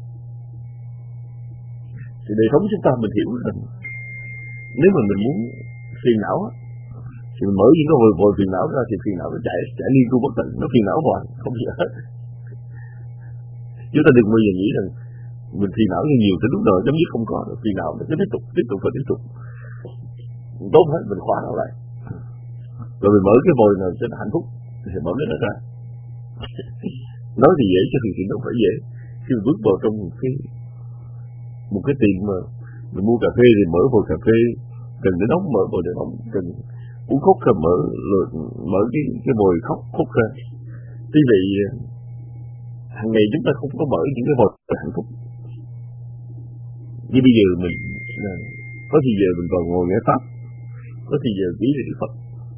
Thì đời sống chúng ta mình hiểu rằng nếu mà mình muốn phiền não thì mình mở những cái vòi vòi phiền não ra thì phiền não nó chạy chạy liên tu bất tận, nó phiền não hoài không gì hết. Chúng ta đừng bao giờ nghĩ rằng mình phiền não nhiều tới lúc nào chấm dứt không có, phiền não nó cứ tiếp tục tiếp tục và tiếp tục. Tốt hết mình khóa nó lại, rồi mình mở cái vòi nào cho nó hạnh phúc thì mở cái nó ra. Nói thì dễ chứ thực hiện đâu phải dễ. Khi mình bước vào trong một cái một cái tiệm mà mình mua cà phê thì mở vòi cà phê, cần để nóng mở vòi để nóng, cần uống khúc thì mở rồi mở cái cái vòi khóc khúc ra. Tuy vậy hàng ngày chúng ta không có mở những cái vòi hạnh phúc. Như bây giờ mình có thì giờ mình còn ngồi nghe pháp, có thì giờ nghĩ về Đức Phật.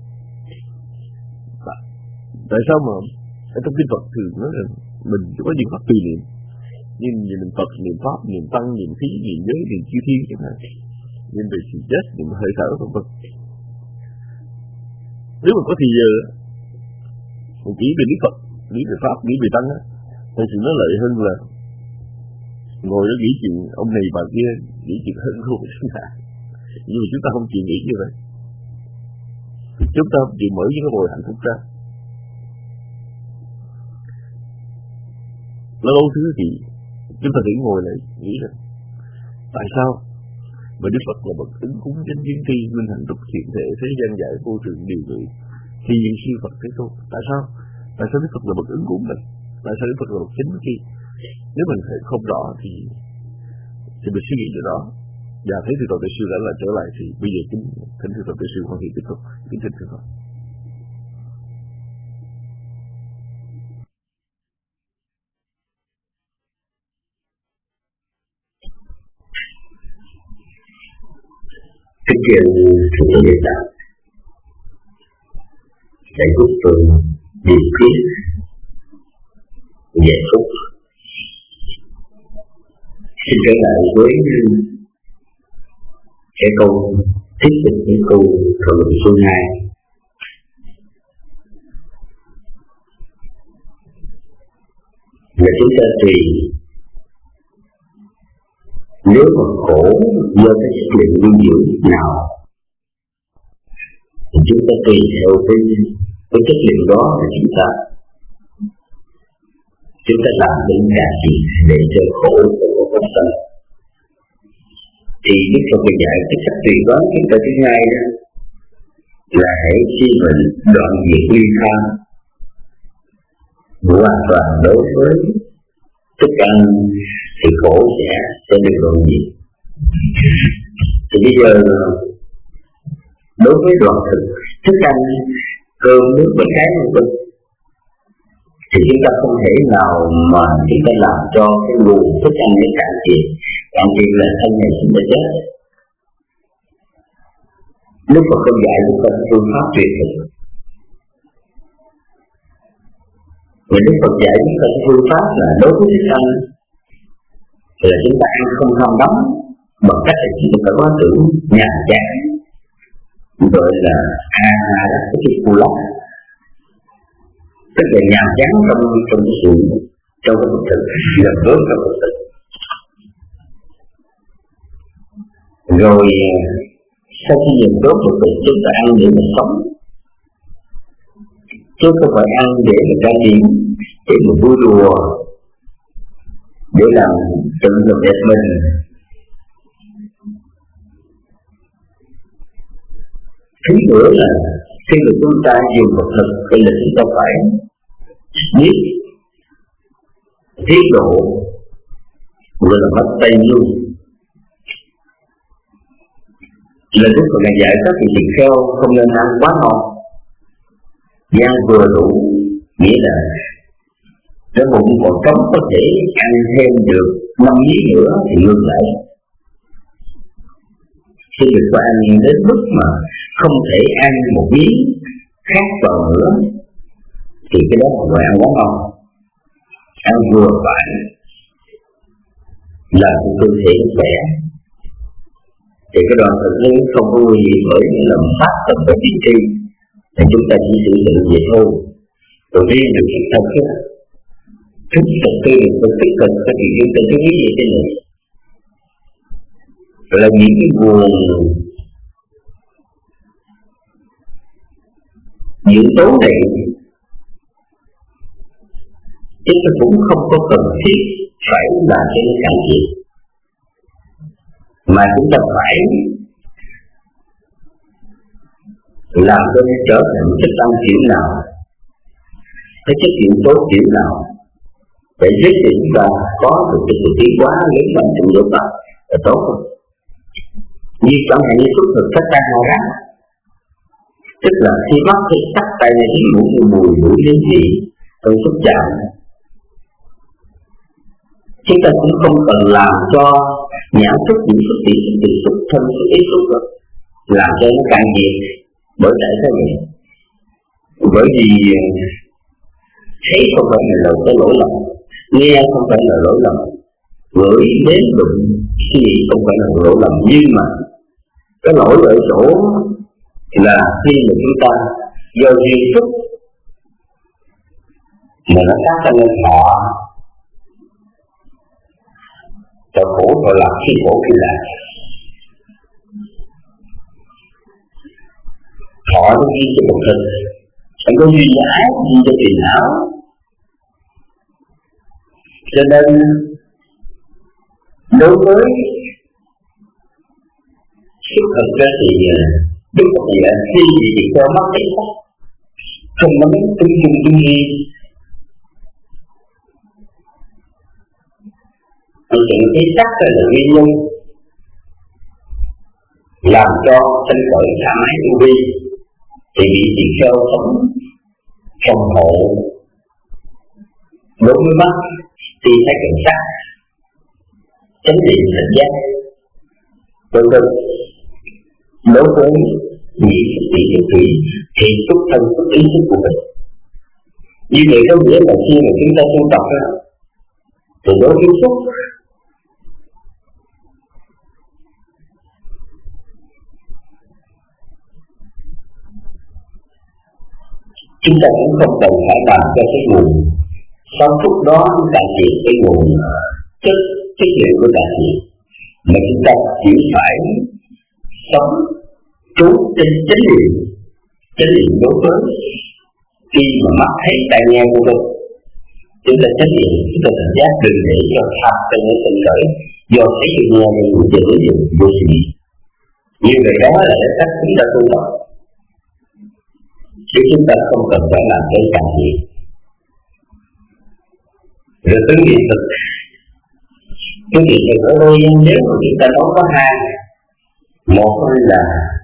Tại sao mà ở trong kinh Phật thường nói rằng mình có những pháp tùy niệm, nhưng niệm Phật, niệm Pháp, niệm Tăng, niệm Khí, niệm Giới, niệm Chư Thiên chẳng hạn, niệm về sự chết, niệm hơi thở vân vân. Nếu mà có thì giờ mình nghĩ về Đức Phật, nghĩ về Pháp, nghĩ về Tăng á, thì sự nó lợi hơn là ngồi đó nghĩ chuyện ông này bà kia, nghĩ chuyện hơn luôn chẳng hạn. Nhưng mà chúng ta không chịu nghĩ như vậy. Chúng ta không chịu mở những cái vòi hạnh phúc ra. Lâu lâu thứ thì chúng ta thử ngồi lại nghĩ rằng tại sao Và Đức Phật là bậc ứng cúng chánh biến tri, minh hạnh tục thiện thể, thế gian giải vô thượng điều ngự, thì những siêu Phật Thế Tôn. Tại sao? Tại sao Đức Phật là bậc ứng cúng mình? Tại sao Đức Phật là bậc chánh biến tri? Nếu mình thấy không rõ thì thì mình suy nghĩ điều đó. Và thấy Thượng Tọa Tuệ Sư đã là trở lại thì bây giờ kính thỉnh Thượng Tọa Tuệ Sư hoàn thiện tiếp tục. Kính thỉnh Thượng Tọa. Kính thưa Thượng Tọa Địa Tạng, Đại Quốc Tôn điều thuyết về phúc. Xin trở lại với cái câu tiếp tục những câu thảo luận số hai. Là chúng ta tùy nếu mà khổ do cái chất liệu dinh dưỡng nào thì chúng ta tùy theo cái cái chất liệu đó là chúng ta chúng ta làm những cái gì để cho khổ của cuộc sống. Thì Đức Phật dạy cái cách tùy đoán chúng ta thứ hai đó là hãy khi mình đoạn diệt ly tham hoàn toàn đối với thức ăn thì khổ sẽ sẽ được đoạn diệt. Thì bây giờ đối với đoạn thực thức ăn cơm nước và cái vân vân thì chúng ta không thể nào mà chúng ta làm cho cái nguồn thức ăn để cạn kiệt, cạn kiệt là thân này chúng ta chết. Đức Phật không dạy chúng ta phương pháp tuyệt thực, mà Đức Phật dạy chúng ta phương pháp là đối với thức ăn là chúng ta ăn không ham đắm bằng cách là chúng ta có tưởng nhàn chán, gọi là a a đó cái cu lóc, tức là nhàm chán trong trong cái sự trong cái thực thực làm tốt trong thực thực. Rồi sau khi nhìn tốt thực thực chúng ta ăn để mà sống, chứ không phải ăn để mà ra điểm, để mà vui đùa, để làm tự làm đẹp mình. Thứ nữa là khi mà chúng ta dùng vật thực thì là chúng ta phải biết tiết độ, gọi là bắt tay luôn. Là Đức Phật dạy các vị tỳ kheo không nên ăn quá ngon, ăn vừa đủ, nghĩa là cái bụng còn trống có thể ăn thêm được năm miếng nữa thì ngược lại. Khi được có ăn đến mức mà không thể ăn một miếng khác vào nữa thì cái đó là gọi ăn quá ngon. Ăn vừa phải là của cơ thể khỏe. Thì cái đoạn thực lý không có nguy hiểm bởi những làm phát tập và chính tri thì chúng ta chỉ sử dụng vậy thôi. Rồi riêng được sự thật khác chúng thực tư được phân tích cần các vị chúng ta chú ý về thế này là những cái nguồn dưỡng tố này chúng ta cũng không có cần thiết phải làm cho nó cạn kiệt, mà chúng ta phải làm cho nó trở thành chất ăn kiểu nào, cái chất dưỡng tố kiểu nào để giúp cho chúng ta có được cái sự tiến hóa lớn mạnh trong život ta là tốt hơn. Như chẳng hạn như xuất thực cách ta hai rác, tức là khi bắt cái sắc tay này đến mũi mùi mũi đến vị trong xúc chạm, chúng ta cũng không cần làm cho nhãn xúc, những xúc tiện, xúc tiện, xúc thân, xúc ý xúc đó, làm cho nó cạn kiệt. Bởi tại sao vậy? Bởi vì thấy không phải là lỗi cái lỗi lầm, nghe không phải là lỗi lầm, gửi đến đụng suy nghĩ không phải là lỗi lầm, nhưng mà cái lỗi ở chỗ là khi mà chúng ta do duyên xúc mà nó tác ra nên họ cho khổ rồi làm khi khổ khi lạc. Họ nó ghi cho một thân, chẳng có duy cho ác, duy cho tiền não. Cho nên đối với Sức thực ra thì Đức Phật dạy khi gì thì cho mất cái sắc, không có mấy tương dung tương nghi. Thực hiện cái sắc là nguyên nhân làm cho sinh khởi tha mái tu vi, thì bị tỳ kheo sống phòng hộ đối với mắt thì thấy cảnh sắc, chánh niệm tỉnh giác, vân vân. Đối với nhị thức tỷ thức thủy thì xuất thân xuất ý thức của mình. Như vậy có nghĩa là khi mà chúng ta tu tập đó, thì đối với xuất chúng ta cũng không cần phải làm cho cái nguồn sáu phút đó cạn kiệt, cái nguồn chất chất liệu của cạn kiệt, mà chúng ta chỉ phải sống trú trên chánh niệm, chánh niệm đối với khi mà mắt thấy tai nghe của tôi, chúng ta chánh niệm, chúng ta cảnh giác đừng để cho tham sân nó sinh khởi do thấy cái nghe nên cũng dẫn đến điều vô sĩ. Như vậy đó là cái cách chúng ta tu tập, chứ chúng ta không cần phải làm cái càng gì. Rồi tứ niệm thực, tứ niệm thực ở đây nếu mà chúng ta nói có hai, một là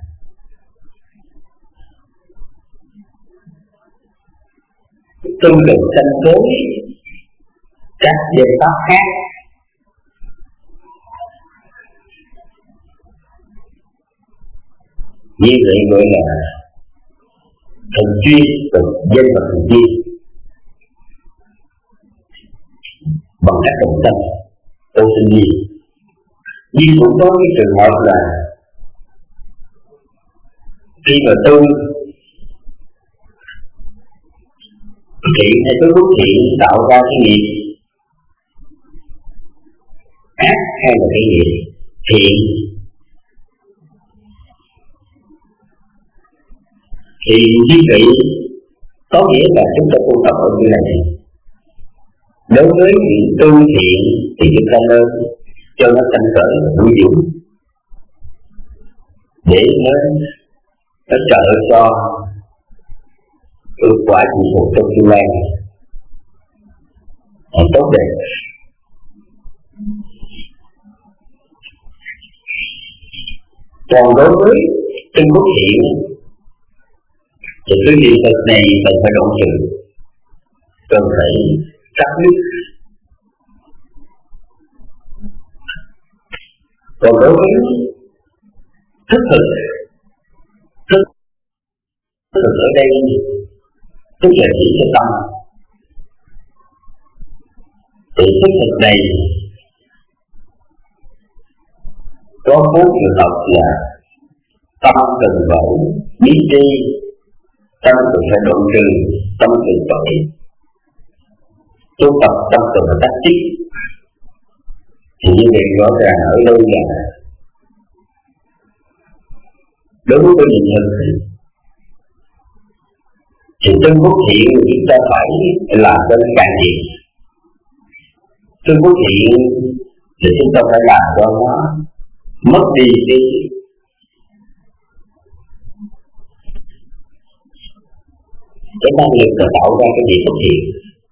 tu được sanh tối các giới pháp khác, như vậy gọi là thần duyên, thần dân và thần duyên bằng các đồng tâm ô sinh nhiên. Nhưng cũng có cái trường hợp là khi mà tu thiện hay có phước thiện tạo ra cái nghiệp ác hay là cái nghiệp thiện, thì như vậy có nghĩa là chúng ta tu tập ở như này. Đối với những tu thiện thì chúng ta nên cho nó sanh khởi vui dũng để nó nó trợ cho kết quả gì một trong tương lai còn tốt đẹp. Còn đối với chân bất thiện thì cái niệm thực này cần phải đoạn trừ, cần phải cắt đứt. Còn đối với thức thực, thức thực ở đây tức là chỉ cái tâm. Thì thức thực này có bốn trường hợp là tâm cần phải biết đi, tâm cần phải đoạn trừ, tâm cần phải tu tập, tâm cần phải tách chiết. Thì như vậy rõ ràng ở đây là đối với cái niệm thực thì chân bất thiện chúng ta phải làm cho nó càng thiện. Chân bất thiện thì chúng ta phải làm cho nó mất đi cái cái năng lực để tạo ra cái gì bất thiện.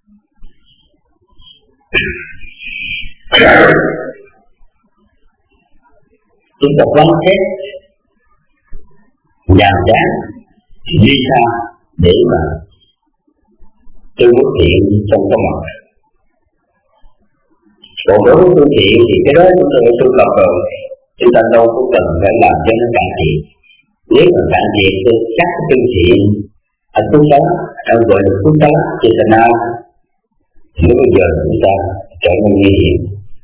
Chúng ta quán xét nhàm chán đi xa để mà tư bất thiện trong có mặt. Còn đối với tư thiện thì cái đó chúng ta phải tu tập rồi, chúng ta đâu có cần phải làm cho nó cạn thiện. Nếu mà cạn thiện thì chắc cái tư thiện ở phước đó, ở gọi là phước đó trên thành nào lúc bây giờ chúng ta trở nên nguy hiểm.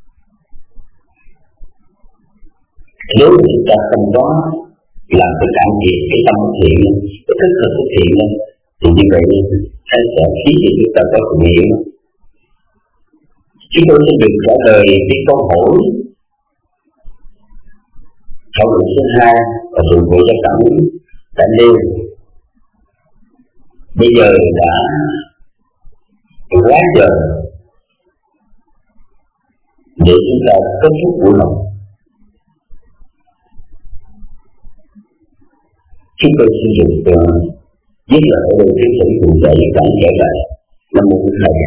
Nếu chúng ta không có làm cái cạn kiệt cái tâm thiện, cái thức thực thực thiện thì như vậy sẽ sẽ khiến cho chúng ta có tình hiểu. Chúng tôi xin được trả lời cái câu hỏi thảo luận số hai và sự vụ cho cảm đã nêu. Bây giờ đã quá giờ để chúng ta kết thúc buổi học. Chúng tôi xin dùng từ với lời của tiến sĩ cụ dạy giảng dạy lại Nam Mô Bổn Thầy.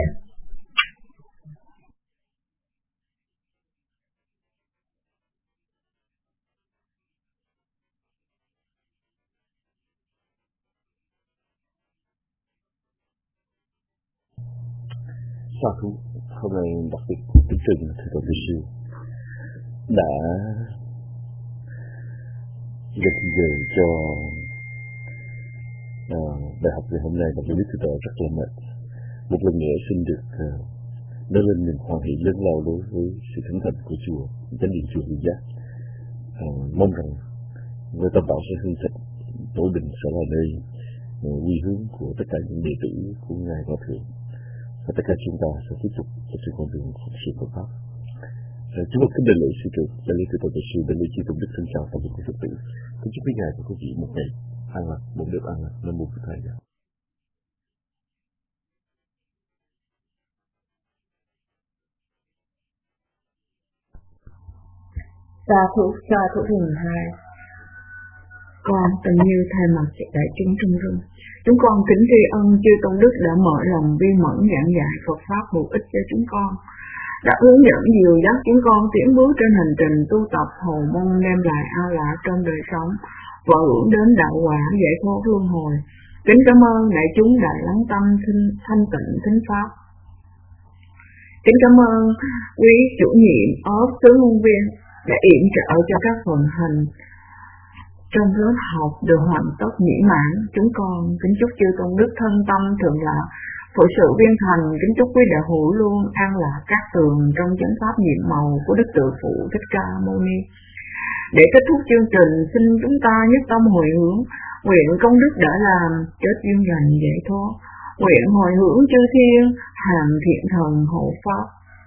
Sa thú hôm nay đặc biệt kính trình thầy Tổ Tư Siêu đã dành giờ cho uh, bài học ngày hôm nay, và tôi biết thầy Tổ rất là mệt. Một lần nữa xin được uh, nói lên niềm hoan hỷ lớn lao đối với sự thánh thành của chùa Chánh Điện Chùa Viên Giác. Uh, mong rằng với tâm bảo sẽ hưng thịnh, Tổ Đình sẽ là nơi uh, quy hướng của tất cả những đệ tử của ngài Hòa Thượng, và tất cả chúng ta sẽ tiếp tục trên con đường phục sự Phật pháp. Chúng tôi kính đền lễ sư trưởng và lễ từ Tổ Sư bên lễ chư tôn đức thân chào toàn bộ quý Phật tử. Kính chúc quý ngài và quý vị một ngày an lạc, một đêm an lạc. Nam Mô Bổn Thầy. Sa thú sa thú thường hai. Con tình yêu thay mặt đại chúng trong rung, chúng con kính tri ân chư tôn đức đã mở lòng viên mẫn giảng dạy Phật pháp hữu ích cho chúng con, đã hướng dẫn dìu dắt chúng con tiến bước trên hành trình tu tập hầu mong đem lại an lạc trong đời sống và hướng đến đạo quả giải thoát luân hồi. Kính cảm ơn đại chúng đã lắng tâm thanh, thanh tịnh thính pháp. Kính cảm ơn quý chủ nhiệm ốp xứ Môn Viên đã yểm trợ cho các phần hành trong lớp học được hoàn tất mỹ mãn. Chúng con kính chúc chư tôn đức thân tâm thượng lạc, phổ sự viên thành. Kính chúc quý đạo hữu luôn an lạc các tường trong chánh pháp nhiệm màu của Đức Tự Phụ Thích Ca Mâu Ni. Để kết thúc chương trình, xin chúng ta nhất tâm hồi hướng, nguyện công đức đã làm chết duyên lành giải thoát, nguyện hồi hướng chư thiên hàng thiện thần hộ pháp,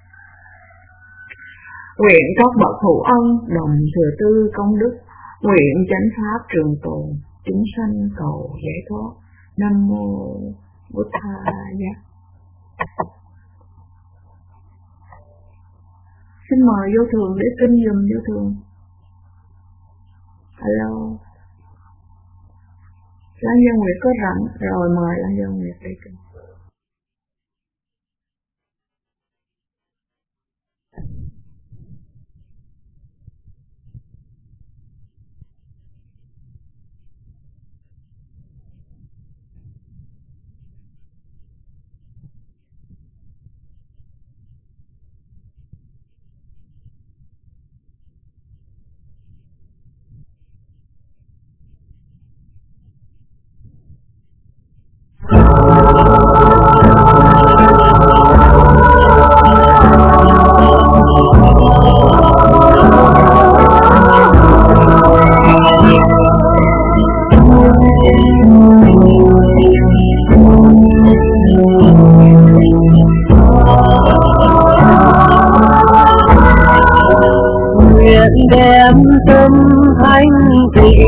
nguyện các bậc hữu ân đồng thừa tư công đức, nguyện chánh pháp trường tồn, chúng sanh cầu giải thoát. Nam Mô Bổn Thầy. Xin mời vô thường để kinh dùm vô thường. Alo, Lan Dân Nguyệt có rảnh rồi, mời Lan Dân Nguyệt để kinh. đem tâm thanh tịnh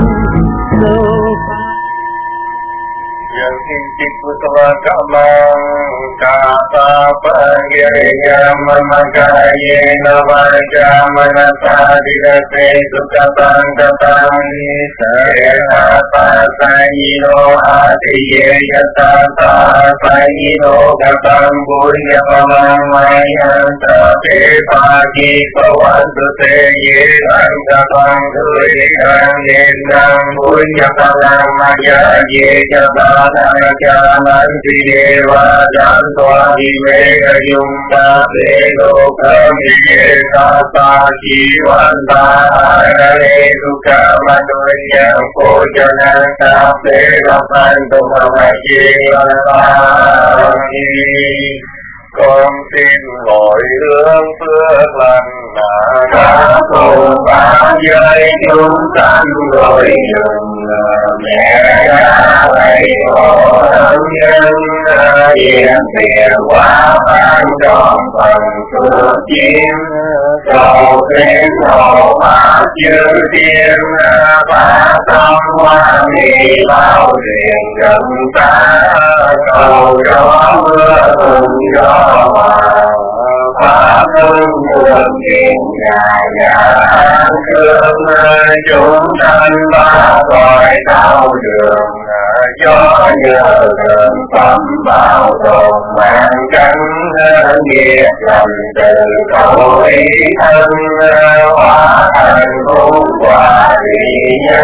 Yung ta thế độ cơm thế ta ta chi văn ta ra lê tu ca ma đôi nhà cô cho nên ta thế gặp anh tu mà chi văn ta con xin hội hương phước lành đã tu ba giới chúng sanh rồi dừng mẹ cha thầy hộ thân nhân diện tiền quá ban tròn phần phước chiên cầu thêm hộ pháp chư thiên phá tâm hoa nghi bao truyền gần ta cầu gió mưa cùng gió hòa pháp hương muôn thiên nhà nhà thương chúng sanh ba cõi đau đường cho nhờ thượng phẩm bảo tồn mạng cánh nghiệp lành từ cầu ý thân hóa thành phú quả vị nhân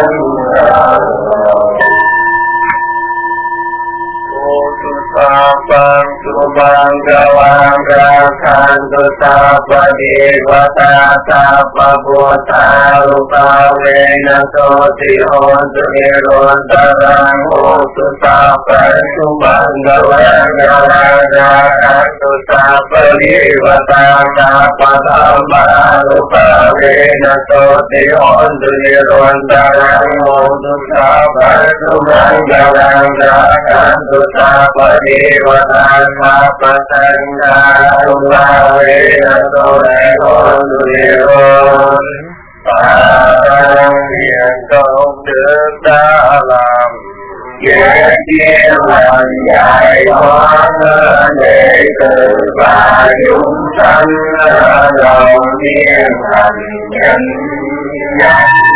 Sapang subang gawang rakan sapa dewata sapa buta rupa wena soti hontu nirontarang hotu sapa subang gawang rakan sapa dewata sapa sapa rupa wena soti hontu nirontarang hotu sapa subang gawang rakan sapa Devata Sapa Sangha Sula Veda Sole Hồn Phật hiện công đức đã làm Ghé chia lần giải thoát đệ tử và chúng sanh lòng thiên thành nhân